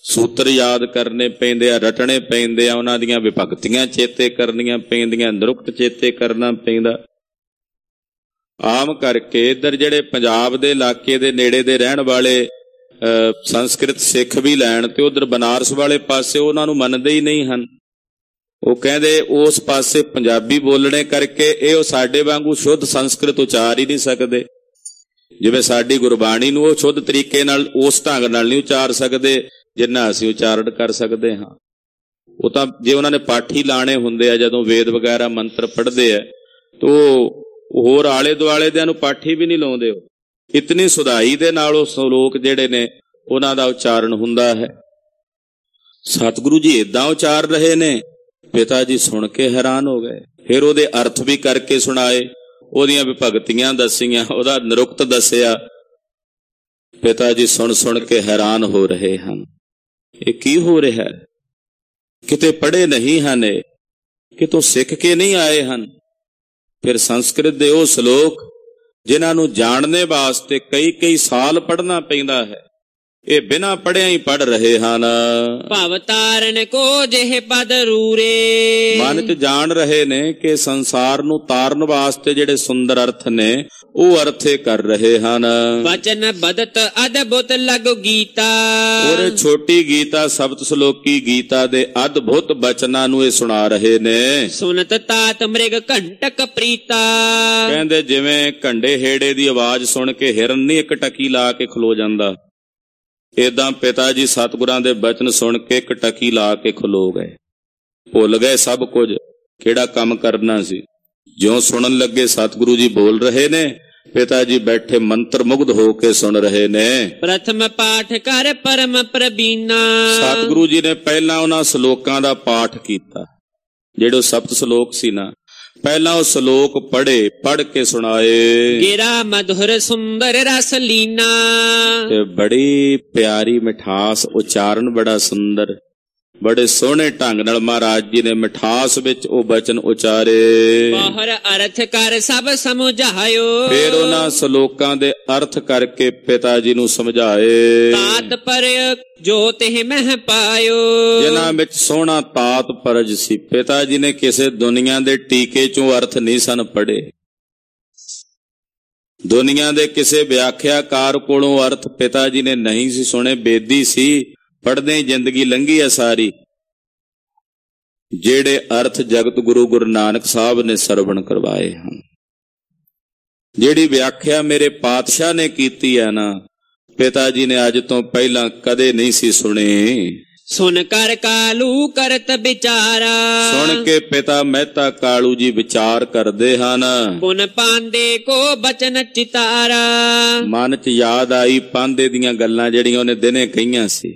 ਸੂਤਰ ਯਾਦ ਕਰਨੇ ਪੈਂਦੇ ਆ, ਰਟਣੇ ਪੈਂਦੇ ਆ, ਉਹਨਾਂ ਦੀਆਂ ਵਿਭਕਤੀਆਂ ਚੇਤੇ ਕਰਨੀਆਂ ਪੈਂਦੀਆਂ, ਨਿਰੁਕਤ ਚੇਤੇ ਕਰਨਾ ਪੈਂਦਾ। ਆਮ ਕਰਕੇ ਇੱਧਰ ਜਿਹੜੇ ਪੰਜਾਬ ਦੇ ਇਲਾਕੇ ਦੇ ਨੇੜੇ ਦੇ ਰਹਿਣ ਵਾਲੇ ਸੰਸਕ੍ਰਿਤ ਸਿੱਖ ਵੀ ਲੈਣ ਤੇ ਉਧਰ ਬਨਾਰਸ ਵਾਲੇ ਪਾਸੇ ਉਹਨਾਂ ਨੂੰ ਮੰਨਦੇ ਹੀ ਨਹੀਂ ਹਨ। ਉਹ ਕਹਿੰਦੇ ਉਸ ਪਾਸੇ ਪੰਜਾਬੀ ਬੋਲਣੇ ਕਰਕੇ ਇਹ ਉਹ ਸਾਡੇ ਵਾਂਗੂ ਸ਼ੁੱਧ ਸੰਸਕ੍ਰਿਤ ਉਚਾਰ ਹੀ ਨਹੀਂ ਸਕਦੇ। ਜਿਵੇਂ ਸਾਡੀ ਗੁਰਬਾਣੀ ਨੂੰ ਉਹ ਸ਼ੁੱਧ ਤਰੀਕੇ ਨਾਲ ਉਸ ਢੰਗ ਨਾਲ ਨਹੀਂ ਉਚਾਰ ਸਕਦੇ ਜਿੰਨਾ ਅਸੀਂ ਉਚਾਰਨ ਕਰ ਸਕਦੇ ਹਾਂ। ਉਹ ਤਾਂ ਜੇ ਉਹਨਾਂ ਨੇ ਪਾਠੀ ਲਾਣੇ ਹੁੰਦੇ ਆ, ਜਦੋਂ ਵੇਦ ਵਗੈਰਾ ਮੰਤਰ ਪੜ੍ਹਦੇ ਆ, ਤਾਂ ਉਹ ਹੋਰ ਆਲੇ ਦੁਆਲੇ ਦਿਆਂ ਨੂੰ ਪਾਠੀ ਵੀ ਨਹੀਂ ਲਾਉਂਦੇ। ਉਹ ਇਤਨੀ ਸੁਧਾਈ ਦੇ ਨਾਲ ਉਹ ਸ਼ਲੋਕ ਜਿਹੜੇ ਨੇ ਉਹਨਾਂ ਦਾ ਉਚਾਰਨ ਹੁੰਦਾ ਹੈ। ਸਤਿਗੁਰੂ ਜੀ ਏਦਾਂ ਉਚਾਰ ਰਹੇ ਨੇ, ਪਿਤਾ ਜੀ ਸੁਣ ਕੇ ਹੈਰਾਨ ਹੋ ਗਏ। ਫਿਰ ਉਹਦੇ ਅਰਥ ਵੀ ਕਰਕੇ ਸੁਣਾਏ, ਉਹਦੀਆਂ ਵਿਭਗਤੀਆਂ ਦੱਸੀਆਂ, ਉਹਦਾ ਨਿਰੁਕਤ ਦੱਸਿਆ। ਪਿਤਾ ਜੀ ਸੁਣ ਸੁਣ ਕੇ ਹੈਰਾਨ ਹੋ ਰਹੇ ਹਨ, ਇਹ ਕੀ ਹੋ ਰਿਹਾ? ਕਿਤੇ ਪੜ੍ਹੇ ਨਹੀਂ ਹਨ, ਇਹ ਕਿਤੋਂ ਸਿੱਖ ਕੇ ਨਹੀਂ ਆਏ ਹਨ। ਫਿਰ ਸੰਸਕ੍ਰਿਤ ਦੇ ਉਹ ਸ਼ਲੋਕ ਜਿਨ੍ਹਾਂ ਨੂੰ ਜਾਣਨੇ ਵਾਸਤੇ ਕਈ ਕਈ ਸਾਲ ਪੜ੍ਹਨਾ ਪੈਂਦਾ ਹੈ, ਇਹ ਬਿਨਾਂ ਪੜ੍ਹਿਆ ਹੀ ਪੜ੍ਹ ਰਹੇ ਹਨ। ਭਵ ਤਾਰਨ ਕੋ ਜਿਹੇ ਪਦ ਰੂਰੇ, ਮਨ ਚ ਜਾਣ ਰਹੇ ਨੇ ਕਿ ਸੰਸਾਰ ਨੂੰ ਤਾਰਨ ਵਾਸਤੇ ਜਿਹੜੇ ਸੁੰਦਰ ਅਰਥ ਨੇ ਉਹ ਅਰਥੇ ਕਰ ਰਹੇ ਹਨ। ਵਚਨ ਬਦਤ ਅਦਭੁਤ ਲਗੁ ਗੀਤਾ, ਉਹਦੇ ਛੋਟੀ ਗੀਤਾ ਸਬਤ ਸ਼ਲੋਕੀ ਗੀਤਾ ਦੇ ਅਦਭੁਤ ਬਚਨਾਂ ਨੂੰ ਇਹ ਸੁਣਾ ਰਹੇ ਨੇ। ਸੁਨਤ ਤਾਤ ਮ੍ਰਿਗ ਘੰਟਕ ਪ੍ਰੀਤਾ, ਕਹਿੰਦੇ ਜਿਵੇਂ ਘੰਡੇ ਹੇੜੇ ਦੀ ਆਵਾਜ਼ ਸੁਣ ਕੇ ਹਿਰਨ ਨਹੀਂ ਇੱਕ ਟਕੀ ਲਾ ਕੇ ਖਲੋ ਜਾਂਦਾ, ਏਦਾਂ ਪਿਤਾ ਜੀ ਸਤਿਗੁਰਾਂ ਦੇ ਬਚਨ ਸੁਣ ਕੇ ਇੱਕ ਟਕੀ ਲਾ ਕੇ ਖਲੋ ਗਏ। ਭੁੱਲ ਗਏ ਸਭ ਕੁਝ, ਕਿਹੜਾ ਕੰਮ ਕਰਨਾ ਸੀ। ਜਿਉਂ ਸੁਣਨ ਲੱਗੇ ਸਤਿਗੁਰੂ ਜੀ ਬੋਲ ਰਹੇ ਨੇ, ਪਿਤਾ ਜੀ ਬੈਠੇ ਮੰਤਰ ਮੁਗਧ ਹੋ ਕੇ ਸੁਣ ਰਹੇ ਨੇ। ਪ੍ਰਥਮ ਪਾਠ ਕਰ ਪਰਮ ਪ੍ਰਬੀਨਾ, ਸਤਿਗੁਰੂ ਜੀ ਨੇ ਪਹਿਲਾਂ ਉਹਨਾਂ ਸ਼ਲੋਕਾਂ ਦਾ ਪਾਠ ਕੀਤਾ, ਜਿਹੜੇ ਸਪਤ ਸ਼ਲੋਕ ਸੀ ਨਾ, ਪਹਿਲਾਂ ਉਹ ਸ਼ਲੋਕ ਪੜ੍ਹੇ, ਪੜ੍ਹ ਕੇ ਸੁਣਾਏ। ਗਿਰਾ ਮਧੁਰ ਸੁੰਦਰ ਰਸ ਲੀਨਾ, ਤੇ ਬੜੀ ਪਿਆਰੀ ਮਿਠਾਸ, ਉਚਾਰਨ ਬੜਾ ਸੁੰਦਰ, ਬੜੇ ਸੋਹਣੇ ਢੰਗ ਨਾਲ ਮਹਾਰਾਜ ਜੀ ਨੇ ਮਿਠਾਸ ਵਿੱਚ ਉਹ ਬਚਨ ਉਚਾਰੇ। ਬਾਹਰ ਅਰਥ ਕਰ ਸਭ ਸਮਝਾਇਓ, ਫਿਰ ਉਹਨਾਂ ਸ਼ਲੋਕਾਂ ਦੇ ਅਰਥ ਕਰਕੇ ਪਿਤਾ ਜੀ ਨੂੰ ਸਮਝਾਏ। ਤਾਤ ਪਰ ਜੋ ਤਿਹ ਮਹਿ ਪਾਇਓ, ਜਿਨ੍ਹਾਂ ਵਿੱਚ ਸੋਹਣਾ ਤਾਤ ਪਰਜ ਸੀ। ਪਿਤਾ ਜੀ ਨੇ ਕਿਸੇ ਦੁਨੀਆ ਦੇ ਟੀਕੇ ਚੋਂ ਅਰਥ ਨਹੀਂ ਸਨ ਪੜ੍ਹੇ, ਦੁਨੀਆ ਦੇ ਕਿਸੇ ਵਿਆਖਿਆਕਾਰ ਕੋਲੋਂ ਅਰਥ ਪਿਤਾ ਜੀ ਨੇ ਨਹੀਂ ਸੀ ਸੁਣੇ। ਬੇਦੀ ਸੀ, ਪੜ੍ਹਦੇ ਹੀ ਜ਼ਿੰਦਗੀ ਲੰਘੀ ਆ ਸਾਰੀ। ਜਿਹੜੇ ਅਰਥ ਜਗਤ ਗੁਰੂ ਗੁਰੂ ਨਾਨਕ ਸਾਹਿਬ ਨੇ ਸਰਵਣ ਕਰਵਾਏ ਹਨ, ਜਿਹੜੀ ਵਿਆਖਿਆ ਮੇਰੇ ਪਾਤਸ਼ਾਹ ਨੇ ਕੀਤੀ ਹੈ ਨਾ, ਪਿਤਾ ਜੀ ਨੇ ਅੱਜ ਤੋਂ ਪਹਿਲਾਂ ਕਦੇ ਨਹੀਂ ਸੀ ਸੁਣੀ। ਸੁਣ ਕਰ ਕਾਲੂ ਕਰਤ ਵਿਚਾਰਾ, ਸੁਣ ਕੇ ਪਿਤਾ ਮਹਿਤਾ ਕਾਲੂ ਜੀ ਵਿਚਾਰ ਕਰਦੇ ਹਨ। ਪੁਨ ਪਾਂਦੇ ਕੋ ਬਚਨ ਚਿਤਾਰਾ, ਮਨ ਚ ਯਾਦ ਆਈ ਪਾਂਦੇ ਦੀਆਂ ਗੱਲਾਂ ਜਿਹੜੀਆਂ ਉਹਨੇ ਦਿਨੇ ਕਹੀਆਂ ਸੀ,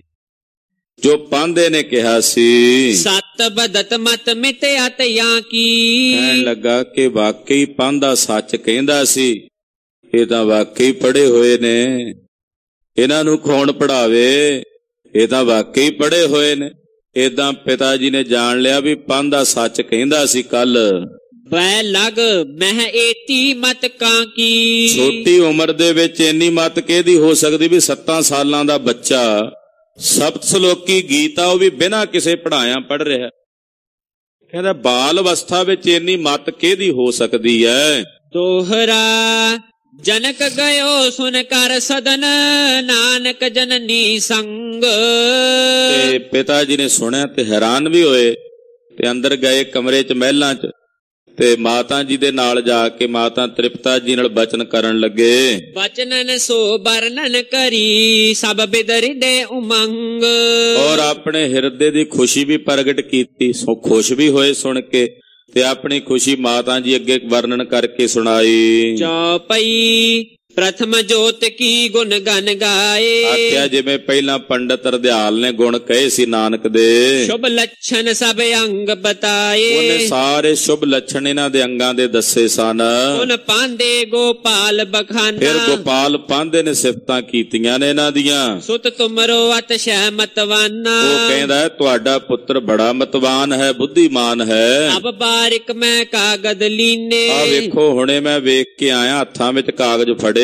ਜੋ ਪਾਂਦੇ ਨੇ ਕਿਹਾ ਸੀ। ਸਤ ਬਦਤ ਮਤ ਮਿਤਿਆ ਤਿਆਂ ਕੀ, ਕਹਿਣ ਲੱਗਾ ਕਿ ਵਾਕਈ ਪਾਂਦਾ ਸੱਚ ਕਹਿੰਦਾ ਸੀ। ਇਹ ਤਾਂ ਵਾਕਈ ਪੜ੍ਹੇ ਹੋਏ ਨੇ, ਇਹਨਾਂ ਨੂੰ ਕੌਣ ਪੜ੍ਹਾਵੇ, ਇਹ ਤਾਂ ਵਾਕਈ ਪੜ੍ਹੇ ਹੋਏ ਨੇ। ਏਦਾਂ ਪਿਤਾ ਜੀ ਨੇ ਜਾਣ ਲਿਆ ਵੀ ਪਾਂਦਾ ਸੱਚ ਕਹਿੰਦਾ ਸੀ ਕੱਲ। ਬੈ ਲਗ ਮਹਿ ਏਤੀ ਮਤ ਕਾਂ ਕੀ, ਛੋਟੀ ਉਮਰ ਦੇ ਵਿੱਚ ਇੰਨੀ ਮਤ ਕਿਹਦੀ ਹੋ ਸਕਦੀ ਵੀ ਸੱਤਾਂ ਸਾਲਾਂ ਦਾ ਬੱਚਾ ਸਪਤ ਸ਼ਲੋਕੀ ਗੀਤਾ ਉਹ ਵੀ ਬਿਨਾਂ ਕਿਸੇ ਪੜ੍ਹਾਇਆ ਪੜ੍ਹ ਰਿਹਾ। ਕਹਿੰਦਾ ਬਾਲ ਅਵਸਥਾ ਵਿੱਚ ਇੰਨੀ ਮਤ ਕਿਹਦੀ ਹੋ ਸਕਦੀ ਹੈ। ਤੋਹਰਾ ਜਨਕ ਗਇਓ ਸੁਨ ਕਰ ਸਦਨ, ਨਾਨਕ ਜਨਨੀ ਸੰਗ। ਤੇ ਪਿਤਾ ਜੀ ਨੇ ਸੁਣਿਆ ਤੇ ਹੈਰਾਨ ਵੀ ਹੋਏ, ਤੇ ਅੰਦਰ ਗਏ ਕਮਰੇ ਚ ਮਹਿਲਾਂ ਚ, ਤੇ ਮਾਤਾ ਜੀ ਦੇ ਨਾਲ ਜਾ ਕੇ ਮਾਤਾ ਤ੍ਰਿਪਤਾ ਜੀ ਨਾਲ ਬਚਨ ਕਰਨ ਲੱਗੇ। ਬਚਨਨ ਸੋ ਵਰਣਨ ਕਰੀ ਸਭ ਬਿਦਰਿਦੇ ਉਮੰਗ, ਔਰ ਆਪਣੇ ਹਿਰਦੇ ਦੀ ਖੁਸ਼ੀ ਵੀ ਪ੍ਰਗਟ ਕੀਤੀ। ਸੋ ਖੁਸ਼ ਵੀ ਹੋਏ ਸੁਣ ਕੇ, ਤੇ ਆਪਣੀ ਖੁਸ਼ੀ ਮਾਤਾ ਜੀ ਅੱਗੇ ਵਰਣਨ ਕਰਕੇ ਸੁਣਾਈ। ਚੌਪਈ ਪ੍ਰਥਮ ਜੋਤ ਕੀ ਗੁਣ ਗਨ ਗਾਏ, ਆਖਿਆ ਜਿਵੇਂ ਪਹਿਲਾਂ ਪੰਡਤ ਰਦਿਆਲ ਨੇ ਗੁਣ ਕਹੇ ਸੀ ਨਾਨਕ ਦੇ। ਸ਼ੁਭ ਲੱਛਣ ਸਭ ਅੰਗ ਬਤਾਏ, ਉਹਨੇ ਸਾਰੇ ਸ਼ੁਭ ਲੱਛਣ ਇਹਨਾਂ ਦੇ ਅੰਗਾਂ ਦੇ ਦੱਸੇ ਸਨ। ਉਹਨ ਪਾਂਦੇ ਗੋਪਾਲ ਬਖਾਨਾ, ਫਿਰ ਗੋਪਾਲ ਪਾਂਦੇ ਨੇ ਸਿਫਤਾਂ ਕੀਤੀਆਂ ਨੇ ਇਹਨਾਂ ਦੀਆਂ। ਸੁਤ ਤੁਮਰੋ ਅਤਿਸ਼ੈ ਮਤਵਾਨਾ, ਉਹ ਕਹਿੰਦਾ ਤੁਹਾਡਾ ਪੁੱਤਰ ਬੜਾ ਮਤਵਾਨ ਹੈ, ਬੁੱਧੀਮਾਨ ਹੈ। ਅਬ ਬਾਰਿਕ ਮੈਂ ਕਾਗਦ ਲੀਨੇ, ਆ ਵੇਖੋ ਹੁਣੇ ਮੈਂ ਵੇਖ ਕੇ ਆਇਆ, ਹੱਥਾਂ ਵਿੱਚ ਕਾਗਜ਼ ਫੜੇ।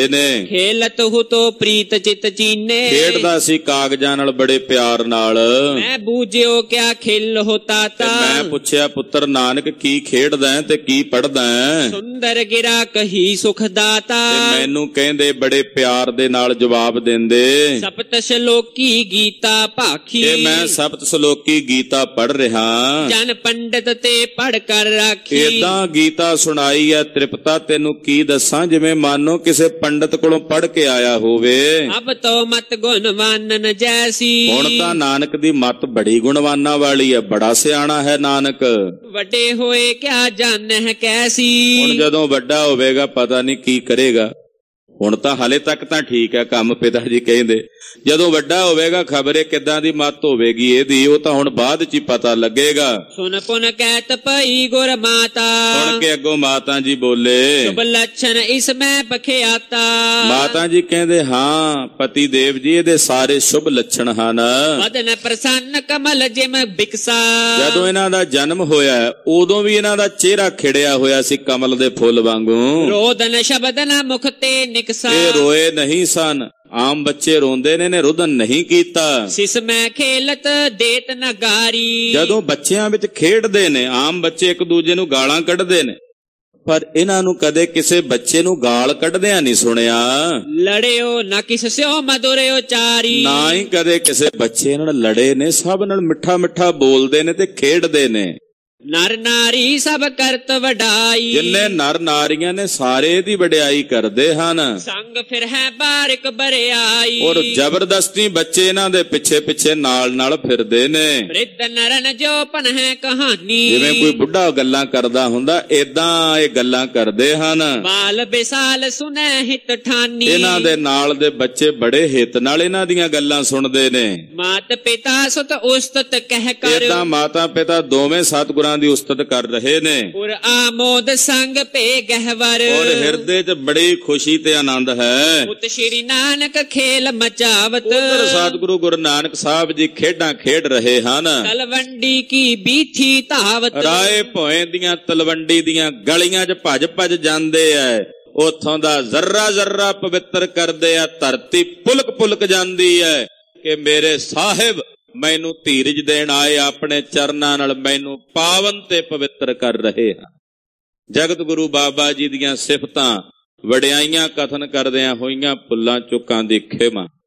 ਹੁੰਦੇ ਨੇ। ਖੇਲਤ ਹੂ ਤੋ ਪ੍ਰੀਤ ਚਿਤ ਚੀਨੇ, ਖੇਡਦਾ ਸੀ ਕਾਗਜ਼ਾਂ ਨਾਲ ਬੜੇ ਪਿਆਰ ਨਾਲ। ਮੈਂ ਬੂਝਿਓ ਕਿਆ ਖਿਲ ਹੋ ਤਾਤਾ, ਮੈਂ ਪੁੱਛਿਆ ਪੁੱਤਰ ਨਾਨਕ ਕੀ ਖੇਡਦਾ ਤੇ ਕੀ ਪੜ੍ਹਦਾ? ਸੁੰਦਰ ਗਿਰਾ ਕਹੀ ਸੁਖ ਦਾਤਾ, ਤੇ ਮੈਨੂੰ ਕਹਿੰਦੇ ਬੜੇ ਪਿਆਰ ਦੇ ਨਾਲ ਜਵਾਬ ਦਿੰਦੇ, ਸਪਤ ਸ਼ਲੋਕੀ ਗੀਤਾ ਭਾਖੀ, ਇਹ ਮੈਂ ਸਪਤ ਸ਼ਲੋਕੀ ਗੀਤਾ ਪੜ੍ਹ ਰਿਹਾ। ਜਨ ਪੰਡਿਤ ਤੇ ਪੜ੍ਹ ਕਰ ਰਾਖੀ, ਏਦਾਂ ਗੀਤਾ ਸੁਣਾਈ ਆ ਤ੍ਰਿਪਤਾ, ਤੈਨੂੰ ਕੀ ਦੱਸਾਂ ਜਿਵੇਂ ਮਾਨੋ ਕਿਸੇ ਪੰਡਤ ਕੋਲੋਂ ਪੜ੍ਹ ਕੇ ਆਇਆ ਹੋਵੇ। ਅਬ ਤੋ ਮਤ ਗੁਣਵਾਨਨ ਜੈਸੀ, ਹੁਣ ਤਾਂ ਨਾਨਕ ਦੀ ਮੱਤ ਬੜੀ ਗੁਣਵਾਨਾਂ ਵਾਲੀ ਹੈ, ਬੜਾ ਸਿਆਣਾ ਹੈ ਨਾਨਕ। ਵੱਡੇ ਹੋਏ ਕਿਆ ਜਾਣਹਿ ਕੈਸੀ, ਹੁਣ ਜਦੋਂ ਵੱਡਾ ਹੋਵੇਗਾ ਪਤਾ ਨਹੀਂ ਕੀ ਕਰੇਗਾ। ਹੁਣ ਤਾਂ ਹਾਲੇ ਤੱਕ ਤਾਂ ਠੀਕ ਹੈ ਕੰਮ, ਪਿਤਾ ਜੀ ਕਹਿੰਦੇ ਜਦੋਂ ਵੱਡਾ ਹੋਵੇਗਾ ਖਬਰੇ ਕਿੱਦਾਂ ਦੀ ਮੱਤ ਹੋਵੇਗੀ ਇਹਦੀ, ਉਹ ਤਾਂ ਹੁਣ ਬਾਅਦ ਚ ਹੀ ਪਤਾ ਲੱਗੇਗਾ। ਸੁਨ ਪੁਨ ਕਹਿਤ ਪਈ ਗੁਰ ਮਾਤਾ, ਸੁਣ ਕੇ ਅੱਗੋਂ ਮਾਤਾ ਜੀ ਬੋਲੇ, ਸ਼ੁਭ ਲੱਛਣ ਇਸ ਮੈਂ ਬਖਿਆਤਾ। ਮਾਤਾ ਜੀ ਕਹਿੰਦੇ ਹਾਂ ਪਤੀ ਦੇਵ ਜੀ ਇਹਦੇ ਸਾਰੇ ਸ਼ੁਭ ਲੱਛਣ ਹਨ। ਵਦਨ ਪ੍ਰਸੰਨ ਕਮਲ ਜਿਮ ਬਿਕਸਾ, ਜਦੋਂ ਇਹਨਾਂ ਦਾ ਜਨਮ ਹੋਇਆ ਉਦੋਂ ਵੀ ਇਹਨਾਂ ਦਾ ਚਿਹਰਾ ਖਿੜਿਆ ਹੋਇਆ ਸੀ ਕਮਲ ਦੇ ਫੁੱਲ ਵਾਂਗੂ। ਰੋਦਨ ਸ਼ਬਦ ਨਾ ਮੁਖ ਤੇ ਨਿਕਸਾ, ਇਹ ਰੋਏ ਨਹੀਂ ਸਨ। ਆਮ ਬੱਚੇ ਰੋਂਦੇ ਨੇ, ਨੇ ਰੁਦਨ ਨਹੀਂ ਕੀਤਾ। ਸਿਸ ਮੈਂ ਖੇਲਤ ਦੇਤ ਨਗਾਰੀ, ਜਦੋਂ ਬੱਚਿਆਂ ਵਿੱਚ ਖੇਡਦੇ ਨੇ ਆਮ ਬੱਚੇ ਇੱਕ ਦੂਜੇ ਨੂੰ ਗਾਲਾਂ ਕੱਢਦੇ ਨੇ, ਪਰ ਇਹਨਾਂ ਨੂੰ ਕਦੇ ਕਿਸੇ ਬੱਚੇ ਨੂੰ ਗਾਲ ਕੱਢਦਿਆਂ ਨਹੀਂ ਸੁਣਿਆ। ਲੜਿਓ ਨਾ ਕਿਸ ਸਿਓ ਮਧੁਰਿਓ ਚਾਰੀ, ਨਾ ਹੀ ਕਦੇ ਕਿਸੇ ਬੱਚੇ ਨਾਲ ਲੜੇ ਨੇ, ਸਭ ਨਾਲ ਮਿੱਠਾ ਮਿੱਠਾ ਬੋਲਦੇ ਨੇ ਤੇ ਖੇਡਦੇ ਨੇ। ਨਰ ਨਾਰੀ ਸਭ ਕਰਤ ਵਡਾਈ, ਜਿੰਨੇ ਨਰ ਨਾਰੀਆਂ ਨੇ ਸਾਰੇ ਦੀ ਵਡਿਆਈ ਕਰਦੇ ਹਨ। ਸੰਗ ਫਿਰ ਹੈ ਬਾਰਿਕ ਬਰਿਆਈ, ਔਰ ਜ਼ਬਰਦਸਤੀ ਬੱਚੇ ਇਹਨਾਂ ਦੇ ਪਿੱਛੇ ਪਿੱਛੇ ਨਾਲ ਨਾਲ ਫਿਰਦੇ ਨੇ। ਬ੍ਰਿਧ ਨਰਨ ਜੋ ਪਨ ਹੈ ਕਹਾਣੀ, ਜਿਵੇਂ ਕੋਈ ਬੁੱਢਾ ਗੱਲਾਂ ਕਰਦਾ ਹੁੰਦਾ ਏਦਾਂ ਇਹ ਗੱਲਾਂ ਕਰਦੇ ਹਨ। ਬਾਲ ਬਿਸਾਲ ਸੁਨੈ ਹਿਤ ਠਾਨੀ, ਇਹਨਾਂ ਦੇ ਨਾਲ ਦੇ ਬੱਚੇ ਬੜੇ ਹਿੱਤ ਨਾਲ ਇਹਨਾਂ ਦੀਆਂ ਗੱਲਾਂ ਸੁਣਦੇ ਨੇ। ਮਾਤ ਪਿਤਾ ਸੁਤ ਉਸਤਤ ਕਹਿ ਕਰ, ਏਦਾਂ ਮਾਤਾ ਪਿਤਾ ਦੋਵੇਂ ਸਤਿਗੁਰਾਂ ਦੀ ਉਸਤਤ ਕਰ ਰਹੇ ਨੇ। ਔਰ ਆਮੋਦ ਸੰਗ ਭੇ ਗਹਿਵਰ, ਔਰ ਹਿਰਦੇ 'ਚ ਬੜੀ ਖੁਸ਼ੀ ਤੇ ਆਨੰਦ ਹੈ। ਉਤ ਸ਼੍ਰੀ ਨਾਨਕ ਖੇਲ ਮਚਾਵਤ, ਉਧਰ ਸਤਿਗੁਰੂ ਗੁਰੂ ਨਾਨਕ ਸਾਹਿਬ ਜੀ ਖੇਡਾਂ ਖੇਡ ਰਹੇ ਹਨ। ਤਲਵੰਡੀ ਕੀ ਬੀਥੀ ਧਾਵਤ, ਰਾਏ ਭੋਏ ਦੀਆਂ ਤਲਵੰਡੀ ਦੀਆਂ ਗਲੀਆਂ 'ਚ ਭੱਜ ਭੱਜ ਜਾਂਦੇ ਐ, ਉਥੋਂ ਦਾ ਜ਼ਰਰਾ ਜ਼ਰਰਾ ਪਵਿੱਤਰ ਕਰਦੇ ਆ, ਧਰਤੀ ਪੁਲਕ ਪੁਲਕ ਜਾਂਦੀ ਐ ਕਿ ਮੇਰੇ ਸਾਹਿਬ ਮੈਨੂੰ ਧੀਰਜ ਦੇਣ ਆਏ, ਆਪਣੇ ਚਰਨਾਂ ਨਾਲ ਮੈਨੂੰ ਪਾਵਨ ਤੇ ਪਵਿੱਤਰ ਕਰ ਰਹੇ ਹਨ। ਜਗਤ ਗੁਰੂ ਬਾਬਾ ਜੀ ਦੀਆਂ ਸਿਫਤਾਂ ਵਡਿਆਈਆਂ ਕਥਨ ਕਰਦਿਆਂ ਹੋਈਆਂ ਭੁੱਲਾਂ ਚੁੱਕਾਂ ਦੀ ਖਿਮਾ।